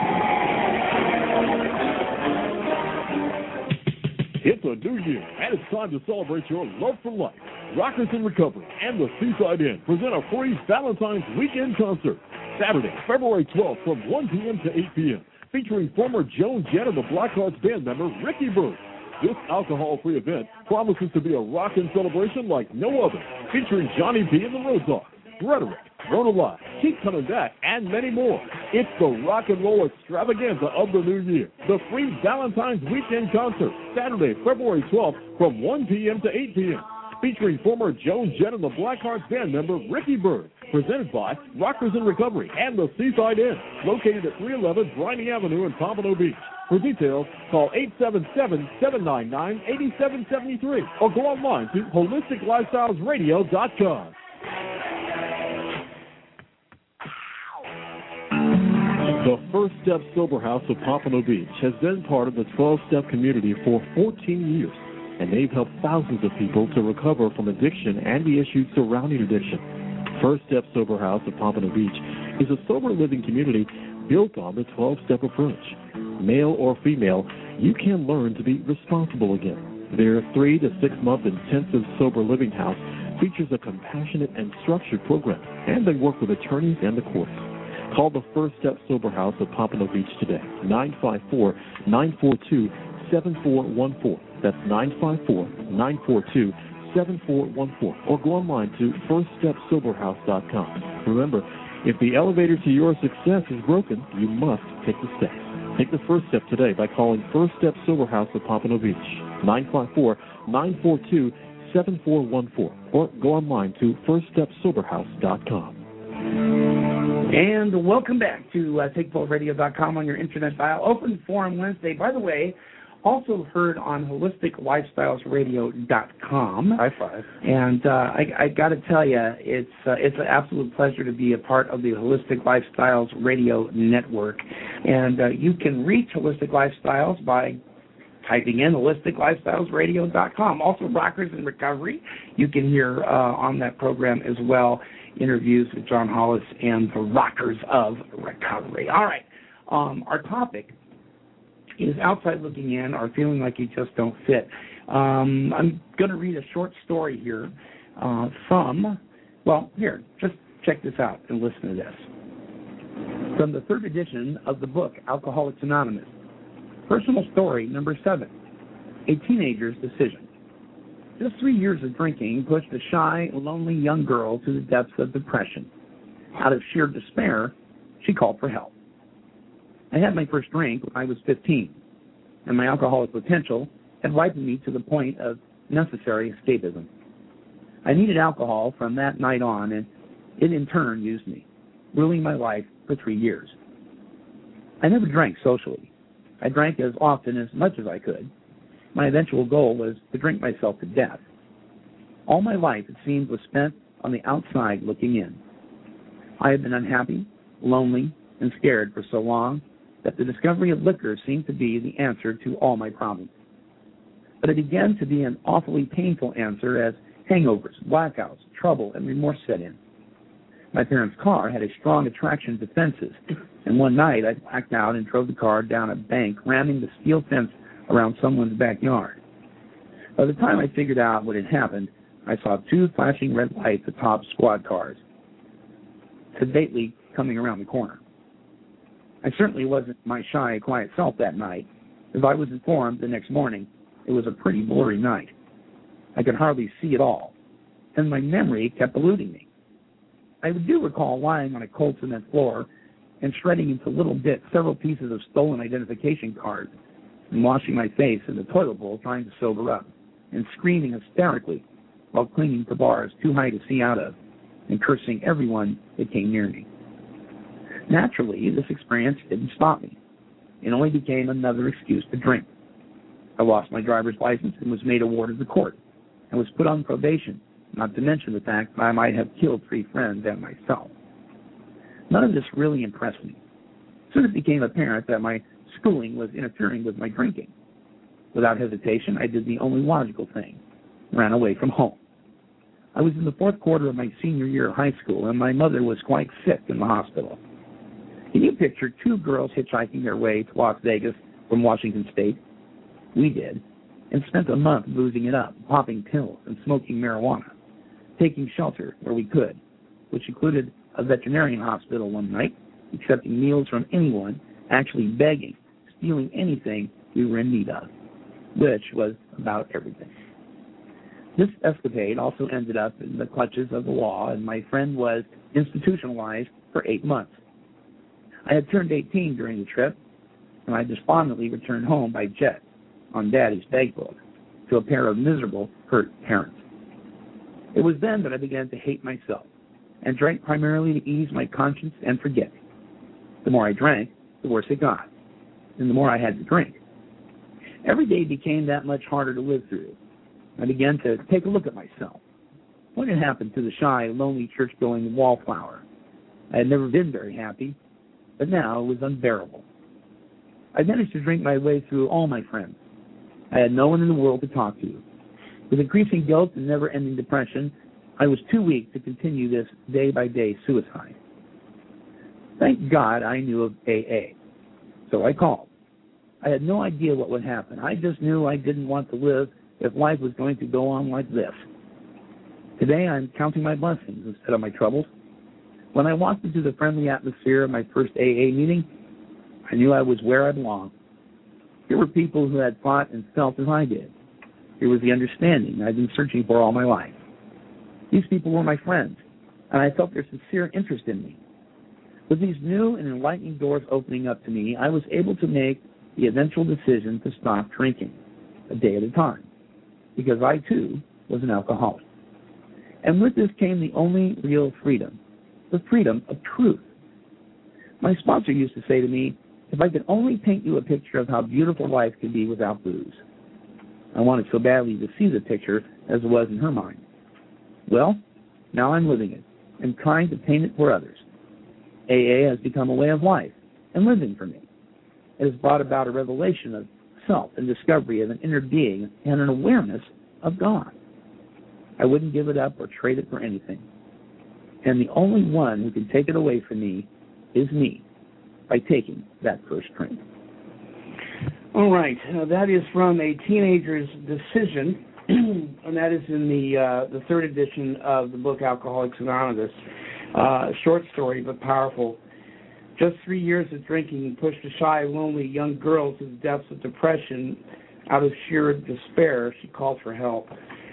It's a new year, and it's time to celebrate your love for life. Rockers in Recovery and the Seaside Inn present a free Valentine's Weekend concert, Saturday, February 12th from 1 p.m. to 8 p.m., featuring former Joan Jett and the Blackhearts band member Ricky Byrd. This alcohol-free event promises to be a rockin' celebration like no other, featuring Johnny B and the Road Dogs, Rhetoric, Rhoda Live, Keep Coming Back, and many more. It's the rock and roll extravaganza of the new year. The free Valentine's Weekend concert, Saturday, February 12th from 1 p.m. to 8 p.m., featuring former Joan Jett and the Blackhearts band member Ricky Byrd, presented by Rockers in Recovery and the Seaside Inn, located at 311 Briney Avenue in Pompano Beach. For details, call 877-799-8773 or go online to holisticlifestylesradio.com. The First Step Sober House of Pompano Beach has been part of the 12-Step community for 14 years, and they've helped thousands of people to recover from addiction and the issues surrounding addiction. First Step Sober House of Pompano Beach is a sober living community built on the 12-step approach. Male or female, you can learn to be responsible again. Their 3 to 6 month intensive sober living house features a compassionate and structured program, and they work with attorneys and the courts. Call the First Step Sober House of Pompano Beach today, 954-942-7414. That's 954-942-7414. Or go online to firststepsoberhouse.com. Remember, if the elevator to your success is broken, you must take the steps. Take the first step today by calling First Step Sober House of Pompano Beach, 954-942-7414. Or go online to firststepsoberhouse.com. And welcome back to TakeFullRadio.com on your internet dial. Open Forum Wednesday. By the way, also heard on HolisticLifestylesRadio.com. High five. And I got to tell you, it's an absolute pleasure to be a part of the Holistic Lifestyles Radio Network. And you can reach Holistic Lifestyles by typing in HolisticLifestylesRadio.com. Also, Rockers in Recovery. You can hear on that program as well interviews with John Hollis and the Rockers of Recovery. All right. Our topic is outside looking in or feeling like you just don't fit. I'm going to read a short story here here, just check this out and listen to this. From the third edition of the book, Alcoholics Anonymous. Personal story number 7, a teenager's decision. Just 3 years of drinking pushed a shy, lonely young girl to the depths of depression. Out of sheer despair, she called for help. I had my first drink when I was 15, and my alcoholic potential had ripened me to the point of necessary escapism. I needed alcohol from that night on, and it in turn used me, ruining my life for 3 years. I never drank socially. I drank as often as much as I could. My eventual goal was to drink myself to death. All my life, it seemed, was spent on the outside looking in. I had been unhappy, lonely, and scared for so long that the discovery of liquor seemed to be the answer to all my problems. But it began to be an awfully painful answer as hangovers, blackouts, trouble, and remorse set in. My parents' car had a strong attraction to fences, and one night I blacked out and drove the car down a bank, ramming the steel fence around someone's backyard. By the time I figured out what had happened, I saw 2 flashing red lights atop squad cars, sedately coming around the corner. I certainly wasn't my shy, quiet self that night. As I was informed the next morning, it was a pretty blurry night. I could hardly see at all, and my memory kept eluding me. I do recall lying on a cold cement floor and shredding into little bits several pieces of stolen identification cards and washing my face in the toilet bowl trying to sober up and screaming hysterically while clinging to bars too high to see out of and cursing everyone that came near me. Naturally, this experience didn't stop me. It only became another excuse to drink. I lost my driver's license and was made a ward of the court and was put on probation, not to mention the fact that I might have killed 3 friends and myself. None of this really impressed me. Soon it became apparent that my schooling was interfering with my drinking. Without hesitation, I did the only logical thing, ran away from home. I was in the 4th quarter of my senior year of high school, and my mother was quite sick in the hospital. Can you picture 2 girls hitchhiking their way to Las Vegas from Washington State? We did, and spent a month boozing it up, popping pills and smoking marijuana, taking shelter where we could, which included a veterinarian hospital one night, accepting meals from anyone, actually begging, stealing anything we were in need of, which was about everything. This escapade also ended up in the clutches of the law, and my friend was institutionalized for 8 months. I had turned 18 during the trip, and I despondently returned home by jet on Daddy's bag book to a pair of miserable, hurt parents. It was then that I began to hate myself and drank primarily to ease my conscience and forget. The more I drank, the worse it got, and the more I had to drink. Every day became that much harder to live through. I began to take a look at myself. What had happened to the shy, lonely, church-going wallflower? I had never been very happy, but now it was unbearable. I managed to drink my way through all my friends. I had no one in the world to talk to. With increasing guilt and never-ending depression, I was too weak to continue this day-by-day suicide. Thank God I knew of AA, so I called. I had no idea what would happen. I just knew I didn't want to live if life was going to go on like this. Today I'm counting my blessings instead of my troubles. When I walked into the friendly atmosphere of my first AA meeting, I knew I was where I belonged. Here were people who had thought and felt as I did. Here was the understanding I'd been searching for all my life. These people were my friends, and I felt their sincere interest in me. With these new and enlightening doors opening up to me, I was able to make the eventual decision to stop drinking, a day at a time, because I, too, was an alcoholic. And with this came the only real freedom, the freedom of truth. My sponsor used to say to me, if I could only paint you a picture of how beautiful life could be without booze. I wanted so badly to see the picture as it was in her mind. Well, now I'm living it and trying to paint it for others. AA has become a way of life and living for me. It has brought about a revelation of self and discovery of an inner being and an awareness of God. I wouldn't give it up or trade it for anything. And the only one who can take it away from me is me, by taking that first drink. All right, that is from A Teenager's Decision, and that is in the third edition of the book Alcoholics Anonymous. Short story, but powerful. Just 3 years of drinking pushed a shy, lonely young girl to the depths of depression. Out of sheer despair, she called for help.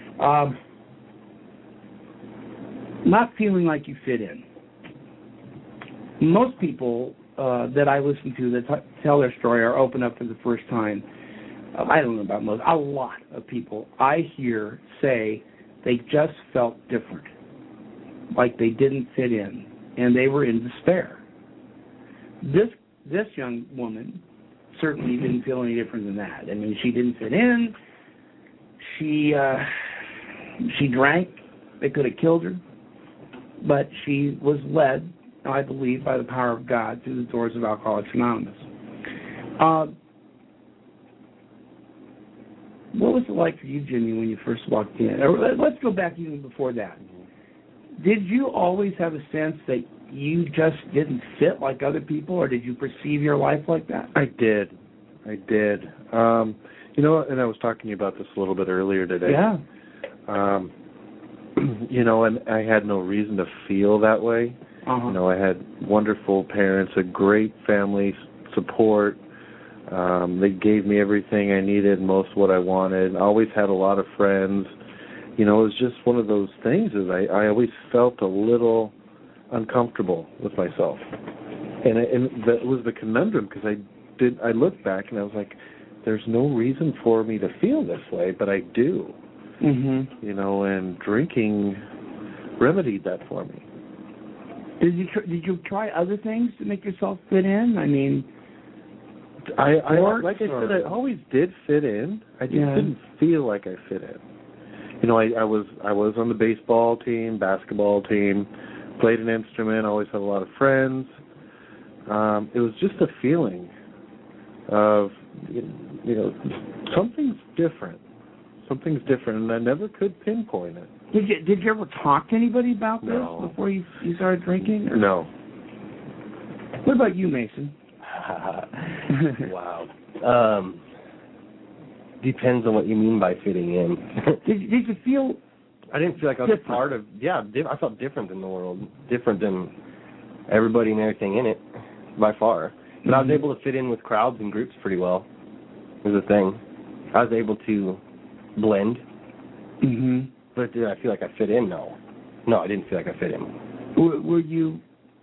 Not feeling like you fit in. Most people that I listen to that tell their story or open up for the first time, I don't know about most, a lot of people I hear say they just felt different, like they didn't fit in, and they were in despair. This young woman certainly didn't feel any different than that. I mean, she didn't fit in. She drank. They could have killed her, but she was led, I believe, by the power of God through the doors of Alcoholics Anonymous. What was it like for you, Jimmy, when you first walked in? Or let's go back even before that. Did you always have a sense that you just didn't fit like other people, or did you perceive your life like that? I did. You know, and I was talking to you about this a little bit earlier today. Yeah. You know, and I had no reason to feel that way. Uh-huh. You know, I had wonderful parents, a great family support. They gave me everything I needed, most what I wanted. I always had a lot of friends. You know, it was just one of those things is I always felt a little uncomfortable with myself. And that was the conundrum, because I looked back and I was like, there's no reason for me to feel this way, but I do. Mm-hmm. You know, and drinking remedied that for me. Did you try other things to make yourself fit in? I mean, like I said, I always did fit in. I just didn't feel like I fit in. You know, I was on the baseball team, basketball team, played an instrument, always had a lot of friends. It was just a feeling of, you know, something's different. Something's different, and I never could pinpoint it. Did you ever talk to anybody about this before you started drinking? Or? No. What about you, Mason? Wow. Depends on what you mean by fitting in. Did you feel? I didn't feel like I was part of. Yeah, I felt different in the world, different than everybody and everything in it, by far. But I was able to fit in with crowds and groups pretty well. Was the thing. I was able to blend. Mm-hmm. But did I feel like I fit in? No, I didn't feel like I fit in. Were you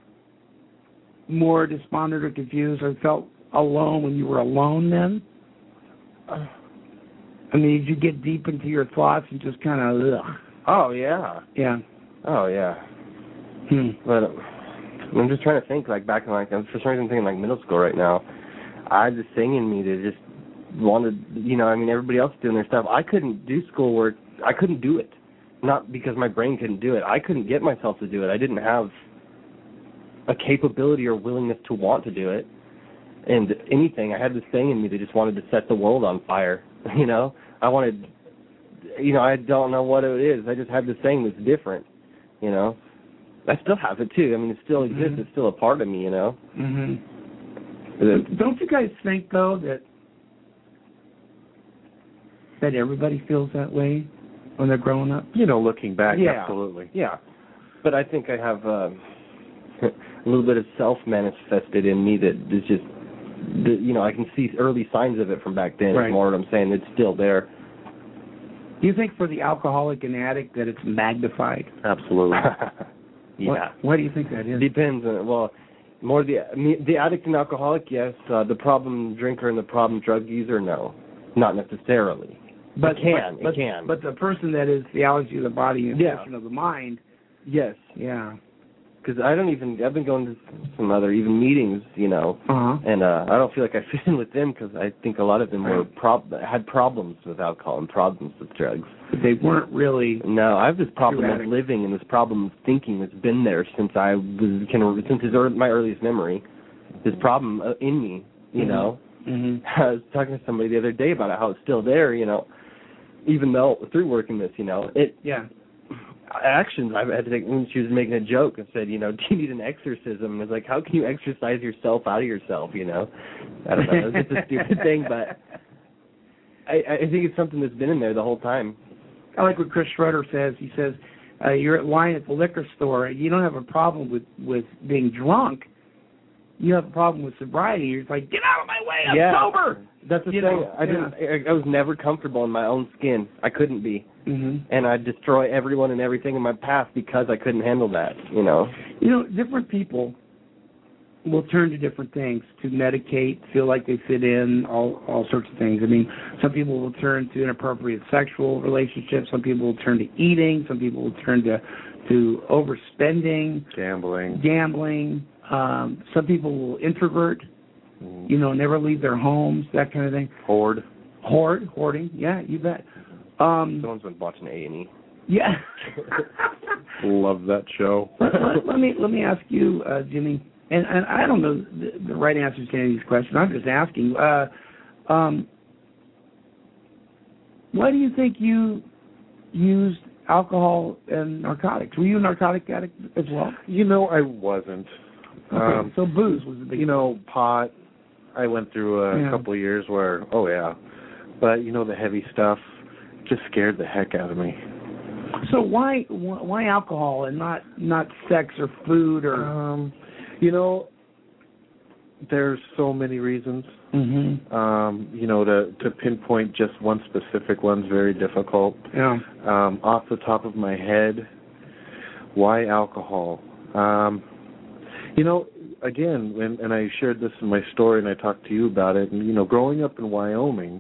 more despondent or confused, or felt alone when you were alone then? I mean, did you get deep into your thoughts and just kind of, ugh? Oh, yeah. Yeah. Oh, yeah. But I'm just trying to think, like, back in, like, for some reason I'm thinking, like, middle school right now. I had this thing in me that just wanted, you know, I mean, everybody else doing their stuff. I couldn't do schoolwork. I couldn't do it. Not because my brain couldn't do it. I couldn't get myself to do it. I didn't have a capability or willingness to want to do it. And anything, I had this thing in me that just wanted to set the world on fire, you know? I wanted, you know, I don't know what it is. I just had this thing that's different, you know? I still have it, too. I mean, it still exists. It's still a part of me, you know? Mm-hmm. Don't you guys think, though, that everybody feels that way when they're growing up? You know, looking back, yeah. Absolutely. Yeah. But I think I have a little bit of self manifested in me that is just, I can see early signs of it from back then. Right. Is more what I'm saying. It's still there. Do you think for the alcoholic and addict that it's magnified? Absolutely. Yeah. Why do you think that is? Depends on, more the addict and alcoholic, yes. The problem drinker and the problem drug user, no. Not necessarily. It can. But the person that is theology of the body and emotion of the mind. Yes. Yeah. Because I've been going to some other even meetings, and I don't feel like I fit in with them because I think a lot of them had problems with alcohol and problems with drugs. But they weren't really. No, I have this problem of living and this problem of thinking that's been there since I was my earliest memory. This problem in me, I was talking to somebody the other day about it, how it's still there, even though through working this, actions I had to take when she was making a joke and said, do you need an exorcism? And I was like, how can you exercise yourself out of yourself, I don't know. It's just a stupid thing, but I think it's something that's been in there the whole time. I like what Chris Schroeder says. He says, you're at wine at the liquor store. You don't have a problem with being drunk. You have a problem with sobriety. You're just like, get out of my way, I'm sober. That's the thing. I was never comfortable in my own skin. I couldn't be. And I'd destroy everyone and everything in my path because I couldn't handle that, different people will turn to different things to medicate, feel like they fit in, all sorts of things. I mean, some people will turn to inappropriate sexual relationships. Some people will turn to eating. Some people will turn to overspending. Gambling. Some people will introvert, never leave their homes, that kind of thing. Hoarding, yeah, you bet. Someone's been watching A&E. Yeah. Love that show. let me ask you, Jimmy, and I don't know the right answers to any of these questions. I'm just asking. Why do you think you used alcohol and narcotics? Were you a narcotic addict as well? I wasn't. Okay, so booze was the big pot. I went through a couple of years where, but the heavy stuff just scared the heck out of me. So why alcohol and not sex or food or? There's so many reasons. To pinpoint just one specific one's very difficult. Yeah. Off the top of my head, why alcohol? Again, and I shared this in my story, and I talked to you about it. And growing up in Wyoming,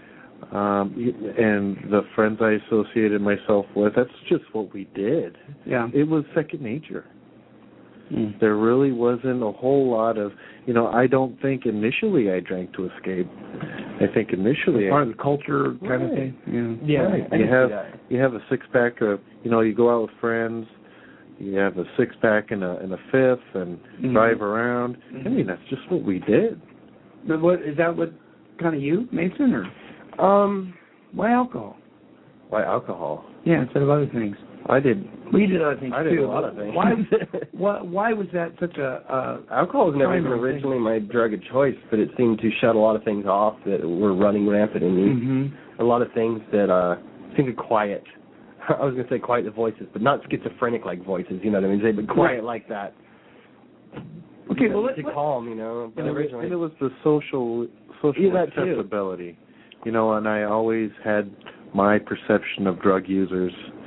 and the friends I associated myself with, that's just what we did. Yeah. It was second nature. There really wasn't a whole lot of, I don't think initially I drank to escape. I think initially part of the culture kind of thing. Yeah. Right. You have a 6-pack of, you go out with friends. You have a 6-pack and a fifth, and drive around. I mean, that's just what we did. But is that what kind of you, Mason, or why alcohol? Why alcohol? Yeah, instead of other things. I did. We did other things too. I did a lot of things. Why was that such a? Alcohol was never even originally my drug of choice, but it seemed to shut a lot of things off that were running rampant in me. A lot of things that seemed to quiet. I was going to say quiet the voices, but not schizophrenic-like voices, you know what I mean? But quiet like that. Okay, well, let's calm, But originally, it was the social acceptability, and I always had my perception of drug users,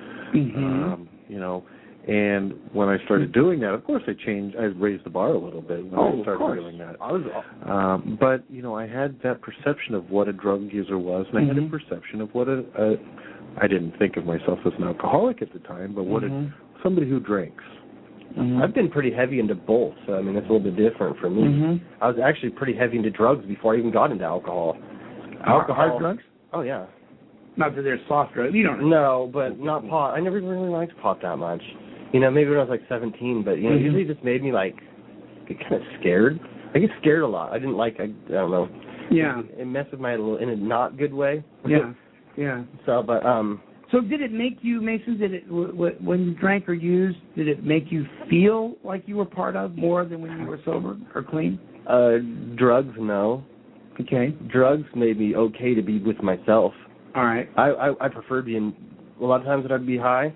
and when I started doing that, of course, I raised the bar a little bit when I started doing that. But I had that perception of what a drug user was, and I had a perception of what I didn't think of myself as an alcoholic at the time, but somebody who drinks. I've been pretty heavy into both, so I mean that's a little bit different for me. I was actually pretty heavy into drugs before I even got into alcohol. Hard drugs? Oh yeah. Not that they're soft drugs. You don't. No, but not pot. I never really liked pot that much. Maybe when I was like 17, but usually it just made me get kind of scared. I get scared a lot. I didn't like. I don't know. Yeah. It messed with my head a little in a not good way. Yeah. Yeah. So, but So did it make you, Mason? Did it when you drank or used? Did it make you feel like you were part of more than when you were sober or clean? Drugs, no. Okay. Drugs made me okay to be with myself. All right. I prefer being. A lot of times that I'd be high,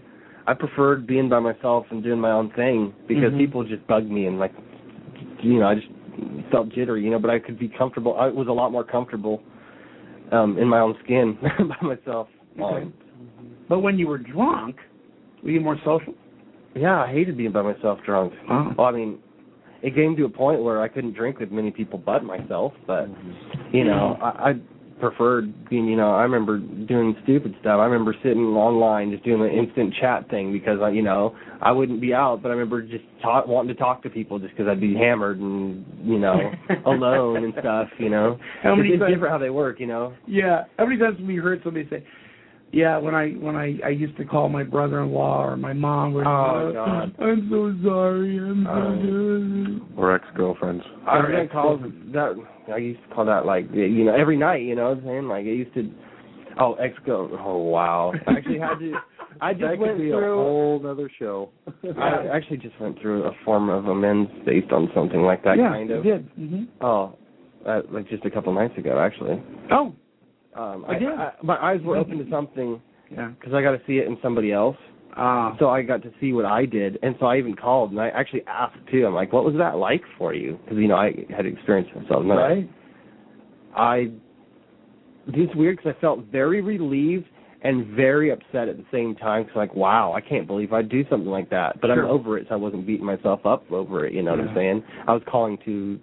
I preferred being by myself and doing my own thing because people just bugged me and like, I just felt jittery, but I could be comfortable. I was a lot more comfortable in my own skin by myself. Okay. But when you were drunk, were you more social? Yeah, I hated being by myself drunk. Oh. Well, I mean, it came to a point where I couldn't drink with many people but myself, but, I preferred being, I remember doing stupid stuff. I remember sitting online just doing the instant chat thing because, I wouldn't be out, but I remember just wanting to talk to people just because I'd be hammered and, alone and stuff, How many it's times, different how they work, Yeah. How many times have we heard somebody say, yeah, when I used to call my brother-in-law or my mom, oh, God. I'm so sorry, or ex-girlfriends. I used to call that like every night. You know what I'm saying? Like it used to. Oh, ex-girl. Oh wow. I actually had to. I just went through a whole other show. I actually just went through a form of amends based on something like that. Kind of. Yeah, you did. Mm-hmm. Oh, like just a couple nights ago, actually. Oh. My eyes were open to something because I got to see it in somebody else. So I got to see what I did, and so I even called, and I actually asked, too. I'm like, what was that like for you? Because, I had experienced myself. Right. It's weird because I felt very relieved and very upset at the same time because, like, wow, I can't believe I'd do something like that. But I'm over it, so I wasn't beating myself up over it, you know what I'm saying? I was calling to...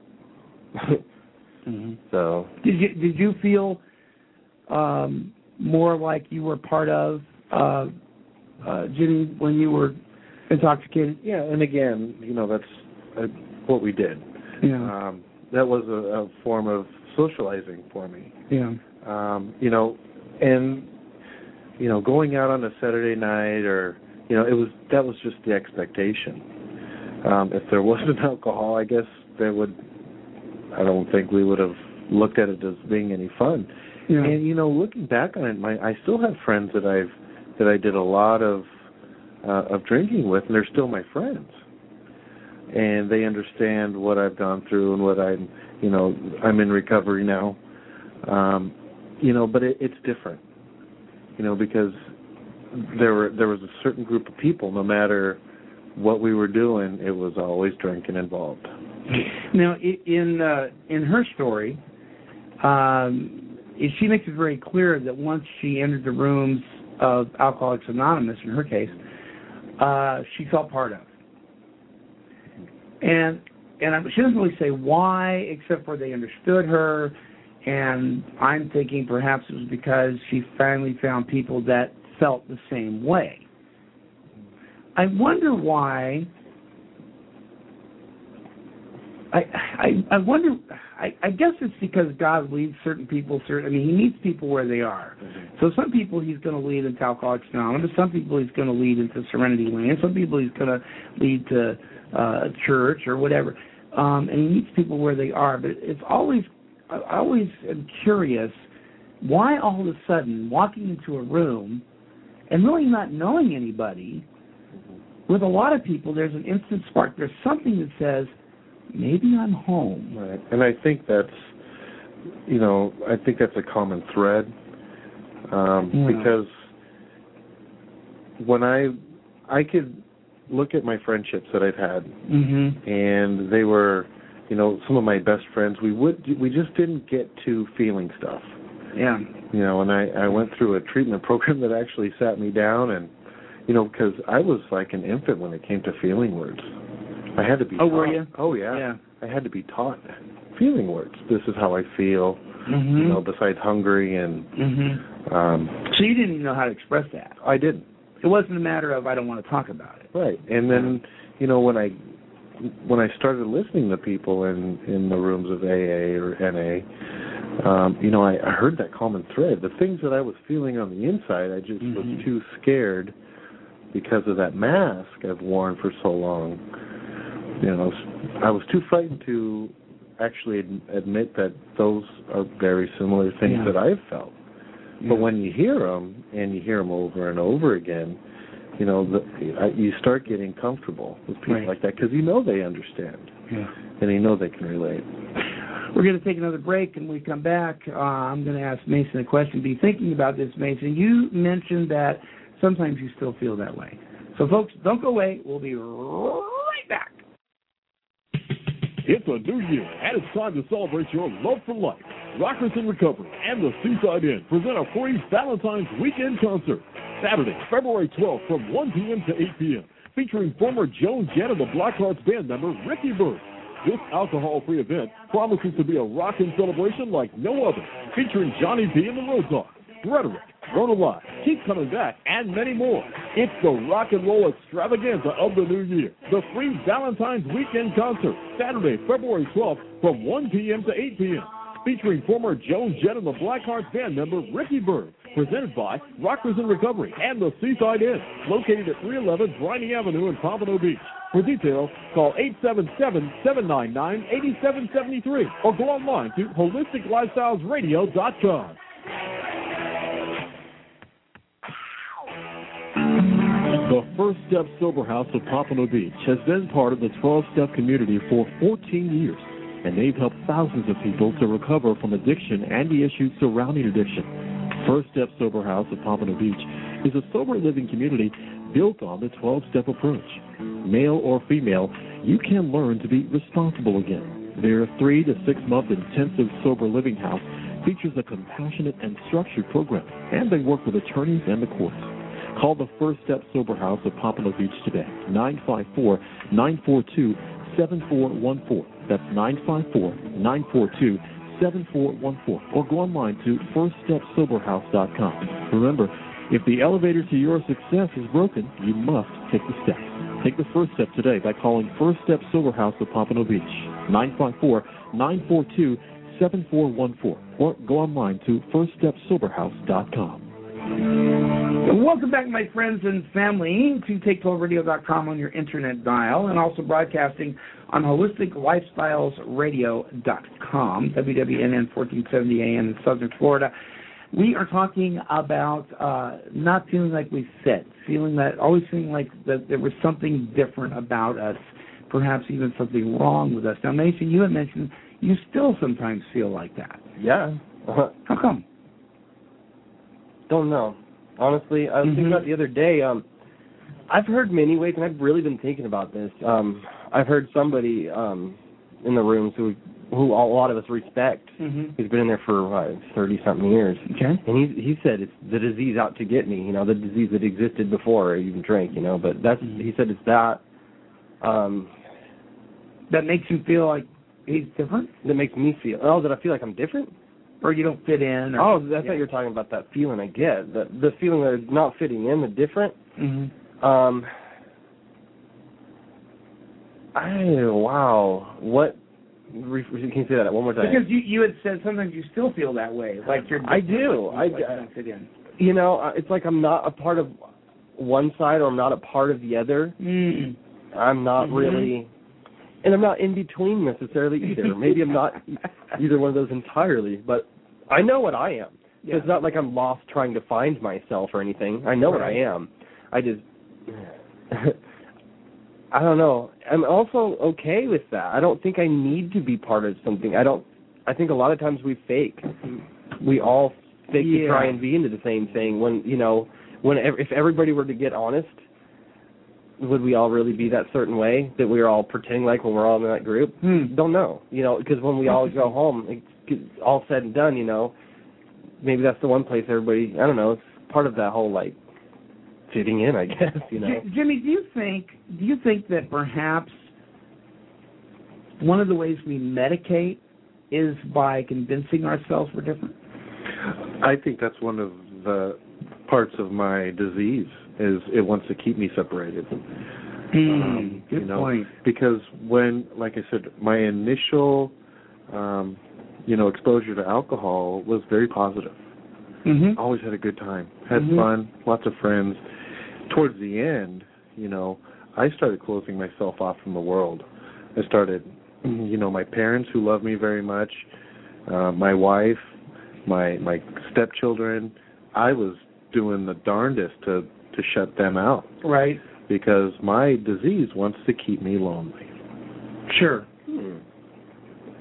So... Did you feel... more like you were part of Jimmy when you were intoxicated? Yeah, and again, that's what we did. Yeah. That was a form of socializing for me. Yeah. Going out on a Saturday night or, that was just the expectation. If there wasn't alcohol, I guess I don't think we would have looked at it as being any fun. Yeah. And looking back on it, I still have friends that I did a lot of drinking with, and they're still my friends. And they understand what I've gone through and what I'm in recovery now. But it's different. Because there was a certain group of people, no matter what we were doing, it was always drinking involved. Now, in her story, she makes it very clear that once she entered the rooms of Alcoholics Anonymous, in her case, she felt part of. And she doesn't really say why, except for they understood her. And I'm thinking perhaps it was because she finally found people that felt the same way. I wonder why. I wonder. I guess it's because God leads certain people. He meets people where they are. So some people He's going to lead into Alcoholics Anonymous. Some people He's going to lead into Serenity Lane. Some people He's going to lead to church or whatever. And He meets people where they are. But it's always, I always am curious why all of a sudden walking into a room and really not knowing anybody, with a lot of people, there's an instant spark. There's something that says, maybe I'm home. Right. And I think that's, a common thread because when I could look at my friendships that I've had, and they were, some of my best friends. We just didn't get to feeling stuff. Yeah. And I went through a treatment program that actually sat me down, and because I was like an infant when it came to feeling words. I had to be taught. Were you? Oh, yeah. I had to be taught feeling words. This is how I feel, besides hungry and... So you didn't even know how to express that? I didn't. It wasn't a matter of I don't want to talk about it. Right. And then, when I started listening to people in the rooms of AA or NA, I heard that common thread. The things that I was feeling on the inside, I just was too scared because of that mask I've worn for so long. I was too frightened to actually admit that those are very similar things that I've felt. But when you hear them, and you hear them over and over again, you start getting comfortable with people like that because they understand. Yeah. And they can relate. We're going to take another break, and when we come back, I'm going to ask Mason a question. Be thinking about this, Mason. You mentioned that sometimes you still feel that way. So, folks, don't go away. We'll be right back. It's a new year, and it's time to celebrate your love for life. Rockers in Recovery and the Seaside Inn present a free Valentine's Weekend concert, Saturday, February 12th from 1 p.m. to 8 p.m., featuring former Joan Jett of the Blackhearts band member Ricky Byrd. This alcohol-free event promises to be a rockin' celebration like no other, featuring Johnny B and the Road Dogs, Rhetoric, Rona Live, Keep Coming Back, and many more. It's the rock and roll extravaganza of the new year. The free Valentine's Weekend concert, Saturday, February 12th from 1 p.m. to 8 p.m., featuring former Joan Jett and the Blackhearts band member Ricky Byrd, presented by Rockers in Recovery and the Seaside Inn, located at 311 Briney Avenue in Pompano Beach. For details, call 877-799-8773 or go online to holisticlifestylesradio.com. The First Step Sober House of Pompano Beach has been part of the 12-Step community for 14 years, and they've helped thousands of people to recover from addiction and the issues surrounding addiction. First Step Sober House of Pompano Beach is a sober living community built on the 12-step approach. Male or female, you can learn to be responsible again. Their 3 to 6 month intensive sober living house features a compassionate and structured program, and they work with attorneys and the courts. Call the First Step Sober House of Pompano Beach today, 954-942-7414. That's 954-942-7414. Or go online to firststepsoberhouse.com. Remember, if the elevator to your success is broken, you must take the steps. Take the first step today by calling First Step Sober House of Pompano Beach, 954-942-7414. Or go online to firststepsoberhouse.com. Welcome back, my friends and family, to take12radio.com on your internet dial, and also broadcasting on holisticlifestylesradio.com, WWNN 1470 AM in Southern Florida. We are talking about not feeling like we fit, always feeling like that there was something different about us, perhaps even something wrong with us. Now, Mason, you had mentioned you still sometimes feel like that. Yeah. How come? Don't know. Honestly, I was thinking about it the other day. I've heard many ways, and I've really been thinking about this. I've heard somebody in the rooms who a lot of us respect. He's been in there for 30-something years. Okay. And he said it's the disease out to get me, the disease that existed before I even drank, But he said it's that. That makes him feel like he's different? That makes me feel, that I feel like I'm different? Or you don't fit in? I thought you were talking about that feeling I get, the feeling that it's not fitting in, the different. Wow. What? Can you say that one more time? Because you had said sometimes you still feel that way, like you're different. I do. I don't fit in. It's like I'm not a part of one side or I'm not a part of the other. I'm not really, and I'm not in between necessarily either. Maybe I'm not either one of those entirely, but I know what I am. Yeah. So it's not like I'm lost trying to find myself or anything. I know what I am. I just, I don't know. I'm also okay with that. I don't think I need to be part of something. I think a lot of times we fake. We all fake to try and be into the same thing. If everybody were to get honest, would we all really be that certain way that we're all pretending like when we're all in that group? Don't know. Because when we all go home, it's all said and done, maybe that's the one place everybody, I don't know, it's part of that whole, fitting in, I guess, Jimmy, do you think that perhaps one of the ways we medicate is by convincing ourselves we're different? I think that's one of the parts of my disease is it wants to keep me separated. Good point. Because when, like I said, my initial, exposure to alcohol was very positive. Always had a good time, had fun, lots of friends. Towards the end, I started closing myself off from the world. I started, my parents who love me very much, my wife, my stepchildren. I was doing the darndest to shut them out. Right. Because my disease wants to keep me lonely. Sure.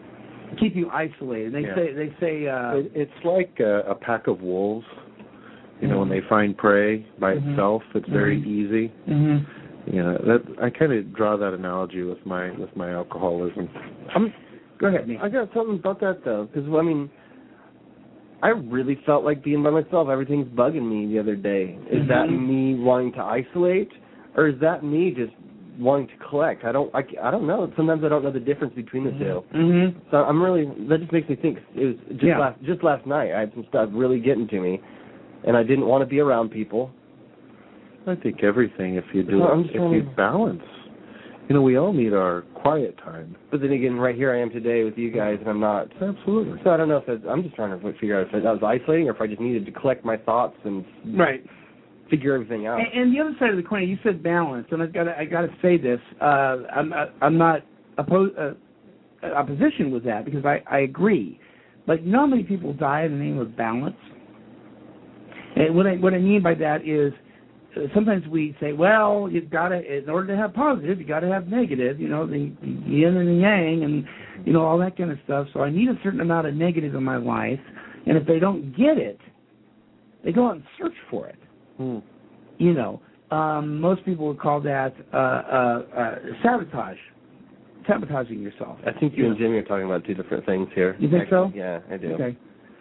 Keep you isolated. They say it's like a pack of wolves. You know, when they find prey by itself, it's very easy. You know, that I kind of draw that analogy with my alcoholism. Go ahead, Nate. I got something about that though, because I mean, I really felt like being by myself. Everything's bugging me the other day. Is that me wanting to isolate, or is that me just wanting to collect? I don't know. Sometimes I don't know the difference between the two. So I'm really, that just makes me think. It was just last night. I had some stuff really getting to me, and I didn't want to be around people. I think everything, if you do it, if you balance. You know, we all need our quiet time. But then again, right here I am today with you guys, and I'm not. Absolutely. So I don't know if I'm just trying to figure out if I was isolating or if I just needed to collect my thoughts and figure everything out. And the other side of the coin, you said balance, and I got to say this. I'm not opposition with that because I agree. But you know how many people die in the name of balance? And what I mean by that is, sometimes we say, well, you've got to, in order to have positive, you got to have negative, you know, the yin and the yang and, you know, all that kind of stuff. So I need a certain amount of negative in my life. And if they don't get it, they go out and search for it. You know, most people would call that sabotage, sabotaging yourself. I think you and Jimmy are talking about two different things here. You think so? Yeah, I do. Okay.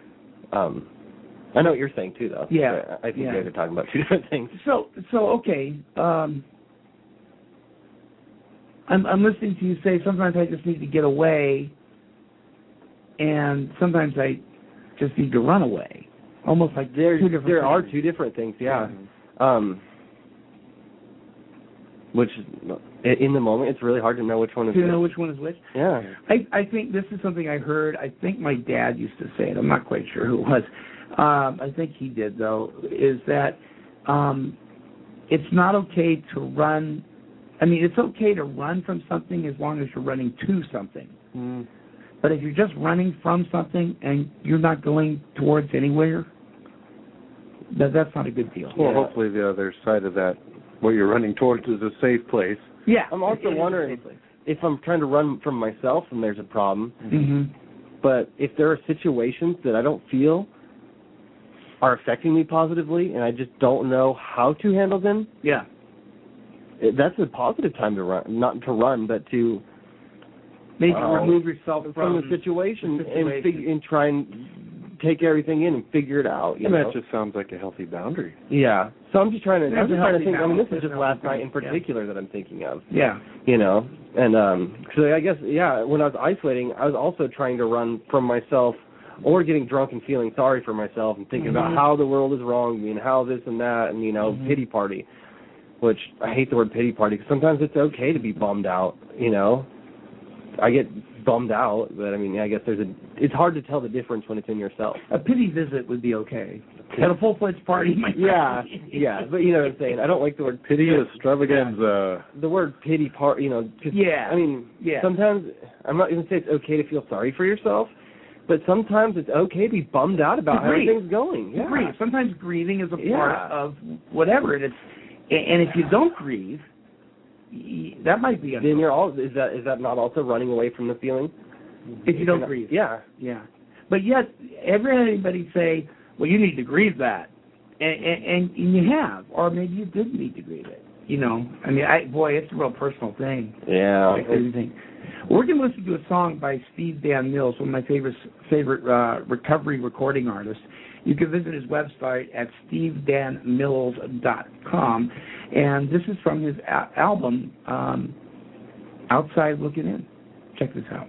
I know what you're saying too, though. Yeah. I think you guys are talking about two different things. So okay. I'm listening to you say sometimes I just need to get away, and sometimes I just need to run away. Almost like there there are two different things. Yeah. Which in the moment it's really hard to know which one is which. Do you know which one is which? Yeah. I think this is something I heard. I think my dad used to say it. I'm not quite sure who it was. I think he did, though, is that it's not okay to run. I mean, it's okay to run from something as long as you're running to something. But if you're just running from something and you're not going towards anywhere, that's not a good deal. Well, hopefully the other side of that, what you're running towards, is a safe place. Yeah. I'm also wondering if I'm trying to run from myself and there's a problem. But if there are situations that I don't feel are affecting me positively and I just don't know how to handle them, that's a positive time to run. Not to run, but to maybe remove yourself from the situation and try and take everything in and figure it out. And that just sounds like a healthy boundary. Yeah. So I'm just trying to think. I mean, this is just last night in particular particular that I'm thinking of. Yeah. You know, and so I guess when I was isolating, I was also trying to run from myself, or getting drunk and feeling sorry for myself and thinking about how the world is wrong me and how this and that and, you know, pity party, which I hate the word pity party because sometimes it's okay to be bummed out, you know. I get bummed out, but, I mean, I guess it's hard to tell the difference when it's in yourself. A pity visit would be okay. At a full-fledged party, yeah, but you know what I'm saying. I don't like the word pity extravaganza. The word pity part, you know, I mean, sometimes, I'm not even saying it's okay to feel sorry for yourself, but sometimes it's okay to be bummed out about how everything's going. Yeah. Grieve. Sometimes grieving is a part of whatever it is. And if you don't grieve, that might be then is that not also running away from the feeling? If you don't grieve. Yeah. Yeah. But yet, everybody say, well, you need to grieve that. And you have. Or maybe you didn't need to grieve it. You know? I mean, it's a real personal thing. Yeah. We're going to listen to a song by Steve Dan Mills, one of my favorite recovery recording artists. You can visit his website at stevedanmills.com. And this is from his album, Outside Looking In. Check this out.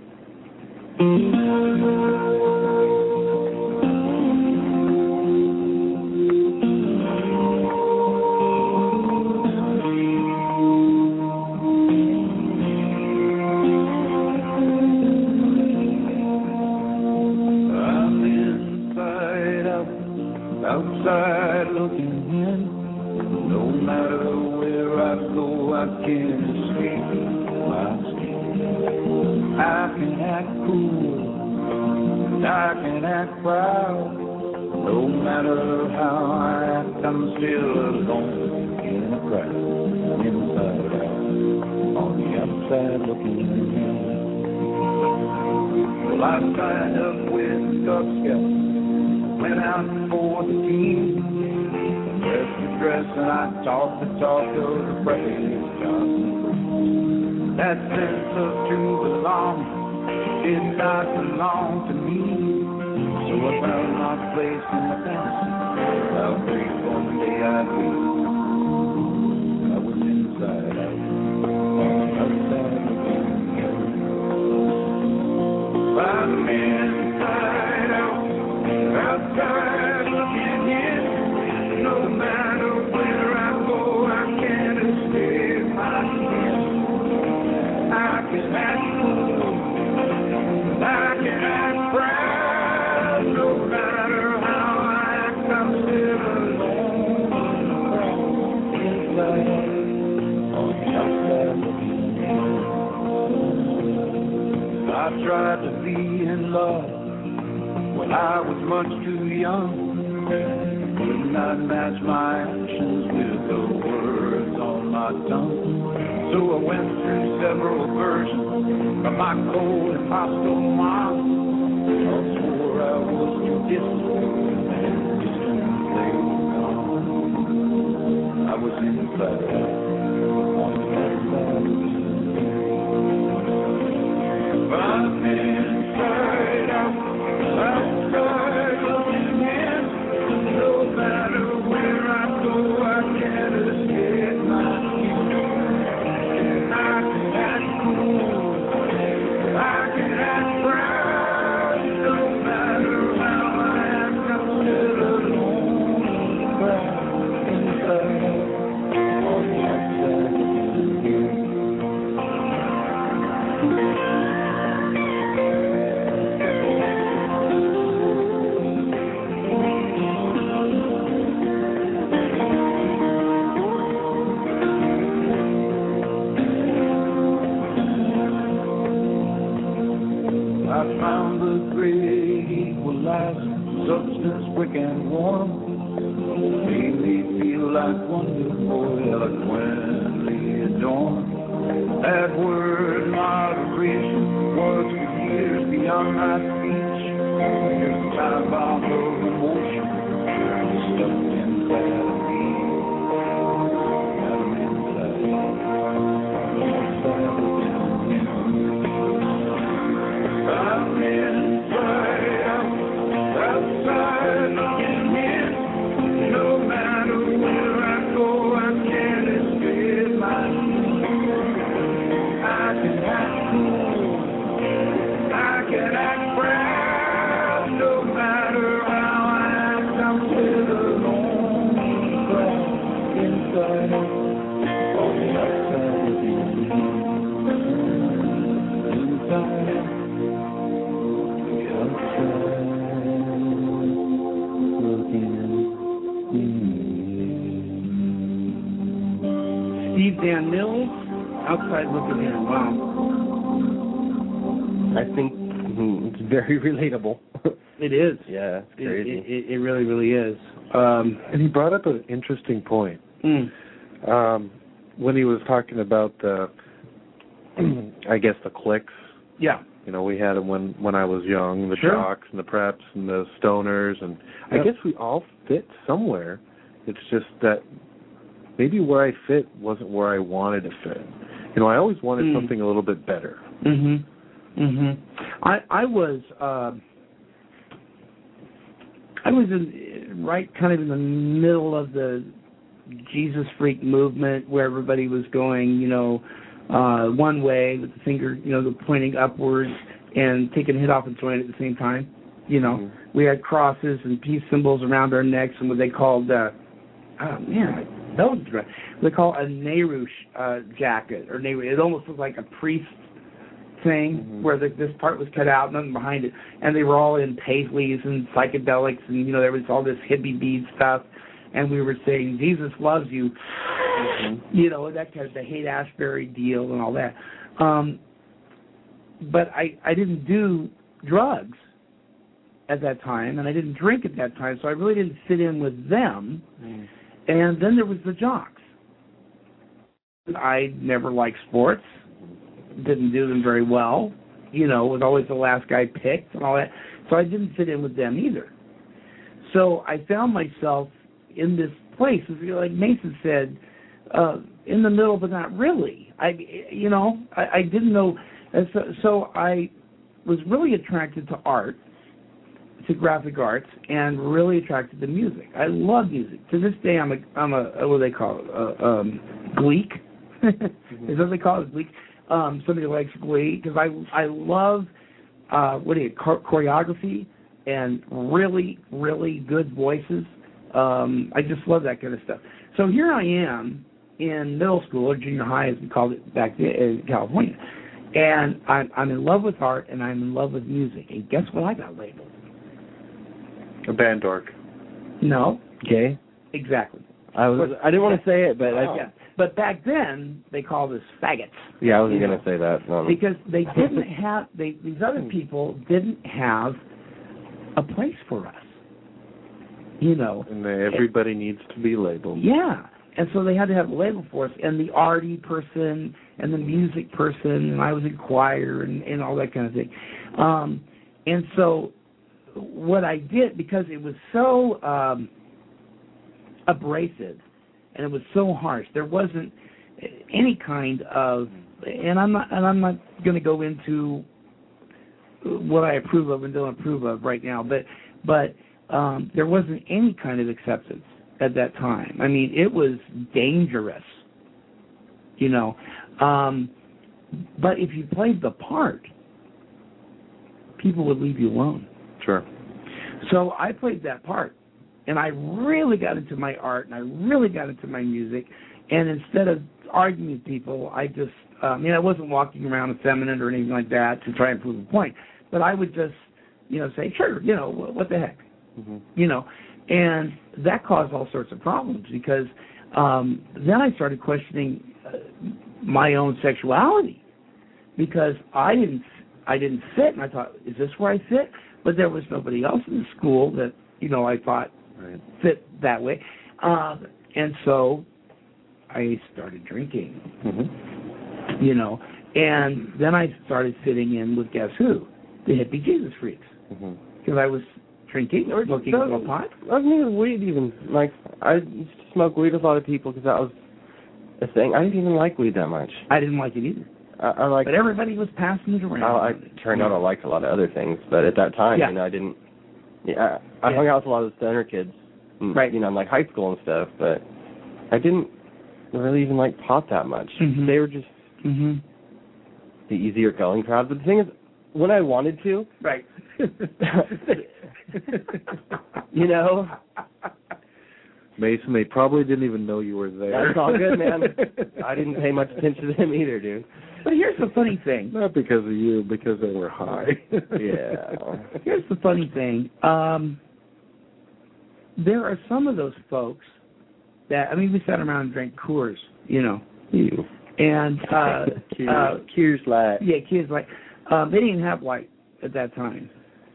Outside looking in, no matter where I go, I can't escape my skin. I can act cool, and I can act proud. No matter how I act, I'm still alone in a crowd. Inside out, on the outside looking in. Well, I signed up with Cub Scouts. Went out for the team, stress, and I talk the talk of the praise God. That sense of true belonging did not belong to me, so I found my place in the fantasy. How great one day I'd be. I was inside out, outside looking in. I'm inside out, outside looking in. No matter where I go, I can't escape my skin. I can act cool, I can act proud. No matter how I act, I'm still alone. Inside on the outside looking in. I tried to be in love when I was much too young. Could not match my actions with the words on my tongue. So I went through several versions of my cold and hostile mom. I swore I was too distant, and distant they were gone. I was inside out, on the outside. I'm inside out, outside looking in. No matter where I go, I can't escape my skin. I can act cool, I can act proud. No matter how I act, I'm still alone. Inside out, on the outside looking in. I found the great equalizer, substance quick and warm. Made me feel like wonderful, eloquently adorned. That word moderation was for years beyond my speech. Just a time bomb of emotion, stuffed inside of me. I'm inside, outside looking in. I'm inside out, outside looking in. No matter where I go, I can't escape my skin. I can act cool, I can act proud. No matter how I act, I'm still alone. Inside out, on the outside looking in. Inside out. Steve Dan Mills, outside looking in. Wow. I think it's very relatable. It is. Yeah, it's crazy. It really, really is. And he brought up an interesting point. When he was talking about the, I guess, the cliques. Yeah. You know, we had them when I was young, the Sure. jocks and the preps and the stoners, and I guess we all fit somewhere. It's just that maybe where I fit wasn't where I wanted to fit. You know, I always wanted something a little bit better. I was kind of in the middle of the Jesus freak movement where everybody was going, you know, one way with the finger, you know, pointing upwards and taking a hit off and throwing it at the same time. You know, we had crosses and peace symbols around our necks and what they called, they call a Nehru jacket or Nehru. It almost looked like a priest thing where this part was cut out, nothing behind it, and they were all in paisleys and psychedelics, and you know there was all this hippie bead stuff, and we were saying Jesus loves you, you know, that kind of the Haight-Ashbury deal and all that. But I didn't do drugs at that time, and I didn't drink at that time, so I really didn't fit in with them. And then there was the jocks. I never liked sports, didn't do them very well, you know, was always the last guy picked and all that. So I didn't fit in with them either. So I found myself in this place. Like Mason said, in the middle, but not really. I didn't know. So I was really attracted to art, to graphic arts, and really attracted to music. I love music. To this day, I'm a what do they call it? Gleek. Is that what they call it? Gleek. Somebody likes Glee because I love choreography and really, really good voices. I just love that kind of stuff. So here I am in middle school, or junior high as we called it back then in California, and I'm in love with art and I'm in love with music. And guess what I got labeled? A band dork. No. Gay? Exactly. I didn't want to say it, but yeah. But back then they called us faggots. Yeah, I wasn't going to say that. No. Because they didn't have these other people didn't have a place for us. And everybody needs to be labeled. Yeah. And so they had to have a label for us, and the arty person and the music person, and I was in choir and all that kind of thing. And so what I did, because it was so abrasive and it was so harsh, there wasn't any kind of, and I'm not going to go into what I approve of and don't approve of right now, but there wasn't any kind of acceptance at that time. I mean, it was dangerous, but if you played the part, people would leave you alone. Sure. So I played that part, and I really got into my art, and I really got into my music, and instead of arguing with people, I just, I wasn't walking around effeminate or anything like that to try and prove a point, but I would just, say, sure, what the heck, and that caused all sorts of problems because then I started questioning my own sexuality because I didn't fit, and I thought, is this where I fit? But there was nobody else in the school that, I thought fit that way. And so I started drinking, and then I started fitting in with guess who? The hippie Jesus freaks. Because I was drinking or smoking a little pot. I was with weed even. Like, I used to smoke weed with a lot of people because that was a thing. I didn't even like weed that much. I didn't like it either. But everybody was passing it around. I turned out I liked a lot of other things, but at that time, I didn't. Yeah, I hung out with a lot of the stoner kids, right? In like high school and stuff, but I didn't really even like pot that much. They were just the easier going crowd. But the thing is, when I wanted to, right? Mason, they probably didn't even know you were there. That's all good, man. I didn't pay much attention to them either, dude. But here's the funny thing. Not because of you, because they were high. Yeah. Here's the funny thing. There are some of those folks that, we sat around and drank Coors, You. And, Coors Light. Yeah, Coors Light. They didn't have white at that time.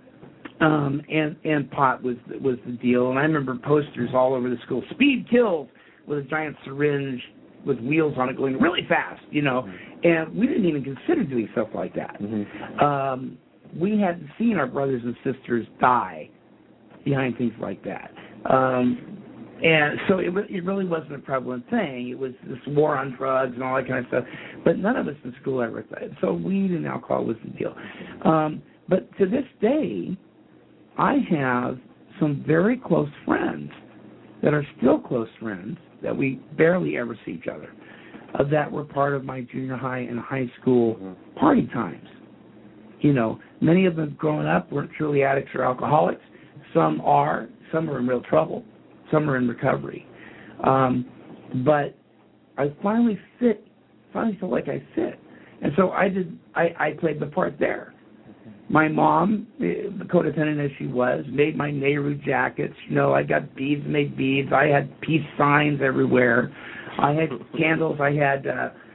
And pot was the deal. And I remember posters all over the school. Speed kills, with a giant syringe with wheels on it going really fast, And we didn't even consider doing stuff like that. We hadn't seen our brothers and sisters die behind things like that. And so it really wasn't a prevalent thing. It was this war on drugs and all that kind of stuff. But none of us in school ever thought. So weed and alcohol was the deal. But to this day, I have some very close friends that are still close friends that we barely ever see each other, that were part of my junior high and high school party times. Many of them growing up weren't truly addicts or alcoholics. Some are in real trouble. Some are in recovery. But I finally felt like I fit. And so I played the part there. My mom, codependent as she was, made my Nehru jackets. I got beads, made beads. I had peace signs everywhere. I had candles. I had,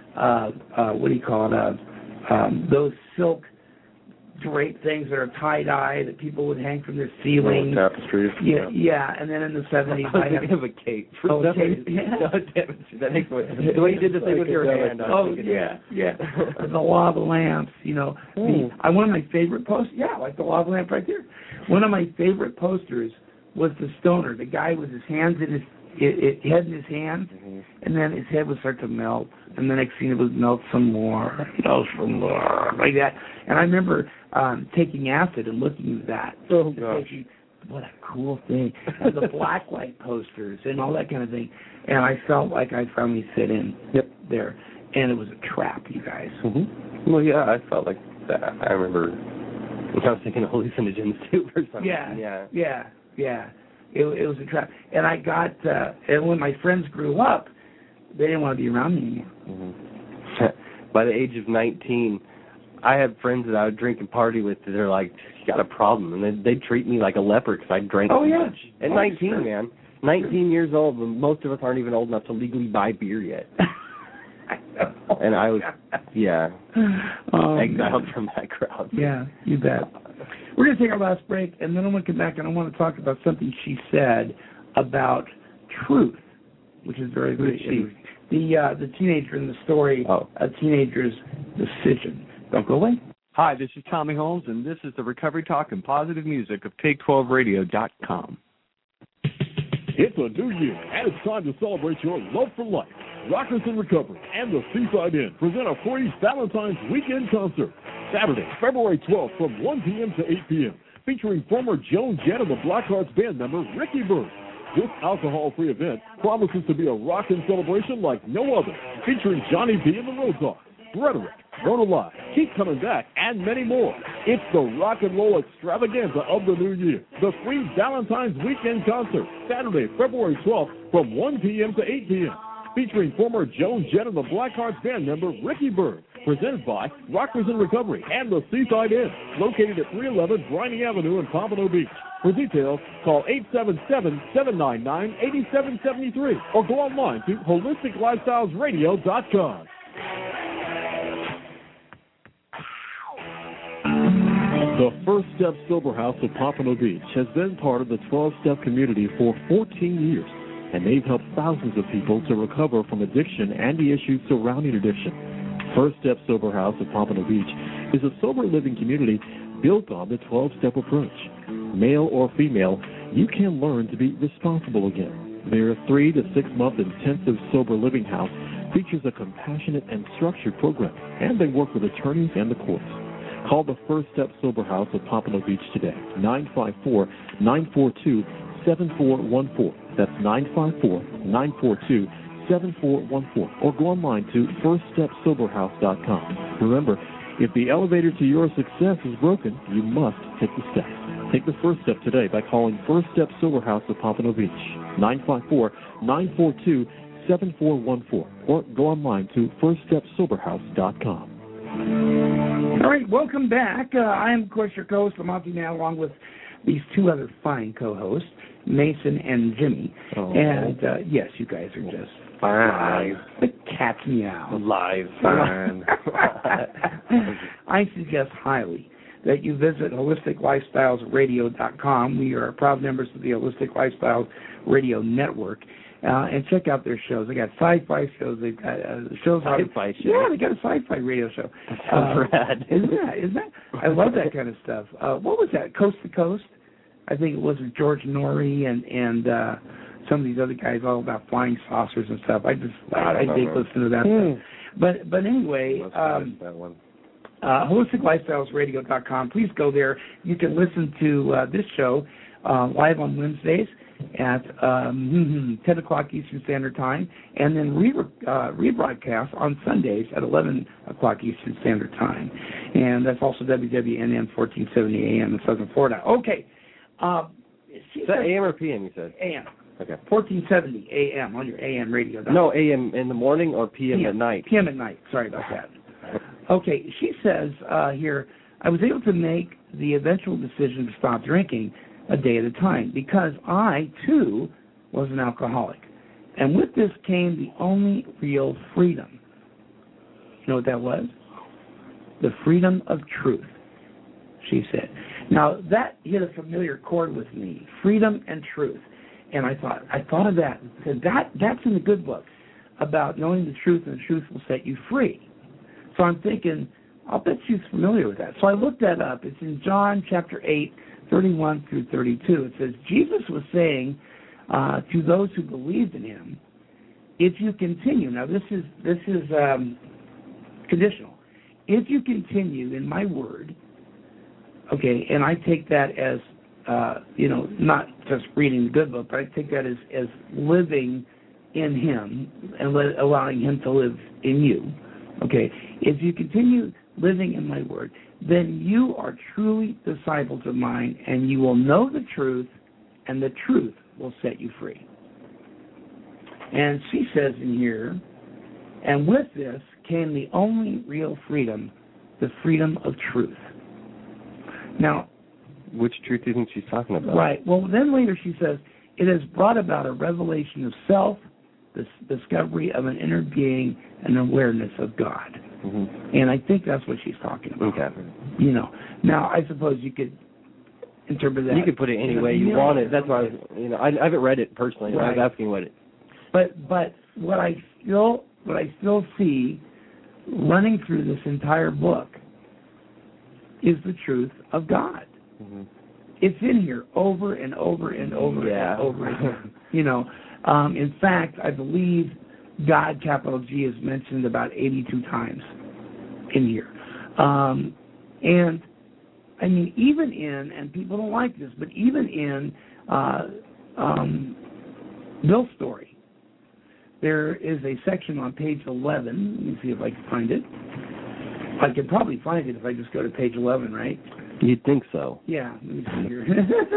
those silk drape things that are tie-dye that people would hang from their ceilings. Tapestries. Yeah. And then in the 70s, I had a cape. Oh, a cape. Yeah. No, damn it. That makes the way you did the thing with your hand. Yeah. The lava lamps, one of my favorite posters. Yeah, like the lava lamp right there. One of my favorite posters was the stoner. The guy with his hands in He had in his hand, and then his head would start to melt, and the next thing it would melt some more, like that. And I remember taking acid and looking at that. Oh, gosh. Thinking, what a cool thing. And the blacklight posters and all that kind of thing. And I felt like I finally fit in there. And it was a trap, you guys. Mm-hmm. Well, yeah, I felt like that. I remember when I was taking hallucinogens too or something. Yeah. It was a trap. And I got, and when my friends grew up, they didn't want to be around me anymore. Mm-hmm. By the age of 19, I had friends that I would drink and party with that are like, you got a problem. And they'd treat me like a leper because I drank too much. At 19, man. 19 years old, most of us aren't even old enough to legally buy beer yet. And I was, exiled from that crowd. Yeah, you bet. We're going to take our last break, and then I'm going to come back and I want to talk about something she said about truth, which is very, very interesting. The teenager in the story, a teenager's decision. Don't go away. Hi, this is Tommy Holmes, and this is the Recovery Talk and Positive Music of Pig12Radio.com. It's a new year, and it's time to celebrate your love for life. Rockers in Recovery and the Seaside Inn present a free Valentine's Weekend concert, Saturday, February 12th from 1 p.m. to 8 p.m., featuring former Joan Jett and the Blackhearts band member Ricky Byrd. This alcohol-free event promises to be a rockin' celebration like no other, featuring Johnny B and the Road Dogs, Rhetoric, Rona Live, Keep Coming Back, and many more. It's the rock and roll extravaganza of the new year. The free Valentine's Weekend concert, Saturday, February 12th from 1 p.m. to 8 p.m., featuring former Joan Jett and the Blackhearts band member Ricky Byrd, presented by Rockers in Recovery and the Seaside Inn, located at 311 Briney Avenue in Pompano Beach. For details, call 877-799-8773 or go online to holisticlifestylesradio.com. The First Step Sober House of Pompano Beach has been part of the 12-Step community for 14 years, and they've helped thousands of people to recover from addiction and the issues surrounding addiction. First Step Sober House of Pompano Beach is a sober living community built on the 12-step approach. Male or female, you can learn to be responsible again. Their 3 to 6 month intensive sober living house features a compassionate and structured program, and they work with attorneys and the courts. Call the First Step Sober House of Pompano Beach today, 954-942-7414. That's 954-942-7414. Or go online to firststepsoberhouse.com. Remember, if the elevator to your success is broken, you must take the steps. Take the first step today by calling First Step Sober House of Pompano Beach, 954-942-7414. Or go online to firststepsoberhouse.com. All right, welcome back. I am, of course, your co-host, Lamonte, now, along with these two other fine co-hosts, Mason and Jimmy. Oh. And, yes, you guys are just fine. The cat's meow. Live. Fine. I suggest highly that you visit holisticlifestylesradio.com. We are proud members of the Holistic Lifestyles Radio Network. And check out their shows. They got sci-fi shows. They've got shows on sci-fi show. Yeah, they got a sci-fi radio show. Rad. Isn't that? I love that kind of stuff. What was that? Coast to Coast? I think it was with George Norrie and some of these other guys, all about flying saucers and stuff. I dig listening to that stuff. But anyway, holisticlifestylesradio.com. Please go there. You can listen to this show live on Wednesdays at 10 o'clock Eastern Standard Time, and then rebroadcast on Sundays at 11 o'clock Eastern Standard Time. And that's also WWNN 1470 AM in Southern Florida. Okay. Is that AM or PM, you said? AM. Okay. 1470 AM on your AM radio. No, AM in the morning or PM at night? PM at night. Sorry about that. Okay. She says here, I was able to make the eventual decision to stop drinking a day at a time because I, too, was an alcoholic. And with this came the only real freedom. You know what that was? The freedom of truth, she said. Now, that hit a familiar chord with me, freedom and truth. And I thought of that. Because that's in the good book about knowing the truth, and the truth will set you free. So I'm thinking, I'll bet she's familiar with that. So I looked that up. It's in John chapter 8, 31 through 32. It says, Jesus was saying, to those who believed in him, if you continue, now this is conditional. If you continue in my word, okay, and I take that as, not just reading the good book, but I take that as living in him and allowing him to live in you, okay? If you continue living in my word, then you are truly disciples of mine, and you will know the truth, and the truth will set you free. And she says in here, and with this came the only real freedom, the freedom of truth. Now, which truth do you think she's talking about? Right. Well, then later she says, it has brought about a revelation of self, the discovery of an inner being, and awareness of God. Mm-hmm. And I think that's what she's talking about. Okay. Now I suppose you could interpret that. You could put it any way you want it. That's why I haven't read it personally. Right. I was asking what it. But what I still see running through this entire book is the truth of God. Mm-hmm. It's in here over and over and over and over again. In fact, I believe God, capital G, is mentioned about 82 times in here. And I mean, even in, and people don't like this, but even in Bill's story, there is a section on page 11. Let me see if I can find it. I could probably find it if I just go to page 11, right? You'd think so. Yeah, let me see here.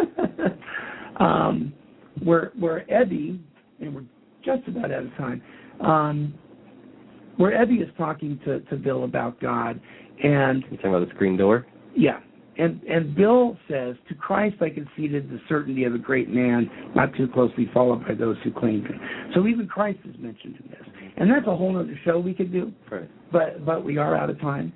Where Ebby, and we're just about out of time, where Ebby is talking to Bill about God, and you talking about the screen door? Yeah, and Bill says, "To Christ I conceded the certainty of a great man, not too closely followed by those who claim him." So even Christ is mentioned in this, and that's a whole other show we could do. Right. But we are out of time.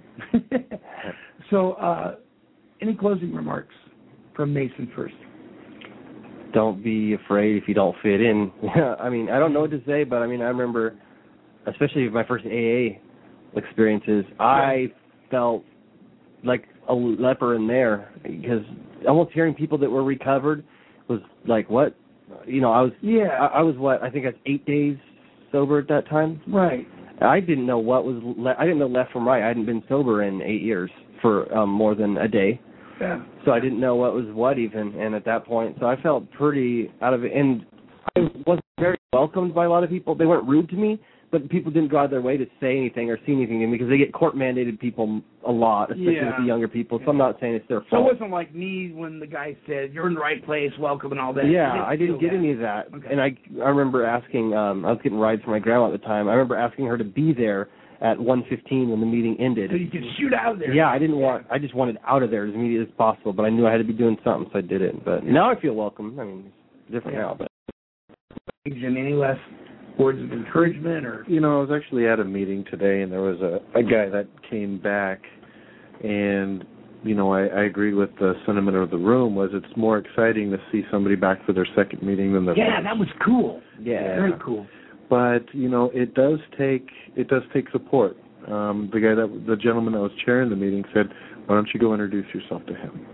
So, any closing remarks from Mason first? Don't be afraid if you don't fit in. I mean, I don't know what to say, but I mean, I remember, especially my first AA experiences, I felt like a leper in there, because almost hearing people that were recovered was like, what? I was what? I think I was 8 days sober at that time. Right. I didn't know what was. I didn't know left from right. I hadn't been sober in 8 years for more than a day. Yeah. So I didn't know what was what even, and at that point, so I felt pretty out of it. And I wasn't very welcomed by a lot of people. They weren't rude to me, but people didn't go out of their way to say anything or see anything to me, because they get court-mandated people a lot, especially with the younger people. So I'm not saying it's their fault. So it wasn't like me when the guy said, "You're in the right place, welcome," and all that. Yeah, I didn't get any of that. Okay. And I remember asking, I was getting rides from my grandma at the time. I remember asking her to be there at 1:15 when the meeting ended. So you could shoot out of there. Yeah, I just wanted out of there as immediately as possible, but I knew I had to be doing something, so I did it. But now I feel welcome. I mean, it's different now, but. Any last words of encouragement, or? I was actually at a meeting today, and there was a guy that came back, and, I agree with the sentiment of the room, was it's more exciting to see somebody back for their second meeting than their first. That was cool. Yeah. Very cool. But, it does take support. The gentleman that was chairing the meeting said, "Why don't you go introduce yourself to him?"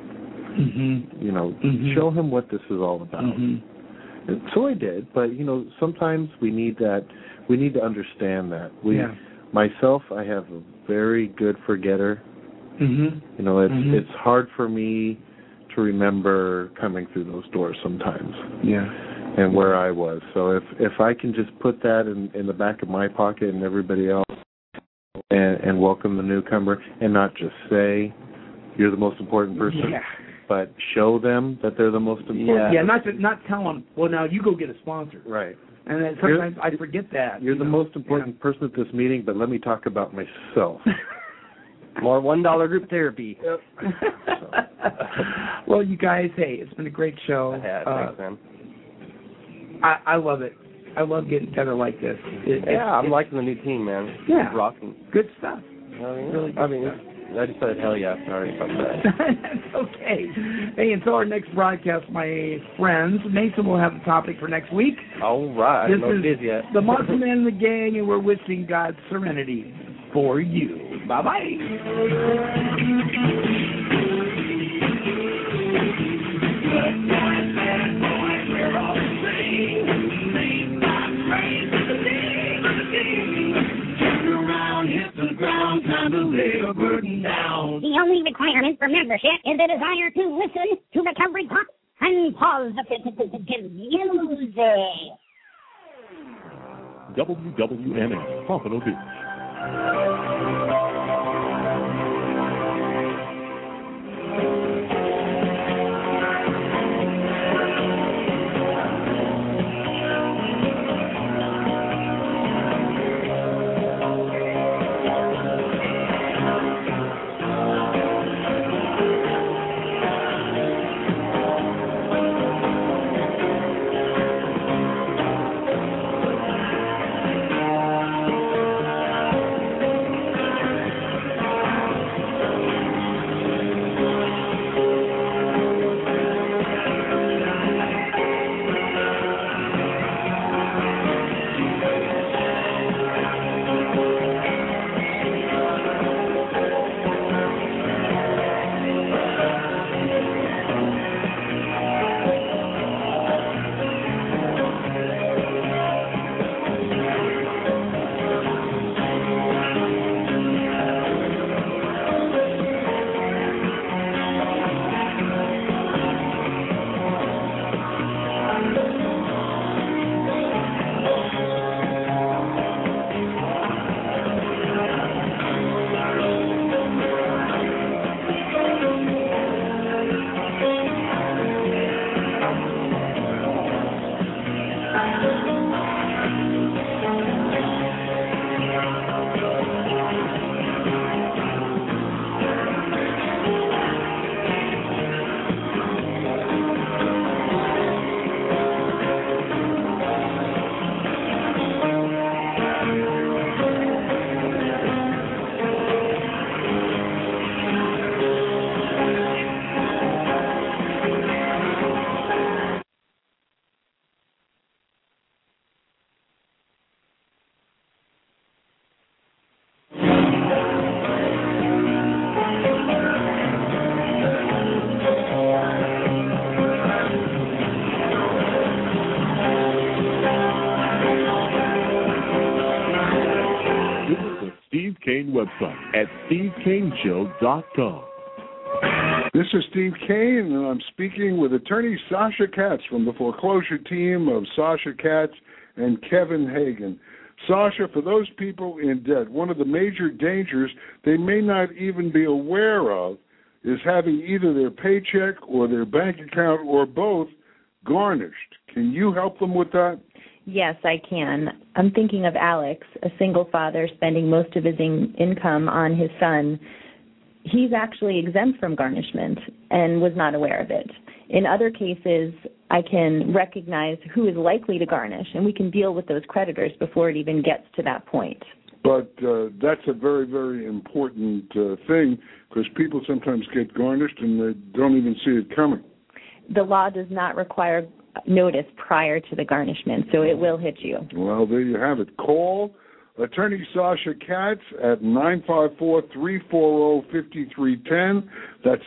Mm-hmm. Show him what this is all about. Mm-hmm. And so I did, but sometimes we need that. We need to understand that. Myself, I have a very good forgetter. Mm-hmm. It's hard for me to remember coming through those doors sometimes. Yeah. And where I was. So if I can just put that in the back of my pocket and everybody else, and welcome the newcomer, and not just say you're the most important person. Yeah. But show them that they're the most important. Yeah, not tell them, well, now you go get a sponsor. Right. And then sometimes I forget that. You're the most important person at this meeting, but let me talk about myself. More $1 group therapy. Yep. Well, you guys, hey, it's been a great show. Thanks, man. I love it. I love getting together like this. I'm liking the new team, man. Yeah. It's rocking. Good stuff. Really good stuff. I just said hell yeah. Sorry about that. That's okay. Hey, until our next broadcast, my friends, Mason will have the topic for next week. All right. This I don't know what it is yet. The Monster Man and the Gang, and we're wishing God serenity for you. Bye-bye. Good boys and boys, we're all the same. time to lay a burden down. The only requirement for membership is the desire to listen to Recovery Talk and positive music. WWNS, Pompano Beach. Website at SteveKaneShow.com. This is Steve Kane, and I'm speaking with attorney Sasha Katz from the foreclosure team of Sasha Katz and Kevin Hagan. Sasha, for those people in debt, one of the major dangers they may not even be aware of is having either their paycheck or their bank account or both garnished. Can you help them with that? Yes, I can. I'm thinking of Alex, a single father spending most of his income on his son. He's actually exempt from garnishment and was not aware of it. In other cases, I can recognize who is likely to garnish, and we can deal with those creditors before it even gets to that point. But that's a very, very important thing, because people sometimes get garnished and they don't even see it coming. The law does not require notice prior to the garnishment, so it will hit you. Well, there you have it. Call attorney Sasha Katz at 954-340-5310. That's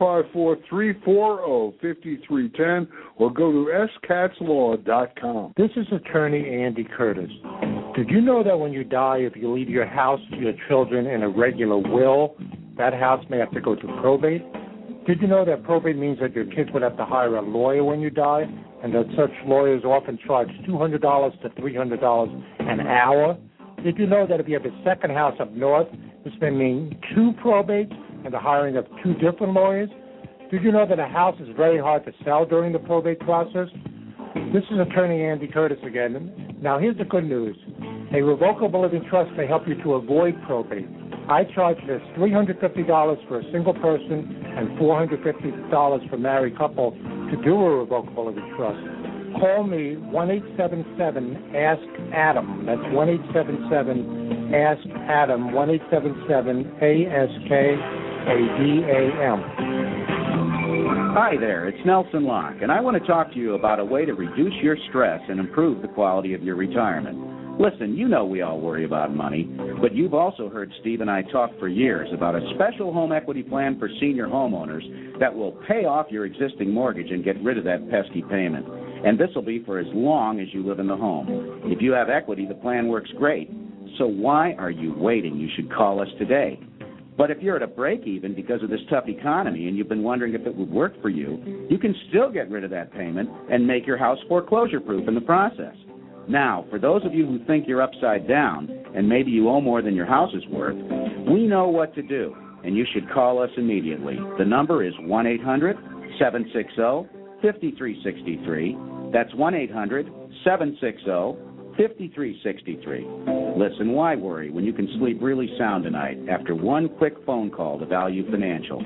954-340-5310, or go to skatzlaw.com. This is attorney Andy Curtis. Did you know that when you die, if you leave your house to your children in a regular will, that house may have to go to probate? Did you know that probate means that your kids would have to hire a lawyer when you die, and that such lawyers often charge $200 to $300 an hour? Did you know that if you have a second house up north, this may mean 2 probates and the hiring of 2 different lawyers? Did you know that a house is very hard to sell during the probate process? This is attorney Andy Curtis again. Now here's the good news. A revocable living trust may help you to avoid probate. I charge this $350 for a single person and $450 for a married couple to do a revocable living trust. Call me 1-877-ASK-ADAM. That's 1-877-ASK-ADAM, 1-877-ASK-ADAM. Hi there, it's Nelson Locke, and I want to talk to you about a way to reduce your stress and improve the quality of your retirement. Listen, you know we all worry about money, but you've also heard Steve and I talk for years about a special home equity plan for senior homeowners that will pay off your existing mortgage and get rid of that pesky payment. And this will be for as long as you live in the home. If you have equity, the plan works great. So why are you waiting? You should call us today. But if you're at a break-even because of this tough economy and you've been wondering if it would work for you, you can still get rid of that payment and make your house foreclosure-proof in the process. Now, for those of you who think you're upside down and maybe you owe more than your house is worth, we know what to do, and you should call us immediately. The number is 1-800-760-5363. That's 1-800-760-5363. Listen, why worry when you can sleep really sound tonight after one quick phone call to Value Financial?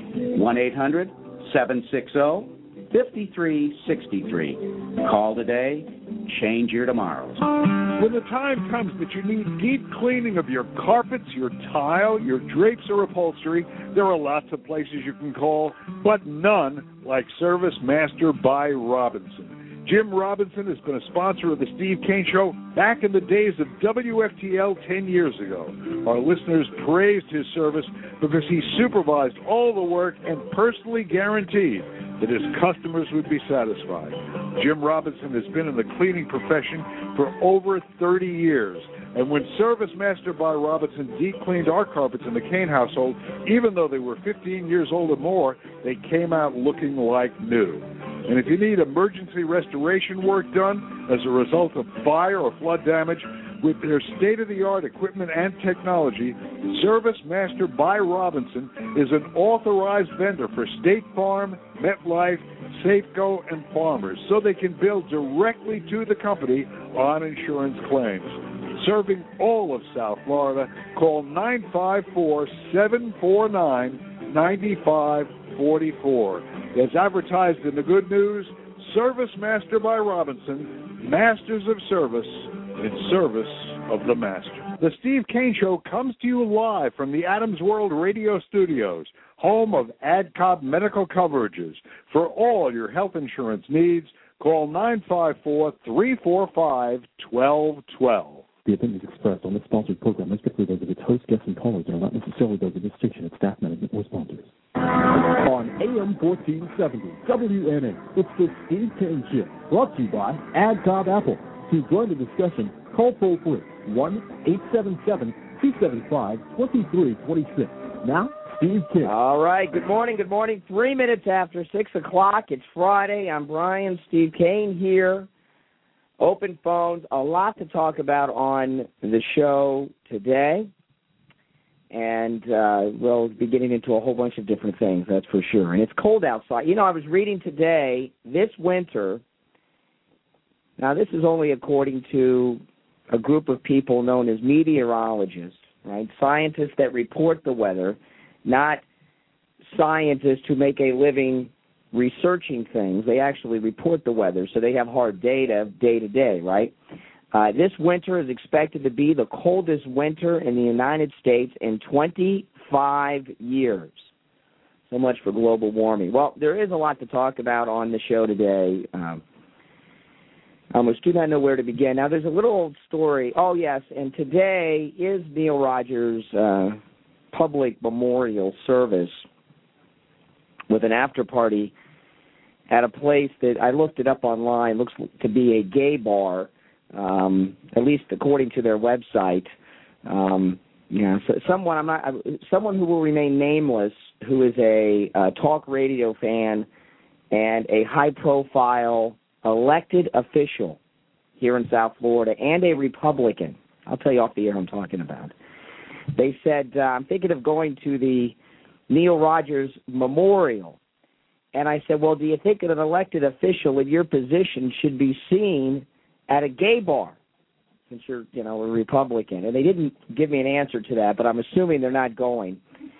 1-800-760-5363. Call today, change your tomorrows. When the time comes that you need deep cleaning of your carpets, your tile, your drapes, or upholstery, there are lots of places you can call, but none like Service Master by Robinson. Jim Robinson has been a sponsor of the Steve Kane Show back in the days of WFTL 10 years ago. Our listeners praised his service because he supervised all the work and personally guaranteed that his customers would be satisfied. Jim Robinson has been in the cleaning profession for over 30 years. And when Service Master by Robinson deep cleaned our carpets in the Kane household, even though they were 15 years old or more, they came out looking like new. And if you need emergency restoration work done as a result of fire or flood damage, with their state-of-the-art equipment and technology, Service Master by Robinson is an authorized vendor for State Farm, MetLife, Safeco, and Farmers, so they can bill directly to the company on insurance claims. Serving all of South Florida, call 954-749-9544. As advertised in the Good News, Service Master by Robinson, masters of service in service of the master. The Steve Kane Show comes to you live from the Adams World Radio Studios, home of AdCop medical coverages. For all your health insurance needs, call 954-345-1212. The opinions expressed on this sponsored program are strictly those of its host, guests, and callers and are not necessarily those of the station, its staff, management, or sponsors. On AM 1470, WNA, it's the Steve Kane Show, brought to you by AdCop Apple. To join the discussion, call toll-free 1-877-275-2326. Now, Steve Kane. All right, good morning. 3 minutes after 6 o'clock. It's Friday. I'm Brian. Steve Kane here. Open phones, a lot to talk about on the show today. And we'll be getting into a whole bunch of different things, that's for sure. And it's cold outside. You know, I was reading today, this winter, now this is only according to a group of people known as meteorologists, right? Scientists that report the weather, not scientists who make a living researching things. They actually report the weather, so they have hard data day to day, right? This winter is expected to be the coldest winter in the United States in 25 years. So much for global warming. Well, there is a lot to talk about on the show today. I almost do not know where to begin. Now, there's a little old story. Oh, yes, and today is Neil Rogers' public memorial service with an after-party at a place that I looked it up online, looks to be a gay bar, at least according to their website. So someone who will remain nameless, who is a talk radio fan and a high-profile elected official here in South Florida and a Republican. I'll tell you off the air who I'm talking about. They said, I'm thinking of going to the Neil Rogers Memorial. And I said, well, do you think that an elected official in your position should be seen at a gay bar since you're, a Republican? And they didn't give me an answer to that, but I'm assuming they're not going.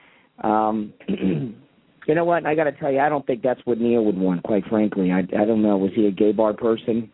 You know what? I got to tell you, I don't think that's what Neil would want, quite frankly. I don't know. Was he a gay bar person?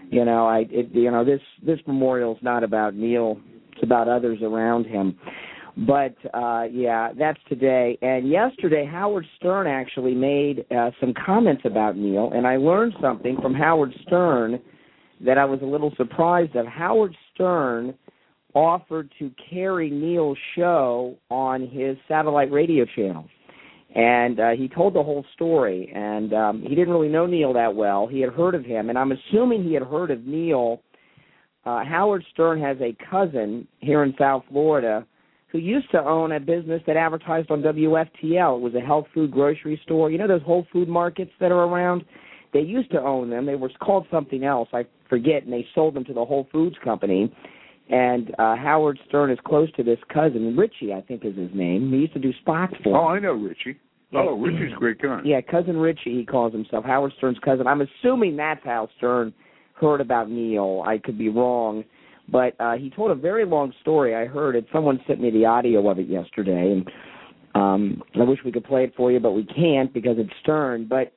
This memorial's not about Neil. It's about others around him. But, that's today. And yesterday, Howard Stern actually made some comments about Neil, and I learned something from Howard Stern that I was a little surprised of. Howard Stern offered to carry Neil's show on his satellite radio channel. And he told the whole story, and he didn't really know Neil that well. He had heard of him, and I'm assuming he had heard of Neil. Howard Stern has a cousin here in South Florida who used to own a business that advertised on WFTL. It was a health food grocery store. You know those Whole Food markets that are around? They used to own them. They were called something else, I forget, and they sold them to the Whole Foods company. And Howard Stern is close to this cousin. Richie, I think is his name. He used to do spots for him. Oh, I know Richie. Oh, Richie's a great guy. Yeah, Cousin Richie, he calls himself, Howard Stern's cousin. I'm assuming that's how Stern heard about Neil. I could be wrong. But he told a very long story. I heard it. Someone sent me the audio of it yesterday. And I wish we could play it for you, but we can't because it's Stern. But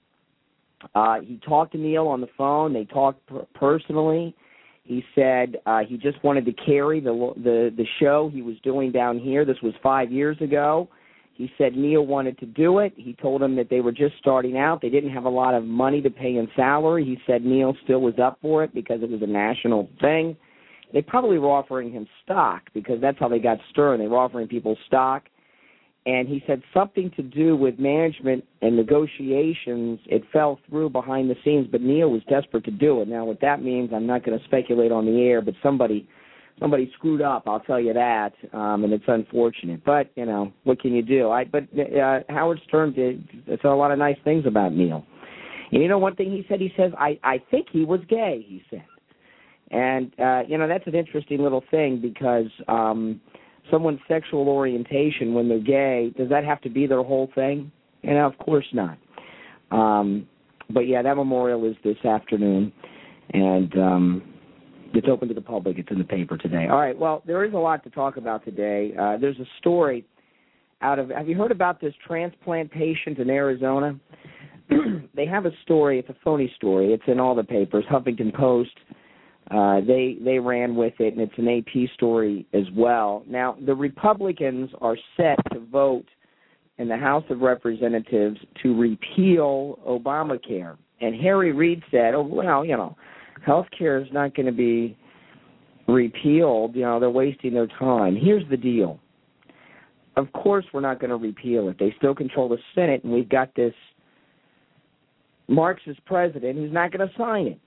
he talked to Neil on the phone. They talked personally. He said he just wanted to carry the show he was doing down here. This was 5 years ago. He said Neil wanted to do it. He told him that they were just starting out. They didn't have a lot of money to pay in salary. He said Neil still was up for it because it was a national thing. They probably were offering him stock because that's how they got Stern. They were offering people stock. And he said something to do with management and negotiations. It fell through behind the scenes, but Neil was desperate to do it. Now, what that means, I'm not going to speculate on the air, but somebody screwed up, I'll tell you that, and it's unfortunate. But, you know, what can you do? Howard Stern said a lot of nice things about Neil. And you know one thing he said? He says, I think he was gay, he said. And, you know, that's an interesting little thing because someone's sexual orientation when they're gay, does that have to be their whole thing? You know, of course not. But, yeah, that memorial is this afternoon, and it's open to the public. It's in the paper today. All right, well, there is a lot to talk about today. There's a story have you heard about this transplant patient in Arizona? They have a story. It's a phony story. It's in all the papers, Huffington Post. They ran with it, and it's an AP story as well. Now, the Republicans are set to vote in the House of Representatives to repeal Obamacare. And Harry Reid said, oh, well, you know, health care is not going to be repealed. You know, they're wasting their time. Here's the deal. Of course we're not going to repeal it. They still control the Senate, and we've got this Marxist president who's not going to sign it.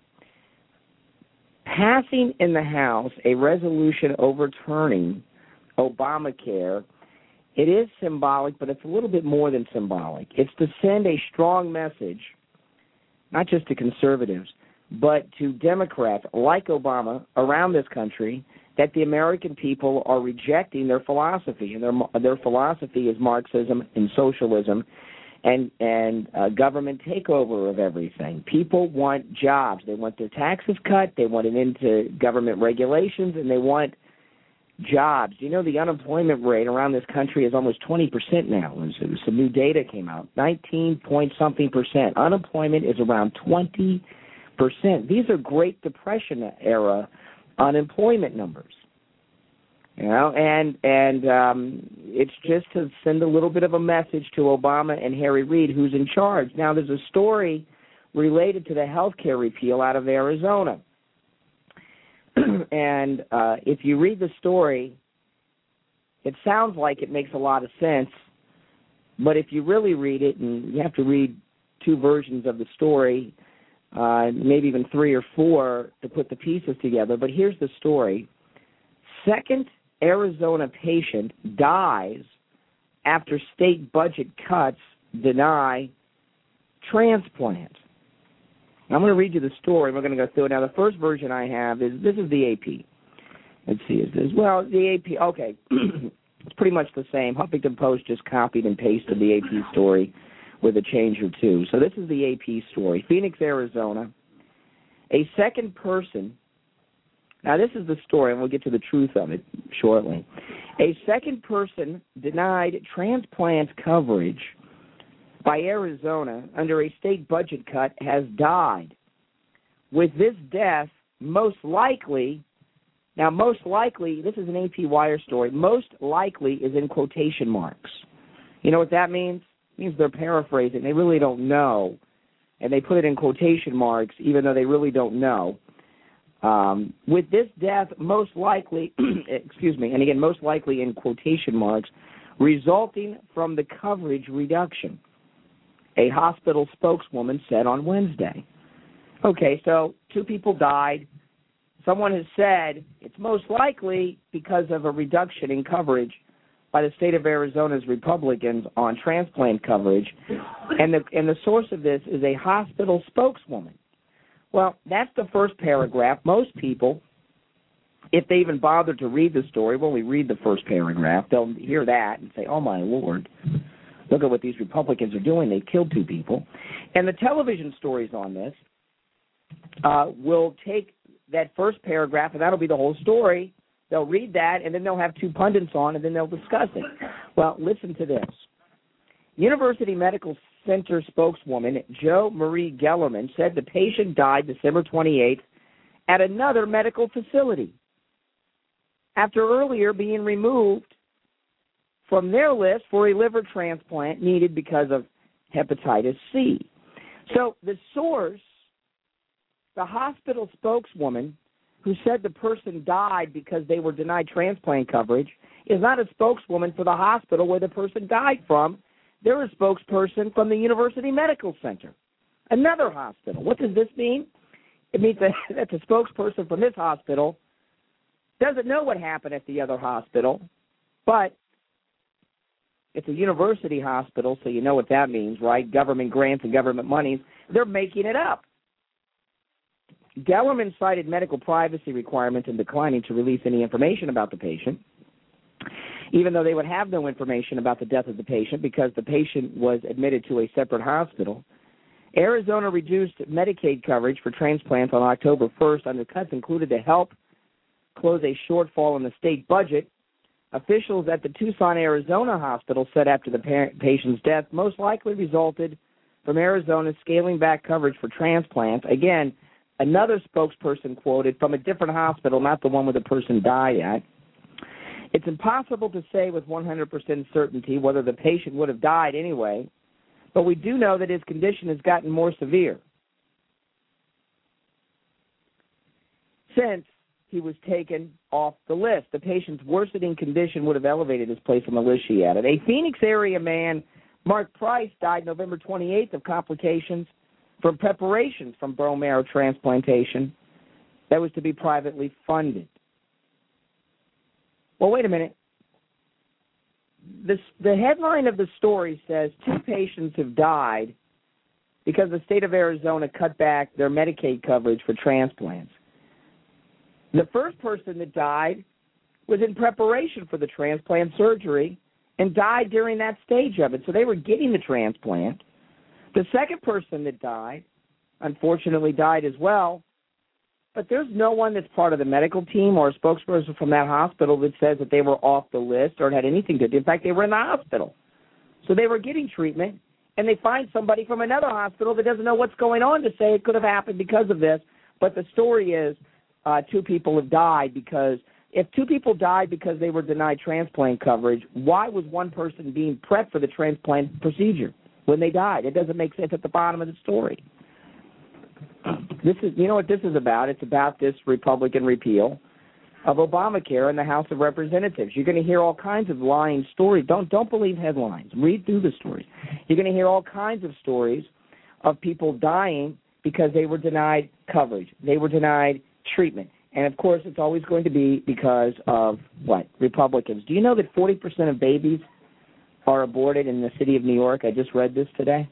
Passing in the House a resolution overturning Obamacare, it is symbolic, but it's a little bit more than symbolic. It's to send a strong message, not just to conservatives, but to Democrats like Obama around this country, that the American people are rejecting their philosophy. And their philosophy is Marxism and socialism and government takeover of everything. People want jobs. They want their taxes cut. They want an end to government regulations, and they want jobs. You know, the unemployment rate around this country is almost 20% now. Some new data came out, 19-point-something%. Unemployment is around 20%. These are Great Depression era unemployment numbers. You know, and it's just to send a little bit of a message to Obama and Harry Reid, who's in charge. Now, there's a story related to the health care repeal out of Arizona. And if you read the story, it sounds like it makes a lot of sense. But if you really read it, and you have to read two versions of the story, maybe even three or four to put the pieces together. But here's the story. Second Arizona patient dies after state budget cuts deny transplant. I'm going to read you the story. We're going to go through it. Now, the first version I have is, this is the AP. Let's see, is this? Well, the AP, okay. It's pretty much the same. Huffington Post just copied and pasted the AP story with a change or two. So this is the AP story. Phoenix, Arizona. A second person, now this is the story, and we'll get to the truth of it shortly. A second person denied transplant coverage by Arizona under a state budget cut has died. With this death, most likely, now most likely, this is an AP Wire story, most likely is in quotation marks. You know what that means? It means they're paraphrasing. They really don't know. And they put it in quotation marks even though they really don't know. With this death, most likely, excuse me, and again, most likely in quotation marks, resulting from the coverage reduction, a hospital spokeswoman said on Wednesday. Okay, so two people died. someone has said it's most likely because of a reduction in coverage by the state of Arizona's Republicans on transplant coverage, and the source of this is a hospital spokeswoman. Well, that's the first paragraph. Most people, if they even bother to read the story, will only read the first paragraph. They'll hear that and say, oh, my Lord, look at what these Republicans are doing. They've killed 2 people. And the television stories on this will take that first paragraph, and that'll be the whole story. They'll read that, and then they'll have 2 pundits on, and then they'll discuss it. Well, listen to this. University Medical Center spokeswoman Jo Marie Gellerman said the patient died December 28th at another medical facility after earlier being removed from their list for a liver transplant needed because of hepatitis C. So the source, the hospital spokeswoman who said the person died because they were denied transplant coverage, is not a spokeswoman for the hospital where the person died from. They're a spokesperson from the University Medical Center, another hospital. What does this mean? It means that the spokesperson from this hospital doesn't know what happened at the other hospital, but it's a university hospital, so you know what that means, right? Government grants and government monies. They're making it up. Gellerman cited medical privacy requirements and declining to release any information about the patient, even though they would have no information about the death of the patient because the patient was admitted to a separate hospital. Arizona reduced Medicaid coverage for transplants on October 1st. Under cuts included to help close a shortfall in the state budget. Officials at the Tucson, Arizona hospital said after the patient's death most likely resulted from Arizona scaling back coverage for transplants. Again, another spokesperson quoted from a different hospital, not the one where the person died at. It's impossible to say with 100% certainty whether the patient would have died anyway, but we do know that his condition has gotten more severe since he was taken off the list. The patient's worsening condition would have elevated his place on the list, she added. A Phoenix area man, Mark Price, died November 28th of complications from preparations from bone marrow transplantation that was to be privately funded. Well, wait a minute. The headline of the story says 2 patients have died because the state of Arizona cut back their Medicaid coverage for transplants. The first person that died was in preparation for the transplant surgery and died during that stage of it, so they were getting the transplant. The second person that died, unfortunately, died as well, but there's no one that's part of the medical team or a spokesperson from that hospital that says that they were off the list or had anything to do. In fact, they were in the hospital. So they were getting treatment, and they find somebody from another hospital that doesn't know what's going on to say it could have happened because of this. But the story is 2 people have died because if 2 people died because they were denied transplant coverage, why was one person being prepped for the transplant procedure when they died? It doesn't make sense at the bottom of the story. This is, you know what this is about? It's about this Republican repeal of Obamacare in the House of Representatives. You're going to hear all kinds of lying stories. Don't believe headlines. Read through the stories. You're going to hear all kinds of stories of people dying because they were denied coverage. They were denied treatment. And, of course, it's always going to be because of, what, Republicans. Do you know that 40% of babies are aborted in the city of New York? I just read this today.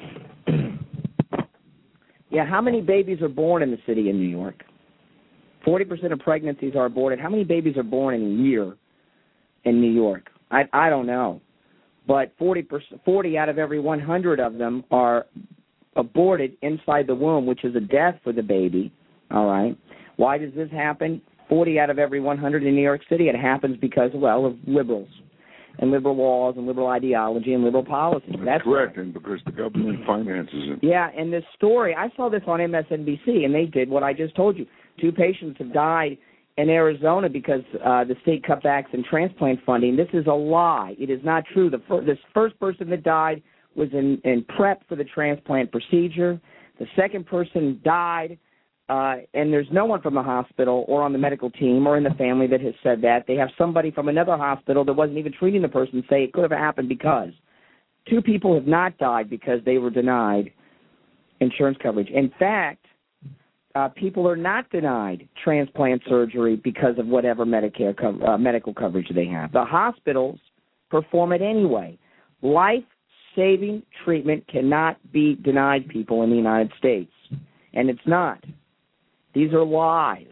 Yeah, how many babies are born in the city of New York? 40% of pregnancies are aborted. How many babies are born in a year in New York? I don't know. But 40 out of every 100 of them are aborted inside the womb, which is a death for the baby. All right. Why does this happen? 40 out of every 100 in New York City. It happens because, well, of liberals and liberal laws and liberal ideology and liberal policy. That's correct, and because the government finances it. Yeah, and this story, I saw this on MSNBC, and they did what I just told you. 2 patients have died in Arizona because the state cutbacks in transplant funding. This is a lie. It is not true. This first person that died was in prep for the transplant procedure. The second person died, and there's no one from the hospital or on the medical team or in the family that has said that. They have somebody from another hospital that wasn't even treating the person say it could have happened because. 2 people have not died because they were denied insurance coverage. In fact, people are not denied transplant surgery because of whatever medical coverage they have. The hospitals perform it anyway. Life-saving treatment cannot be denied people in the United States, and it's not. These are lies.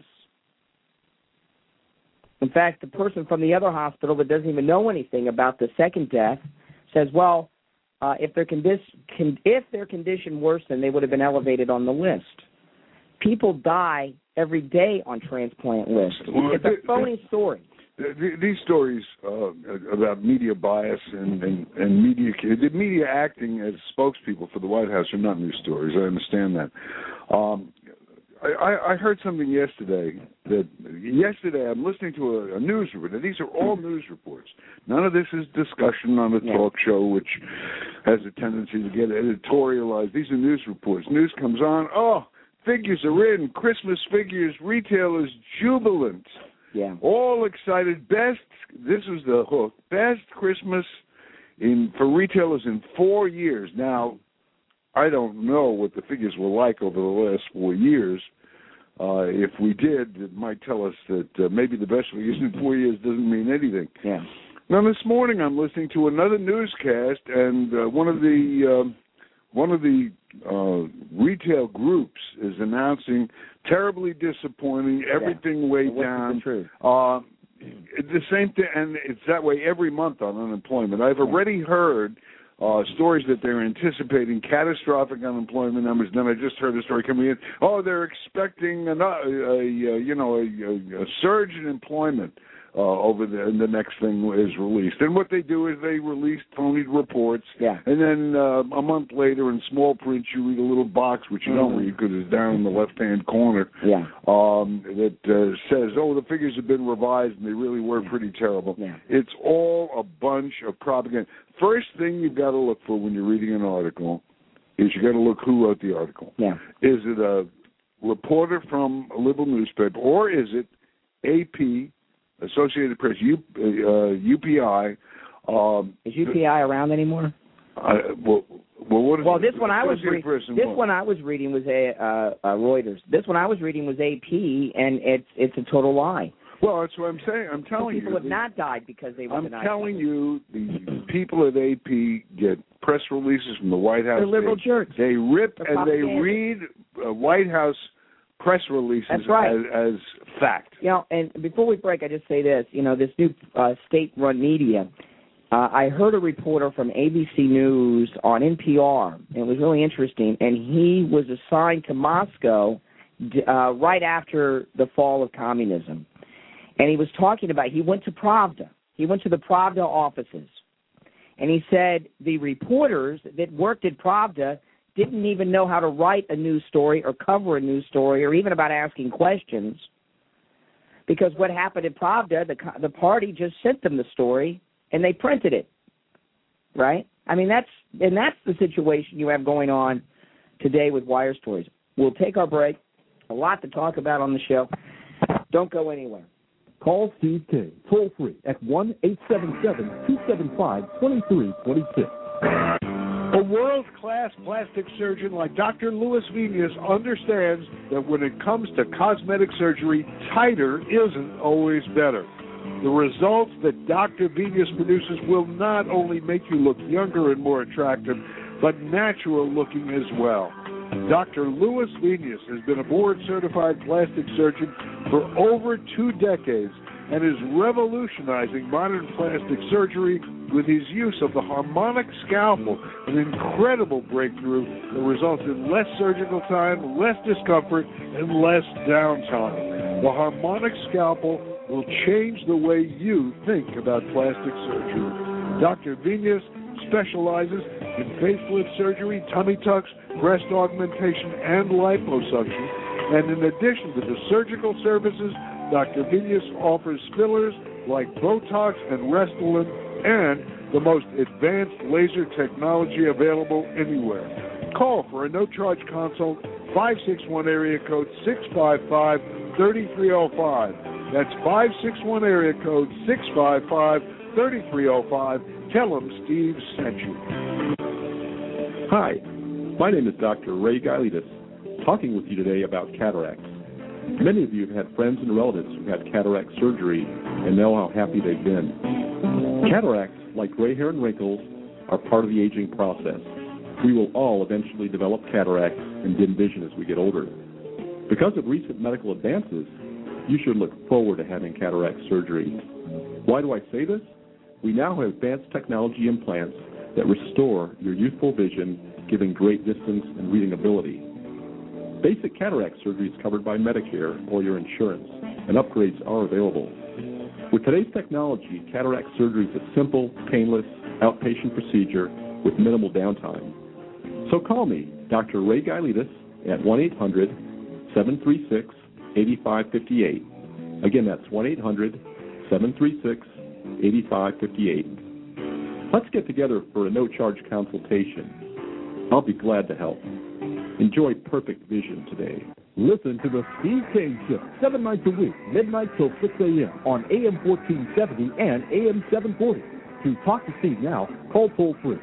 In fact, the person from the other hospital that doesn't even know anything about the second death says, well, if their condition worsened, they would have been elevated on the list. People die every day on transplant lists. It's a phony story. These stories about media bias and media acting as spokespeople for the White House are not new stories. I understand that. I heard something yesterday. I'm listening to a news report. Now, these are all news reports. None of this is discussion on a talk show, which has a tendency to get editorialized. These are news reports. News comes on. Oh, figures are in. Christmas figures. Retailers jubilant. Yeah. All excited. This was the hook. Best Christmas for retailers in 4 years. Now, I don't know what the figures were like over the last 4 years. If we did, it might tell us that maybe the best figures in 4 years doesn't mean anything. Yeah. Now, this morning I'm listening to another newscast, and one of the retail groups is announcing terribly disappointing, everything way down. The same thing, and it's that way every month on unemployment. I've already heard stories that they're anticipating catastrophic unemployment numbers. Then I just heard a story coming in. Oh, they're expecting a surge in employment over the next thing is released. And what they do is they release phony reports. Yeah. And then a month later, in small print, you read a little box which you don't read because it's down in the left-hand corner. Yeah. That says, "Oh, the figures have been revised and they really were pretty terrible." Yeah. It's all a bunch of propaganda. First thing you've got to look for when you're reading an article is you got to look who wrote the article. Yeah. Is it a reporter from a liberal newspaper, or is it AP, Associated Press, UPI? Is UPI around anymore? What is this one I was reading. This one I was reading was Reuters. This one I was reading was AP, and it's a total lie. Well, that's what I'm saying. I'm telling you. People have not died because they were denied. I'm telling you, the people at AP get press releases from the White House. They're liberal jerks. They rip and they read White House press releases as fact. And before we break, I just say this. This new state-run media, I heard a reporter from ABC News on NPR. It was really interesting, and he was assigned to Moscow right after the fall of communism. And he was talking about, he went to Pravda. He went to the Pravda offices. And he said the reporters that worked at Pravda didn't even know how to write a news story or cover a news story or even about asking questions, because what happened at Pravda, the party just sent them the story and they printed it, right? I mean, that's the situation you have going on today with wire stories. We'll take our break. A lot to talk about on the show. Don't go anywhere. Call Steve King, toll free at 1-877-275-2326. A world-class plastic surgeon like Dr. Louis Venus understands that when it comes to cosmetic surgery, tighter isn't always better. The results that Dr. Venus produces will not only make you look younger and more attractive, but natural looking as well. Dr. Louis Venus has been a board-certified plastic surgeon for over 2 decades and is revolutionizing modern plastic surgery with his use of the harmonic scalpel, an incredible breakthrough that results in less surgical time, less discomfort, and less downtime. The harmonic scalpel will change the way you think about plastic surgery. Dr. Venus specializes in facelift surgery, tummy tucks, breast augmentation, and liposuction. And in addition to the surgical services, Dr. Venus offers fillers like Botox and Restylane and the most advanced laser technology available anywhere. Call for a no-charge consult, 561 area code 655-3305. That's 561 area code 655-3305. Tell them Steve sent you. Hi, my name is Dr. Ray Gailitis. talking with you today about cataracts. Many of you have had friends and relatives who had cataract surgery and know how happy they've been. Cataracts, like gray hair and wrinkles, are part of the aging process. We will all eventually develop cataracts and dim vision as we get older. Because of recent medical advances, you should look forward to having cataract surgery. Why do I say this? We now have advanced technology implants that restore your youthful vision, giving great distance and reading ability. Basic cataract surgery is covered by Medicare or your insurance, and upgrades are available. With today's technology, cataract surgery is a simple, painless, outpatient procedure with minimal downtime. So call me, Dr. Ray Gailitas, at 1-800-736-8558. Again, that's 1-800-736-8558. Let's get together for a no-charge consultation. I'll be glad to help. Enjoy perfect vision today. Listen to the Steve Kane Show 7 nights a week, midnight till 6 a.m. on AM 1470 and AM 740. To talk to Steve now, call toll-free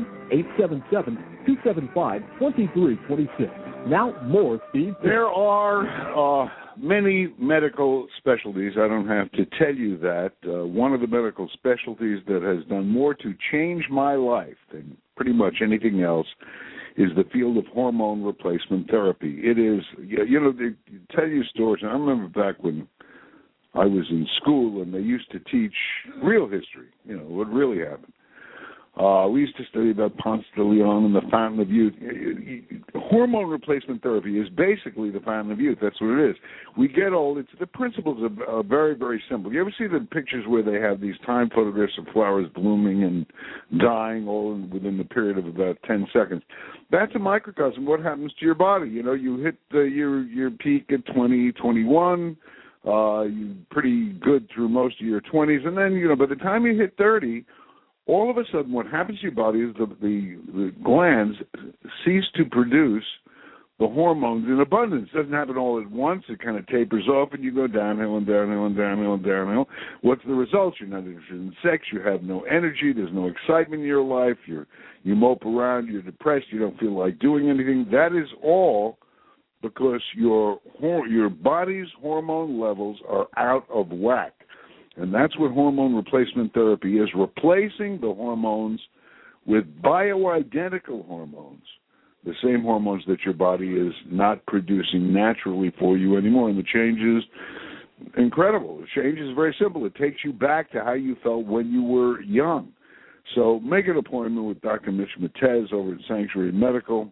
1-877-275-2326. Now, more Steve Kane. There are many medical specialties. I don't have to tell you that. One of the medical specialties that has done more to change my life than pretty much anything else is the field of hormone replacement therapy. It is, they tell you stories. And I remember back when I was in school and they used to teach real history, what really happened. We used to study about Ponce de Leon and the Fountain of Youth. Hormone replacement therapy is basically the Fountain of Youth. That's what it is. We get old. The principles are very, very simple. You ever see the pictures where they have these time photographs of flowers blooming and dying all within the period of about 10 seconds? That's a microcosm of what happens to your body. You hit your peak at 20, 21. You're pretty good through most of your 20s. And then, by the time you hit 30, all of a sudden, what happens to your body is the glands cease to produce the hormones in abundance. It doesn't happen all at once. It kind of tapers off, and you go downhill and downhill and downhill and downhill. What's the result? You're not interested in sex. You have no energy. There's no excitement in your life. You mope around. You're depressed. You don't feel like doing anything. That is all because your body's hormone levels are out of whack. And that's what hormone replacement therapy is, replacing the hormones with bioidentical hormones, the same hormones that your body is not producing naturally for you anymore. And the change is incredible. The change is very simple. It takes you back to how you felt when you were young. So make an appointment with Dr. Mitch Matez over at Sanctuary Medical.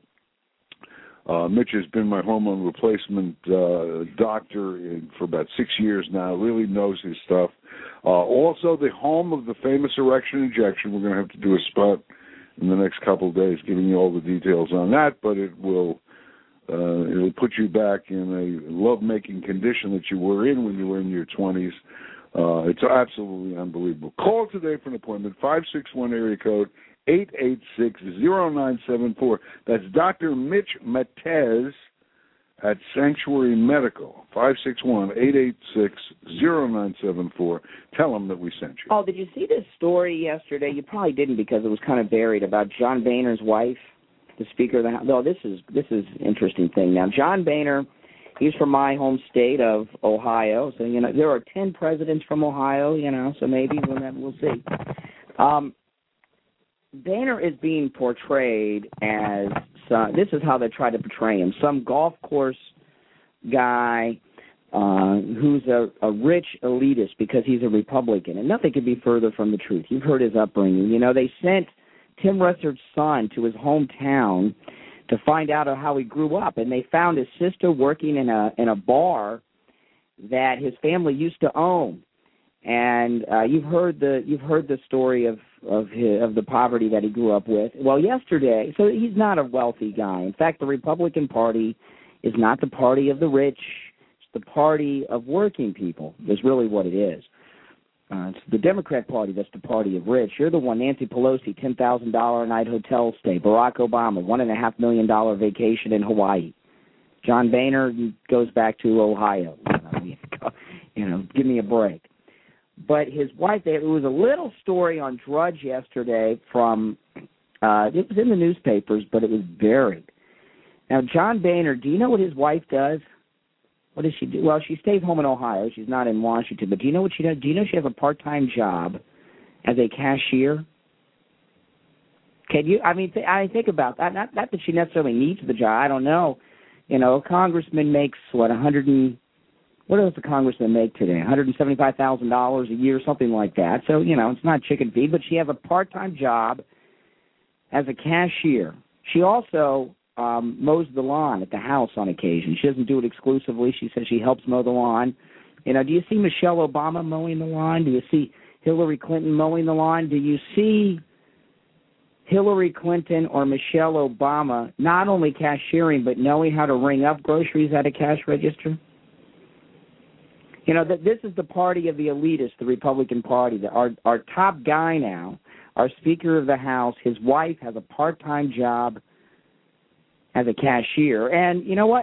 Mitch has been my hormone replacement doctor for about 6 years now, really knows his stuff. Also, the home of the famous erection injection. We're going to have to do a spot in the next couple of days giving you all the details on that, but it'll put you back in a love-making condition that you were in when you were in your 20s. It's absolutely unbelievable. Call today for an appointment, 561 area code 886-0974. That's Dr. Mitch Matez at Sanctuary Medical, 561-886-0974. Tell them that we sent you. Oh, did you see this story yesterday? You probably didn't because it was kind of buried, about John Boehner's wife, the Speaker of the House. No, this is an interesting thing. Now, John Boehner, he's from my home state of Ohio. So, there are 10 presidents from Ohio, so maybe we'll see. Boehner is being portrayed as, this is how they try to portray him, some golf course guy who's a rich elitist because he's a Republican. And nothing could be further from the truth. You've heard his upbringing. They sent Tim Russerd's son to his hometown to find out how he grew up, and they found his sister working in a bar that his family used to own. And you've heard the story of the poverty that he grew up with. Well, yesterday, so he's not a wealthy guy. In fact, the Republican Party is not the party of the rich; it's the party of working people. Is really what it is. It's the Democrat Party that's the party of rich. You're the one. Nancy Pelosi, $10,000 a night hotel stay. Barack Obama, $1.5 million vacation in Hawaii. John Boehner goes back to Ohio. Give me a break. But his wife, there was a little story on Drudge yesterday from, it was in the newspapers, but it was buried. Now, John Boehner, do you know what his wife does? What does she do? Well, she stays home in Ohio. She's not in Washington. But do you know what she does? Do you know she has a part-time job as a cashier? Can you? I mean, I think about that. Not that she necessarily needs the job. I don't know. You know, a congressman makes what what does a congressman make today? $175,000 a year, something like that. So you know, it's not chicken feed. But she has a part-time job as a cashier. She also mows the lawn at the house on occasion. She doesn't do it exclusively. She says she helps mow the lawn. You know, do you see Michelle Obama mowing the lawn? Do you see Hillary Clinton mowing the lawn? Do you see Hillary Clinton or Michelle Obama not only cashiering but knowing how to ring up groceries at a cash register? You know, that this is the party of the elitists, the Republican Party. Our top guy now, our Speaker of the House, his wife has a part-time job as a cashier. And you know what?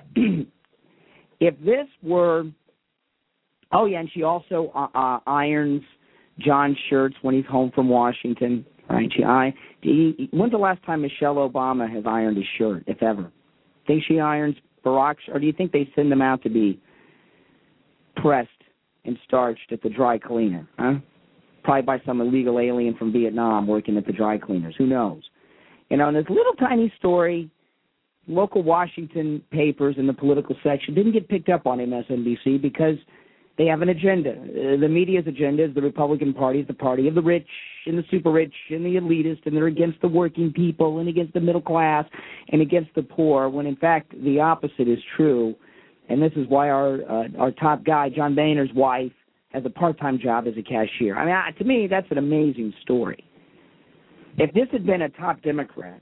If this were, oh yeah, and she also irons John's shirts when he's home from Washington, right? When's the last time Michelle Obama has ironed a shirt, if ever? Think she irons Barack's, or do you think they send them out to be pressed and starched at the dry cleaner, huh? Probably by some illegal alien from Vietnam working at the dry cleaners. Who knows? You know, and this little tiny story, local Washington papers in the political section didn't get picked up on MSNBC because they have an agenda. The media's agenda is the Republican Party is the party of the rich and the super rich and the elitist, and they're against the working people and against the middle class and against the poor, when in fact the opposite is true. And this is why our top guy, John Boehner's wife, has a part-time job as a cashier. I mean, to me, that's an amazing story. If this had been a top Democrat,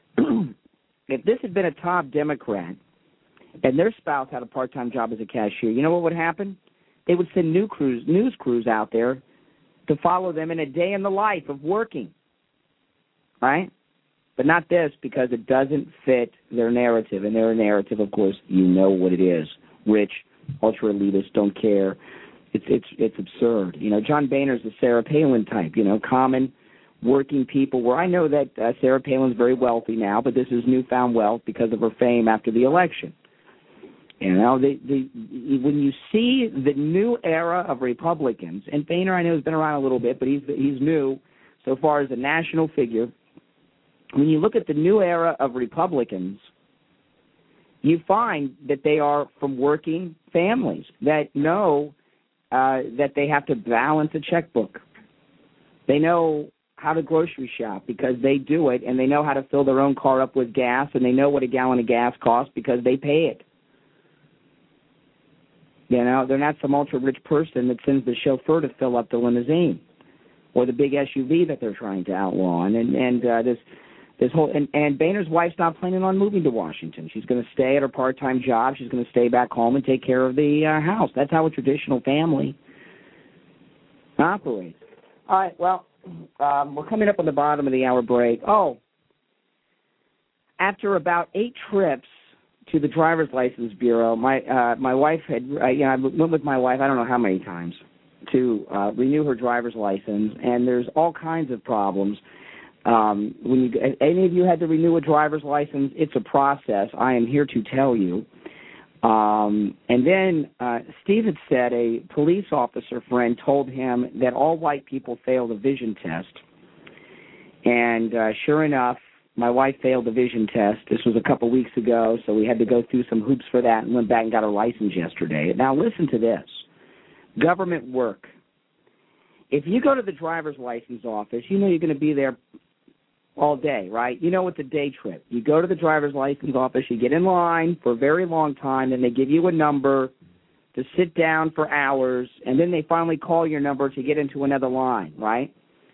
if this had been a top Democrat and their spouse had a part-time job as a cashier, you know what would happen? They would send news crews out there to follow them in a day in the life of working, right? But not this, because it doesn't fit their narrative. And their narrative, of course, you know what it is. Rich, ultra-elitist, don't care. It's absurd. You know, John Boehner's the Sarah Palin type, you know, common working people, where I know that Sarah Palin's very wealthy now, but this is newfound wealth because of her fame after the election. You know, when you see the new era of Republicans, and Boehner I know has been around a little bit, but he's new so far as a national figure. When you look at the new era of Republicans, you find that they are from working families that know that they have to balance a checkbook. They know how to grocery shop because they do it, and they know how to fill their own car up with gas, and they know what a gallon of gas costs because they pay it. You know, they're not some ultra-rich person that sends the chauffeur to fill up the limousine or the big SUV that they're trying to outlaw. And this whole and Boehner's wife's not planning on moving to Washington. She's going to stay at her part-time job. She's going to stay back home and take care of the house. That's how a traditional family operates. All right, well, we're coming up on the bottom of the hour break. Oh, after about 8 trips to the driver's license bureau, my wife had, I went with my wife, I don't know how many times, to renew her driver's license, and there's all kinds of problems. When any of you had to renew a driver's license, it's a process. I am here to tell you. And then Steve had said a police officer friend told him that all white people fail the vision test. And sure enough, my wife failed the vision test. This was a couple weeks ago, so we had to go through some hoops for that and went back and got her license yesterday. Now listen to this. Government work. If you go to the driver's license office, you know you're going to be there all day, right? You know it's a day trip. You go to the driver's license office, you get in line for a very long time, and they give you a number to sit down for hours, and then they finally call your number to get into another line, right?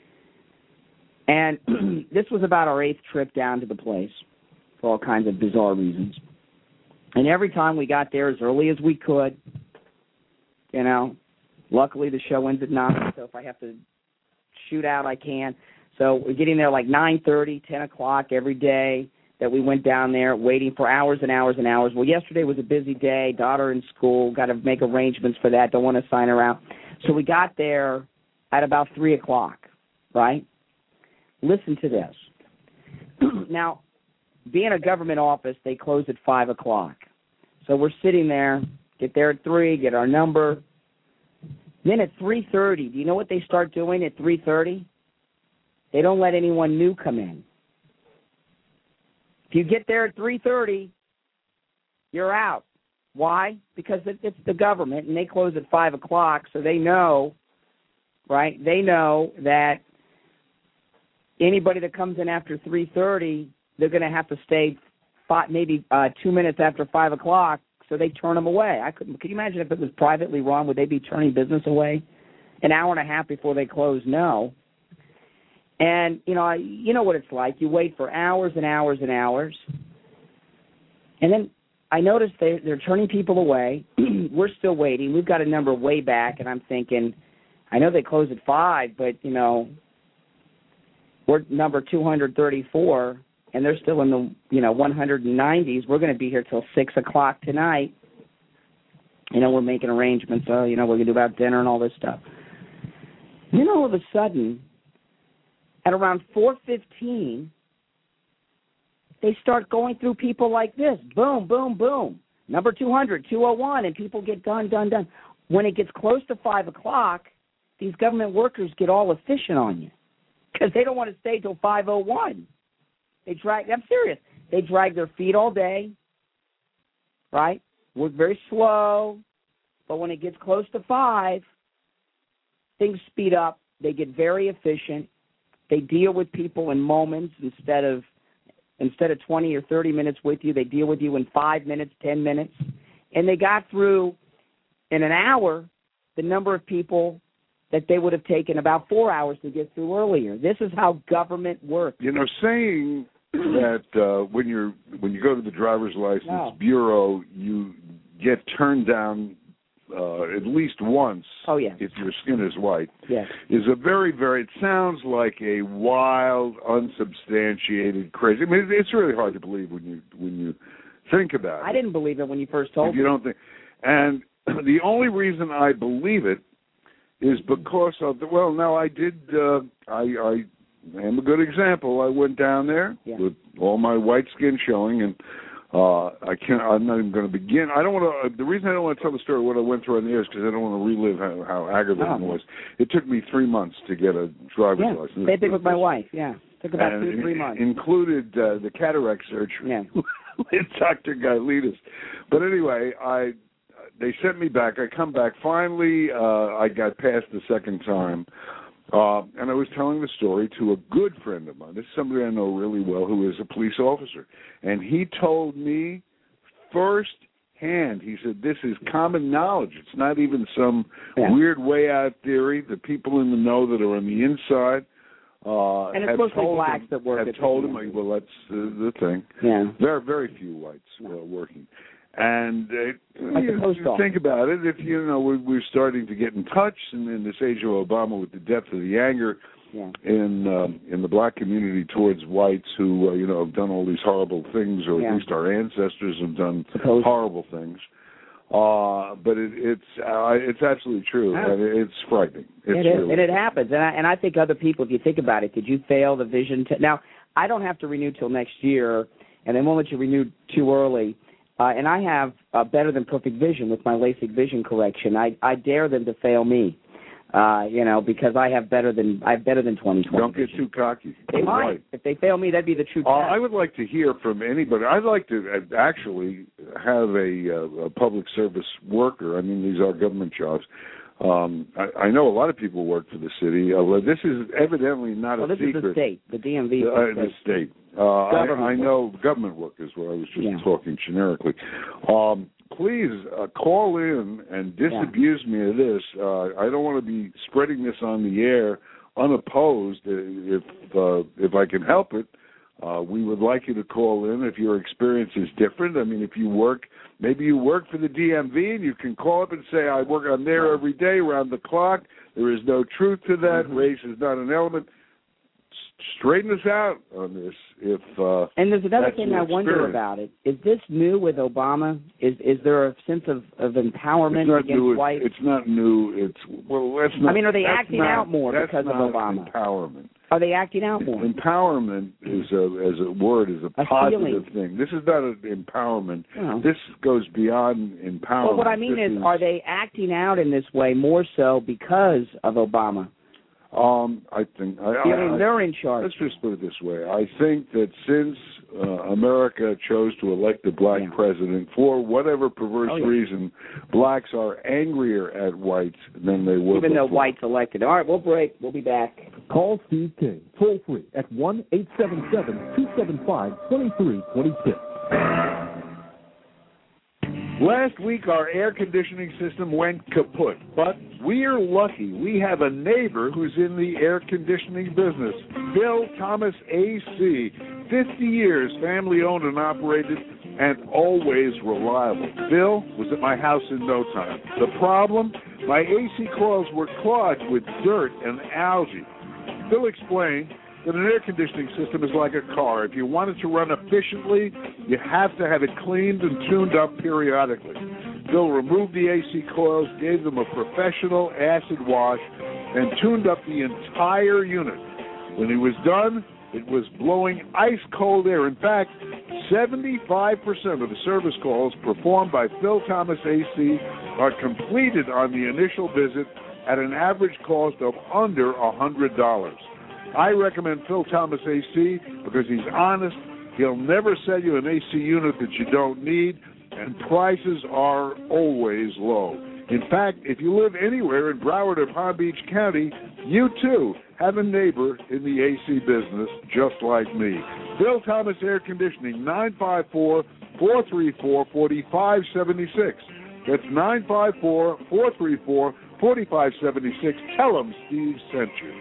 And this was about our 8th trip down to the place for all kinds of bizarre reasons. And every time we got there as early as we could, you know, luckily the show ends at 9, so if I have to shoot out, I can. So we're getting there like 9:30, 10 o'clock every day that we went down there, waiting for hours and hours and hours. Well, yesterday was a busy day, daughter in school, got to make arrangements for that, don't want to sign her out. So we got there at about 3 o'clock, right? Listen to this. Now, being a government office, they close at 5 o'clock. So we're sitting there, get there at 3, get our number. Then at 3:30, do you know what they start doing at 3:30? They don't let anyone new come in. If you get there at 3:30, you're out. Why? Because it's the government, and they close at 5 o'clock, so they know, right? They know that anybody that comes in after 3:30, they're going to have to stay maybe 2 minutes after 5 o'clock, so they turn them away. Could you imagine if it was privately run, would they be turning business away an hour and a half before they close? No. And, you know what it's like. You wait for hours and hours and hours, and then I noticed they're turning people away. We're still waiting. We've got a number way back, and I'm thinking, I know they close at 5, but, we're number 234, and they're still in the, 190s. We're going to be here till 6 o'clock tonight. We're making arrangements. We're going to do about dinner and all this stuff. Then all of a sudden, at around 4:15, they start going through people like this. Boom, boom, boom. Number 200, 201, and people get done. When it gets close to 5 o'clock, these government workers get all efficient on you because they don't want to stay till 5:01. I'm serious. They drag their feet all day, right? Work very slow. But when it gets close to 5, things speed up. They get very efficient. They deal with people in moments instead of 20 or 30 minutes with you. They deal with you in 5 minutes, 10 minutes. And they got through in an hour the number of people that they would have taken about 4 hours to get through earlier. This is how government works. Saying that when you go to the driver's license bureau, you get turned down at least once if your skin is white, is a very, very, it sounds like a wild, unsubstantiated, crazy. I mean, it's really hard to believe when you think about it. I didn't believe it when you first told me. You don't think, and the only reason I believe it is because of I did. I am a good example. I went down there with all my white skin showing, and I'm not even going to begin. I don't want to. The reason I don't want to tell the story of what I went through on the air is because I don't want to relive how aggravating it was. It took me 3 months to get a driver's license. Same thing with my wife. Yeah, it took about 2-3 months. Included the cataract surgery. Yeah, with Dr. Gailitas. But anyway, they sent me back. I come back. Finally, I got past the second time. And I was telling the story to a good friend of mine. This is somebody I know really well who is a police officer. And he told me firsthand, he said, this is common knowledge. It's not even some weird way out theory. The people in the know that are on the inside and it's mostly blacks that work have told him, well, that's the thing. Yeah. Very, very few whites working. And you think about it, if we're starting to get in touch in this age of Obama with the depth of the anger in the black community towards whites who have done all these horrible things, or at least our ancestors have done horrible things. But it's absolutely true. And it's frightening. It is, and it happens. And I think other people, if you think about it, did you fail the vision test? Now, I don't have to renew till next year, and they won't let you renew too early. And I have better than perfect vision with my LASIK vision correction. I dare them to fail me, because I have better than 20/20. Don't get too cocky. They might. Right. If they fail me, that'd be the true test. I would like to hear from anybody. I'd like to actually have a public service worker. I mean, these are government jobs. I know a lot of people work for the city. This is evidently not a secret. This is the state, the DMV. The state. I know government workers, where I was just talking generically. Please call in and disabuse me of this. I don't want to be spreading this on the air unopposed. If I can help it, we would like you to call in if your experience is different. I mean, if you work, maybe you work for the DMV, and you can call up and say, I'm there every day, around the clock. There is no truth to that. Race is not an element. Straighten us out on this. And there's another thing I wonder about it. Is this new with Obama? Is there a sense of empowerment against whites? It's not new. That's not. I mean, are they acting out more because of Obama? Empowerment. Are they acting out more? Empowerment is as a word is a positive thing. This is not an empowerment. Oh. This goes beyond empowerment. Well, what I mean is, are they acting out in this way more so because of Obama? I think they're in charge. Let's just put it this way. I think that since America chose to elect a black president, for whatever perverse reason, blacks are angrier at whites than they were even though before. whites elected. All right, we'll break. We'll be back. Call Steve King toll free at 1-877-275-2326. Last week, our air conditioning system went kaput, but we're lucky. We have a neighbor who's in the air conditioning business, Phil Thomas AC. 50 years, family-owned and operated, and always reliable. Phil was at my house in no time. The problem? My AC coils were clogged with dirt and algae. Phil explained that an air conditioning system is like a car. If you want it to run efficiently, you have to have it cleaned and tuned up periodically. Phil removed the AC coils, gave them a professional acid wash, and tuned up the entire unit. When he was done, it was blowing ice-cold air. In fact, 75% of the service calls performed by Phil Thomas AC are completed on the initial visit at an average cost of under $100. I recommend Phil Thomas AC because he's honest. He'll never sell you an AC unit that you don't need, and prices are always low. In fact, if you live anywhere in Broward or Palm Beach County, you too have a neighbor in the AC business just like me. Phil Thomas Air Conditioning, 954-434-4576. That's 954-434-4576. Tell them Steve sent you.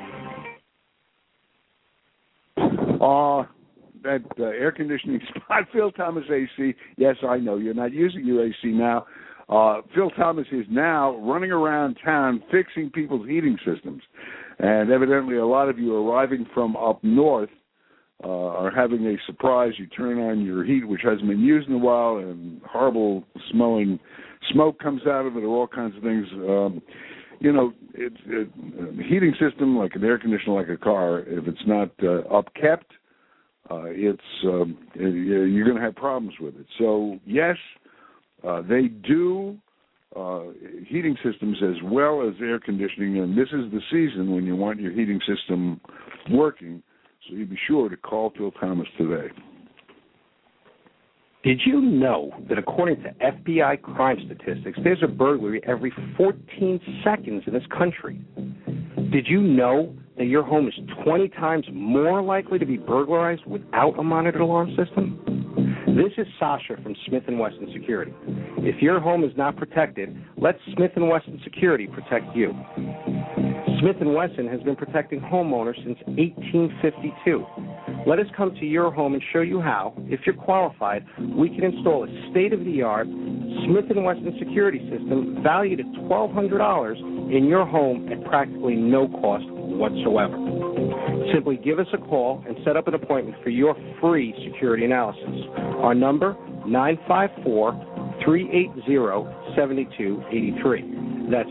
That air conditioning spot, Phil Thomas AC. Yes, I know you're not using your AC now. Phil Thomas is now running around town fixing people's heating systems. And evidently a lot of you arriving from up north are having a surprise. You turn on your heat, which hasn't been used in a while, and horrible smelling smoke comes out of it, or all kinds of things. It's a heating system, like an air conditioner, like a car. If it's not upkept, you're going to have problems with it. So yes, they do heating systems as well as air conditioning, and this is the season when you want your heating system working. So you be sure to call Phil Thomas today. Did you know that according to FBI crime statistics, there's a burglary every 14 seconds in this country? Did you know that your home is 20 times more likely to be burglarized without a monitored alarm system? This is Sasha from Smith & Wesson Security. If your home is not protected, let Smith & Wesson Security protect you. Smith & Wesson has been protecting homeowners since 1852. Let us come to your home and show you how, if you're qualified, we can install a state-of-the-art Smith & Wesson security system valued at $1,200 in your home at practically no cost whatsoever. Simply give us a call and set up an appointment for your free security analysis. Our number, 954-380-7283. That's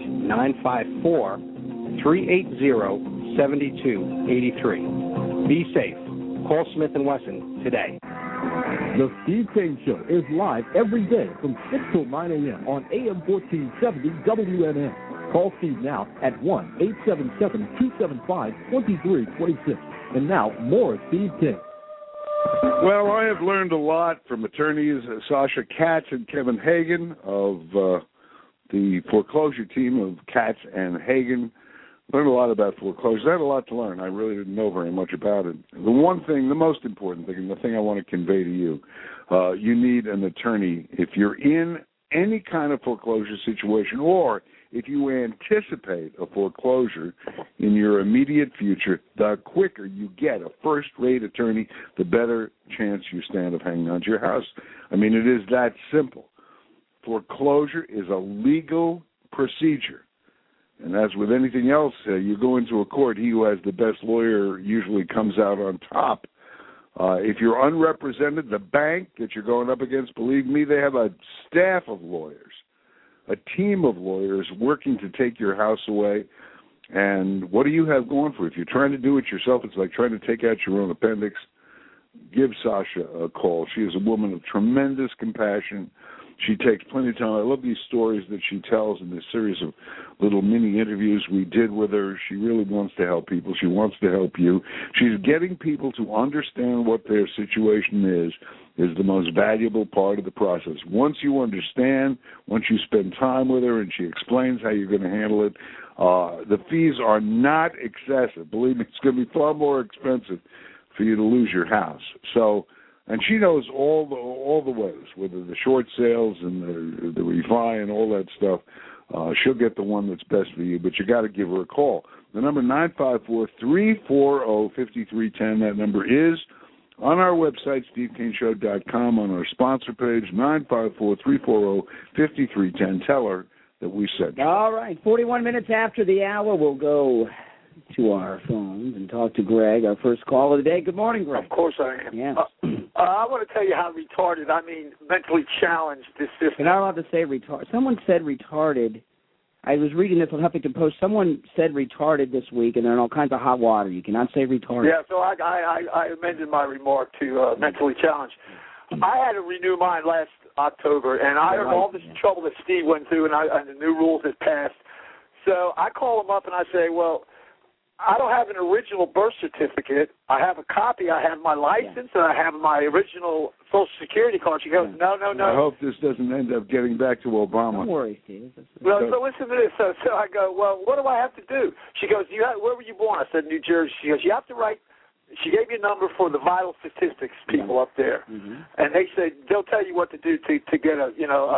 954-380-7283. Be safe. Call Smith & Wesson today. The Steve King Show is live every day from 6 till 9 a.m. on AM 1470 WNN. Call Steve now at 1-877-275-2326. And now, more Steve King. Well, I have learned a lot from attorneys Sasha Katz and Kevin Hagen of the foreclosure team of Katz and Hagen. Learned a lot about foreclosures. I had a lot to learn. I really didn't know very much about it. The one thing, the most important thing, and the thing I want to convey to you, you need an attorney. If you're in any kind of foreclosure situation, or if you anticipate a foreclosure in your immediate future, the quicker you get a first-rate attorney, the better chance you stand of hanging on to your house. I mean, it is that simple. Foreclosure is a legal procedure. And as with anything else, you go into a court, he who has the best lawyer usually comes out on top. If you're unrepresented, the bank that you're going up against, believe me, they have a staff of lawyers, a team of lawyers working to take your house away. And what do you have going for you? If you're trying to do it yourself, it's like trying to take out your own appendix. Give Sasha a call. She is a woman of tremendous compassion. She takes plenty of time. I love these stories that she tells in this series of little mini interviews we did with her. She really wants to help people. She wants to help you. She's getting people to understand what their situation is the most valuable part of the process. Once you understand, once you spend time with her and she explains how you're going to handle it, the fees are not excessive. Believe me, it's going to be far more expensive for you to lose your house. So, and she knows all the ways, whether the short sales and the refi and all that stuff. She'll get the one that's best for you, but you got to give her a call. The number 954-340-5310. That number is on our website, SteveKaneShow.com, on our sponsor page, 954-340-5310. Tell her that we said. All right, 41 minutes after the hour, we'll go to our phones and talk to Greg, our first call of the day. Good morning, Greg. Of course I am. Yes. I want to tell you how retarded, mentally challenged this system. You're not allowed to say retarded. Someone said retarded. I was reading this on Huffington Post. Someone said retarded this week, and they're in all kinds of hot water. You cannot say retarded. Yeah, so I amended my remark to mentally challenged. I had to renew mine last October, and I heard all this trouble that Steve went through and the new rules that passed. So I call him up and I say, well, I don't have an original birth certificate. I have a copy. I have my license, and I have my original Social Security card. She goes, no. I hope this doesn't end up getting back to Obama. Don't worry, Steve. Well, so listen to this. So I go, well, what do I have to do? She goes, where were you born? I said, New Jersey. She goes, you have to write. She gave me a number for the vital statistics people up there, and they said they'll tell you what to do to get a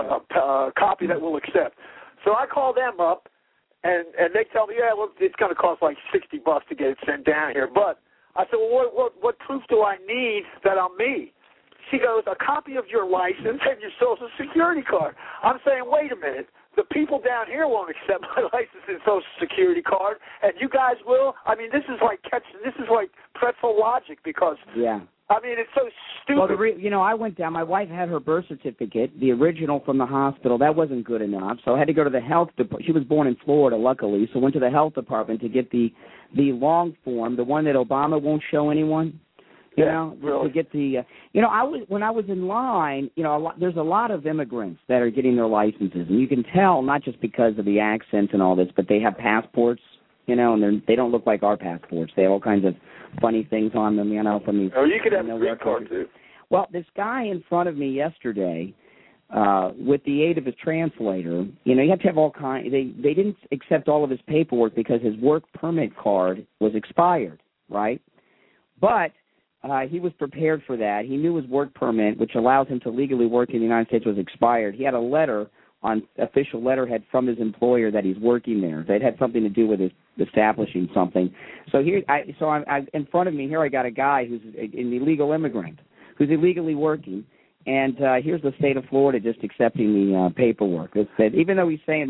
copy that we'll accept. So I call them up. And they tell me, yeah, well, it's going to cost like $60 to get it sent down here. But I said, well, what proof do I need that I'm me? She goes, a copy of your license and your Social Security card. I'm saying, wait a minute. The people down here won't accept my license and Social Security card, and you guys will? I mean, this is like pretzel logic because it's so stupid. Well, I went down. My wife had her birth certificate, the original from the hospital. That wasn't good enough, so I had to go to the health department. She was born in Florida, luckily, so went to the health department to get the long form, the one that Obama won't show anyone. To get the. When I was in line, there's a lot of immigrants that are getting their licenses, and you can tell not just because of the accents and all this, but they have passports. And they don't look like our passports. They have all kinds of funny things on them, from these. Oh, you could have a green card, too. Well, this guy in front of me yesterday, with the aid of his translator, you have to have all kinds. They didn't accept all of his paperwork because his work permit card was expired, right? But he was prepared for that. He knew his work permit, which allows him to legally work in the United States, was expired. He had a letter on official letterhead from his employer that he's working there. That had something to do with his establishing something. So I'm in front of me here. I got a guy who's an illegal immigrant who's illegally working, and here's the state of Florida just accepting the paperwork. It said, even though he's saying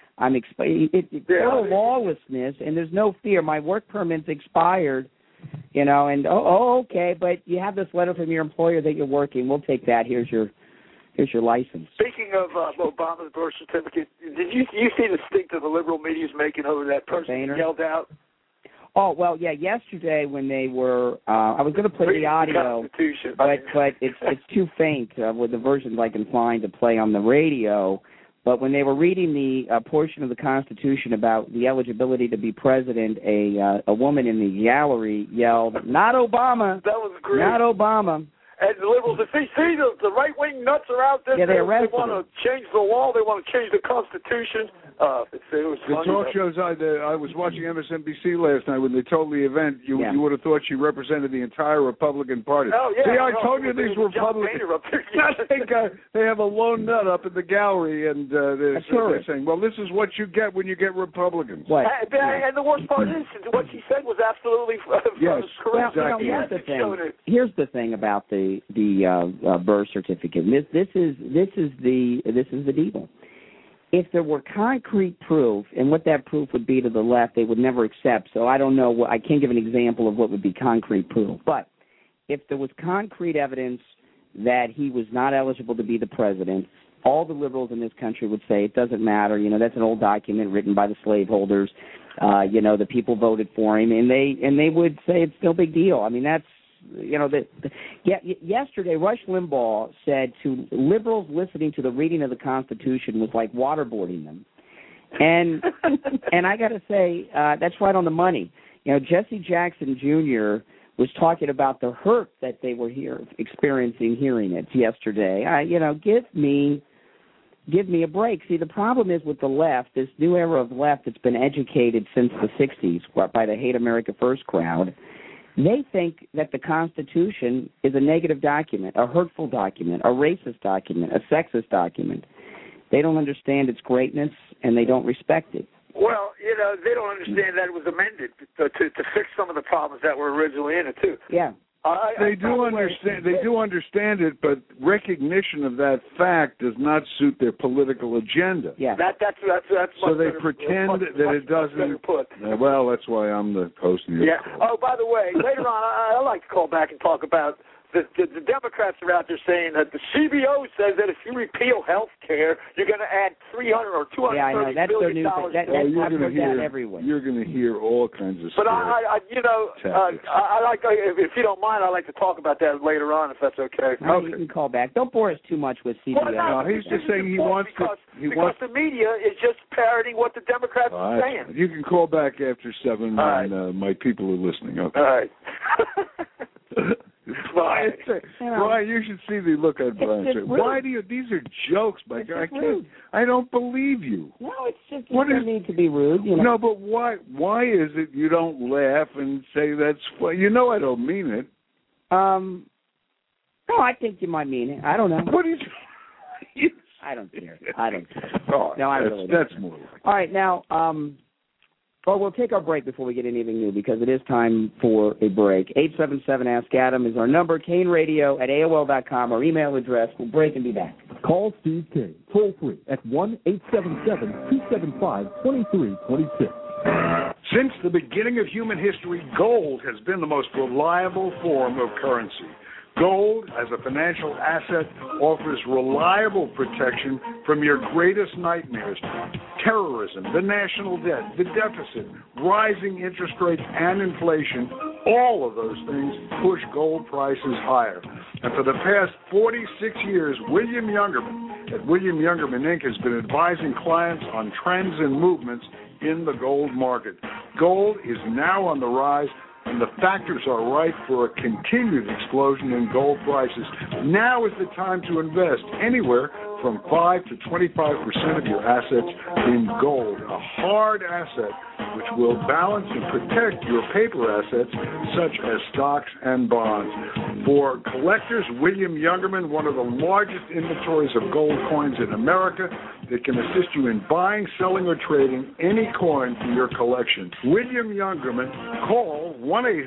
it's total lawlessness and there's no fear. My work permit's expired. And okay, but you have this letter from your employer that you're working. We'll take that. Here's your license. Speaking of Obama's birth certificate, did you see the stink that the liberal media's making over that person who yelled out? Oh, well, yeah, yesterday when they were, I was going to play the audio, but it's too faint with the versions I can find to play on the radio. But when they were reading the portion of the Constitution about the eligibility to be president, a woman in the gallery yelled, "Not Obama." That was great. Not Obama. And the liberals, if they see the right-wing nuts are out there, they want to change the law, they want to change the Constitution. It was the talk shows I was watching MSNBC last night when they told the event. You would have thought she represented the entire Republican Party. Oh, yeah. See, I told you these Republicans. I think they have a lone nut up in the gallery, and they're saying, well, this is what you get when you get Republicans. What? And the worst part is, what she said was absolutely correct. Well, exactly. Here's the thing about the birth certificate. This is the deal. If there were concrete proof, and what that proof would be to the left, they would never accept. So I don't know. I can't give an example of what would be concrete proof. But if there was concrete evidence that he was not eligible to be the president, all the liberals in this country would say it doesn't matter. That's an old document written by the slaveholders. The people voted for him, and they would say it's no big deal. I mean, that's yesterday Rush Limbaugh said to liberals listening to the reading of the Constitution was like waterboarding them, and I got to say that's right on the money. Jesse Jackson Jr. was talking about the hurt that they were experiencing hearing it yesterday. Give me a break. See, the problem is with the left, this new era of left that's been educated since the 60s by the Hate America First crowd, they think that the Constitution is a negative document, a hurtful document, a racist document, a sexist document. They don't understand its greatness, and they don't respect it. Well, they don't understand that it was amended to fix some of the problems that were originally in it, too. Yeah. They do understand it, but recognition of that fact does not suit their political agenda. Yeah, that's so they pretend that it doesn't. Well, that's why I'm the host of your call. Oh, by the way, later on, I like to call back and talk about the Democrats are out there saying that the CBO says that if you repeal health care, you're going to add $300 or $230 billion. You're going to hear everywhere. You're going to hear all kinds of stuff. But I like, if you don't mind, I'd like to talk about that later on, if that's okay. Okay. You can call back. Don't bore us too much with CBO. Well, no, he's just saying he wants because the media is just parroting what the Democrats are saying. You can call back after 7, and my people are listening. Okay. All right. Brian, you should see the look on Brian's face. Why do you? These are jokes, my God. I don't believe you. No, it's just you don't need to be rude. No, but why? Why is it you don't laugh and say that's funny? I don't mean it. No, I think you might mean it. I don't know. What is? I don't care. Oh, no, I really don't. That's more like it. All right, now. Well, we'll take our break before we get anything new because it is time for a break. 877 Ask Adam is our number. KaneRadio@AOL.com, our email address. We'll break and be back. Call Steve Kane toll free at 1-877-275-2326. Since the beginning of human history, gold has been the most reliable form of currency. Gold, as a financial asset, offers reliable protection from your greatest nightmares. Terrorism, the national debt, the deficit, rising interest rates, and inflation, all of those things push gold prices higher. And for the past 46 years, William Youngerman at William Youngerman Inc. has been advising clients on trends and movements in the gold market. Gold is now on the rise, and the factors are right for a continued explosion in gold prices. Now is the time to invest anywhere from 5 to 25% of your assets in gold, a hard asset which will balance and protect your paper assets such as stocks and bonds. For collectors, William Youngerman, one of the largest inventories of gold coins in America, that can assist you in buying, selling, or trading any coin for your collection. William Youngerman, call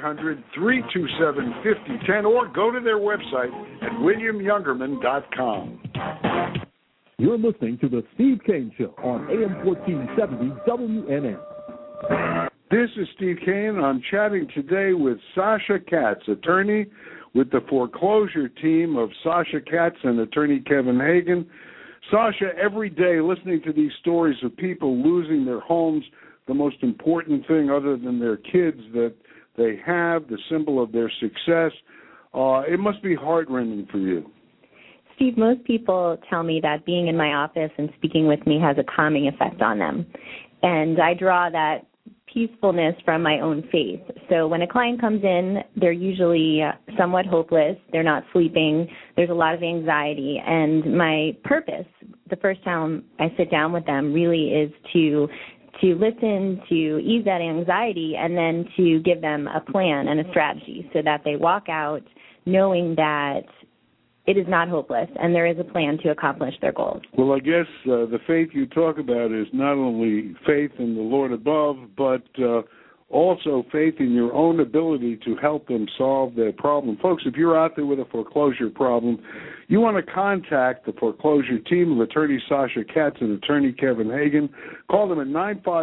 1-800-327-5010 or go to their website at williamyoungerman.com. You're listening to the Steve Kane Show on AM 1470 WNN. This is Steve Kane. I'm chatting today with Sasha Katz, attorney with the foreclosure team of Sasha Katz and attorney Kevin Hagan. Sasha, every day listening to these stories of people losing their homes, the most important thing other than their kids that they have, the symbol of their success, it must be heart-rending for you. Steve, most people tell me that being in my office and speaking with me has a calming effect on them. And I draw that peacefulness from my own faith. So when a client comes in, they're usually somewhat hopeless. They're not sleeping. There's a lot of anxiety. And my purpose, the first time I sit down with them, really is to listen, to ease that anxiety, and then to give them a plan and a strategy so that they walk out knowing that it is not hopeless and there is a plan to accomplish their goals. Well, I guess the faith you talk about is not only faith in the Lord above, but also faith in your own ability to help them solve their problem. Folks, if you're out there with a foreclosure problem, you want to contact the foreclosure team of attorney Sasha Katz and attorney Kevin Hagan. Call them at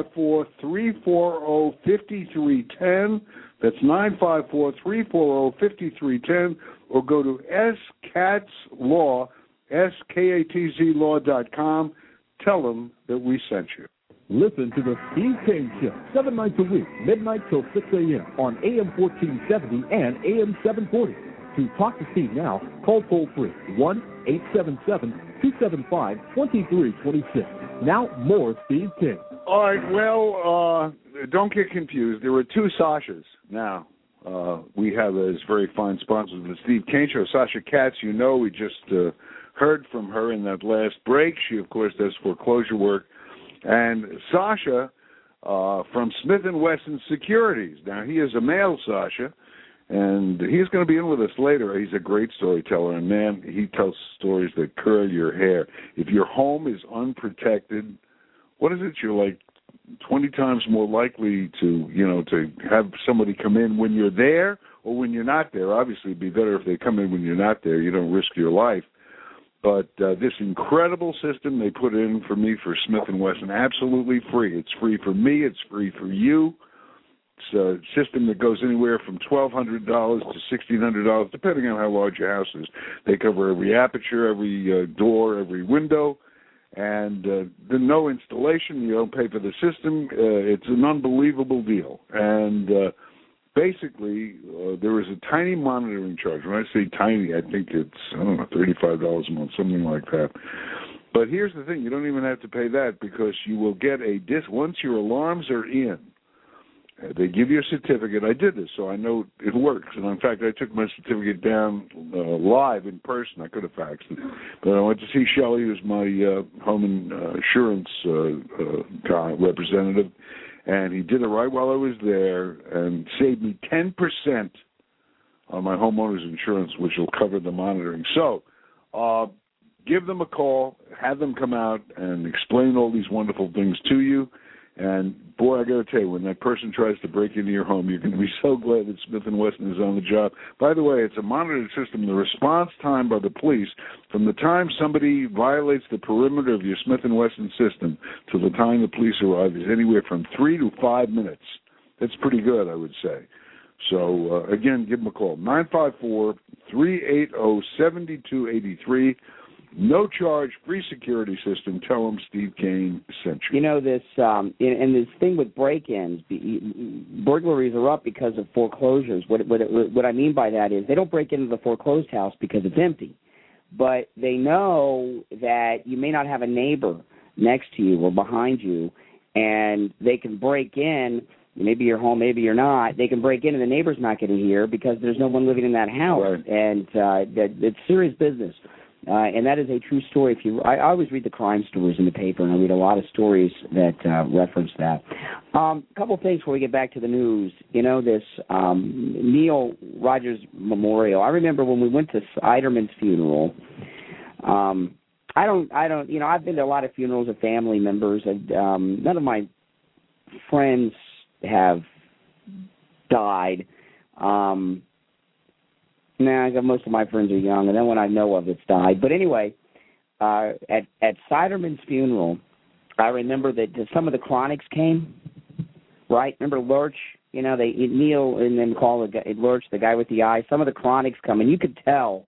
954-340-5310. That's 954-340-5310. Or go to skatzlaw, skatzlaw.com. Tell them that we sent you. Listen to the Steve Kane Show, 7 nights a week, midnight till 6 a.m. on AM 1470 and AM 740. To talk to Steve now, call toll-free 1-877-275-2326. Now, more Steve King. All right, well, don't get confused. There were two Sashas now. We have as very fine sponsors of the Steve Kane Show. Sasha Katz, you know, we just heard from her in that last break. She, of course, does foreclosure work. And Sasha from Smith & Wesson Securities. Now, he is a male Sasha, and he's going to be in with us later. He's a great storyteller, and, man, he tells stories that curl your hair. If your home is unprotected, what is it? You're like 20 times more likely to have somebody come in when you're there or when you're not there. Obviously, it'd be better if they come in when you're not there. You don't risk your life. But this incredible system they put in for me for Smith & Wesson, absolutely free. It's free for me. It's free for you. It's a system that goes anywhere from $1,200 to $1,600, depending on how large your house is. They cover every aperture, every door, every window. And there's no installation. You don't pay for the system. It's an unbelievable deal. And basically, there is a tiny monitoring charge. When I say tiny, I think it's, $35 a month, something like that. But here's the thing. You don't even have to pay that because you will get a disc. Once your alarms are in, they give you a certificate. I did this, so I know it works. And, in fact, I took my certificate down live in person. I could have faxed it. But I went to see Shelley, who's my home insurance representative, and he did it right while I was there and saved me 10% on my homeowner's insurance, which will cover the monitoring. So give them a call, have them come out and explain all these wonderful things to you. And, boy, I got to tell you, when that person tries to break into your home, you're going to be so glad that Smith & Wesson is on the job. By the way, it's a monitored system. The response time by the police, from the time somebody violates the perimeter of your Smith & Wesson system to the time the police arrive, is anywhere from 3 to 5 minutes. That's pretty good, I would say. So, again, give them a call, 954-380-7283. No charge, free security system. Tell them Steve Kane sent you. You know, this and this thing with break-ins, burglaries are up because of foreclosures. What I mean by that is they don't break into the foreclosed house because it's empty, but they know that you may not have a neighbor next to you or behind you, and they can break in. Maybe you're home, maybe you're not. They can break in, and the neighbor's not going to hear because there's no one living in that house, right. And it's serious business. And that is a true story. I always read the crime stories in the paper, and I read a lot of stories that reference that. A couple of things before we get back to the news. You know, this Neil Rogers Memorial. I remember when we went to Siderman's funeral. I've been to a lot of funerals of family members. And, none of my friends have died. Most of my friends are young, and then when I know of, it's died. But anyway, at Siderman's funeral, I remember that some of the Chronics came, right? Remember Lurch? You know, Neil and then call Lurch, the guy with the eye. Some of the Chronics come, and you could tell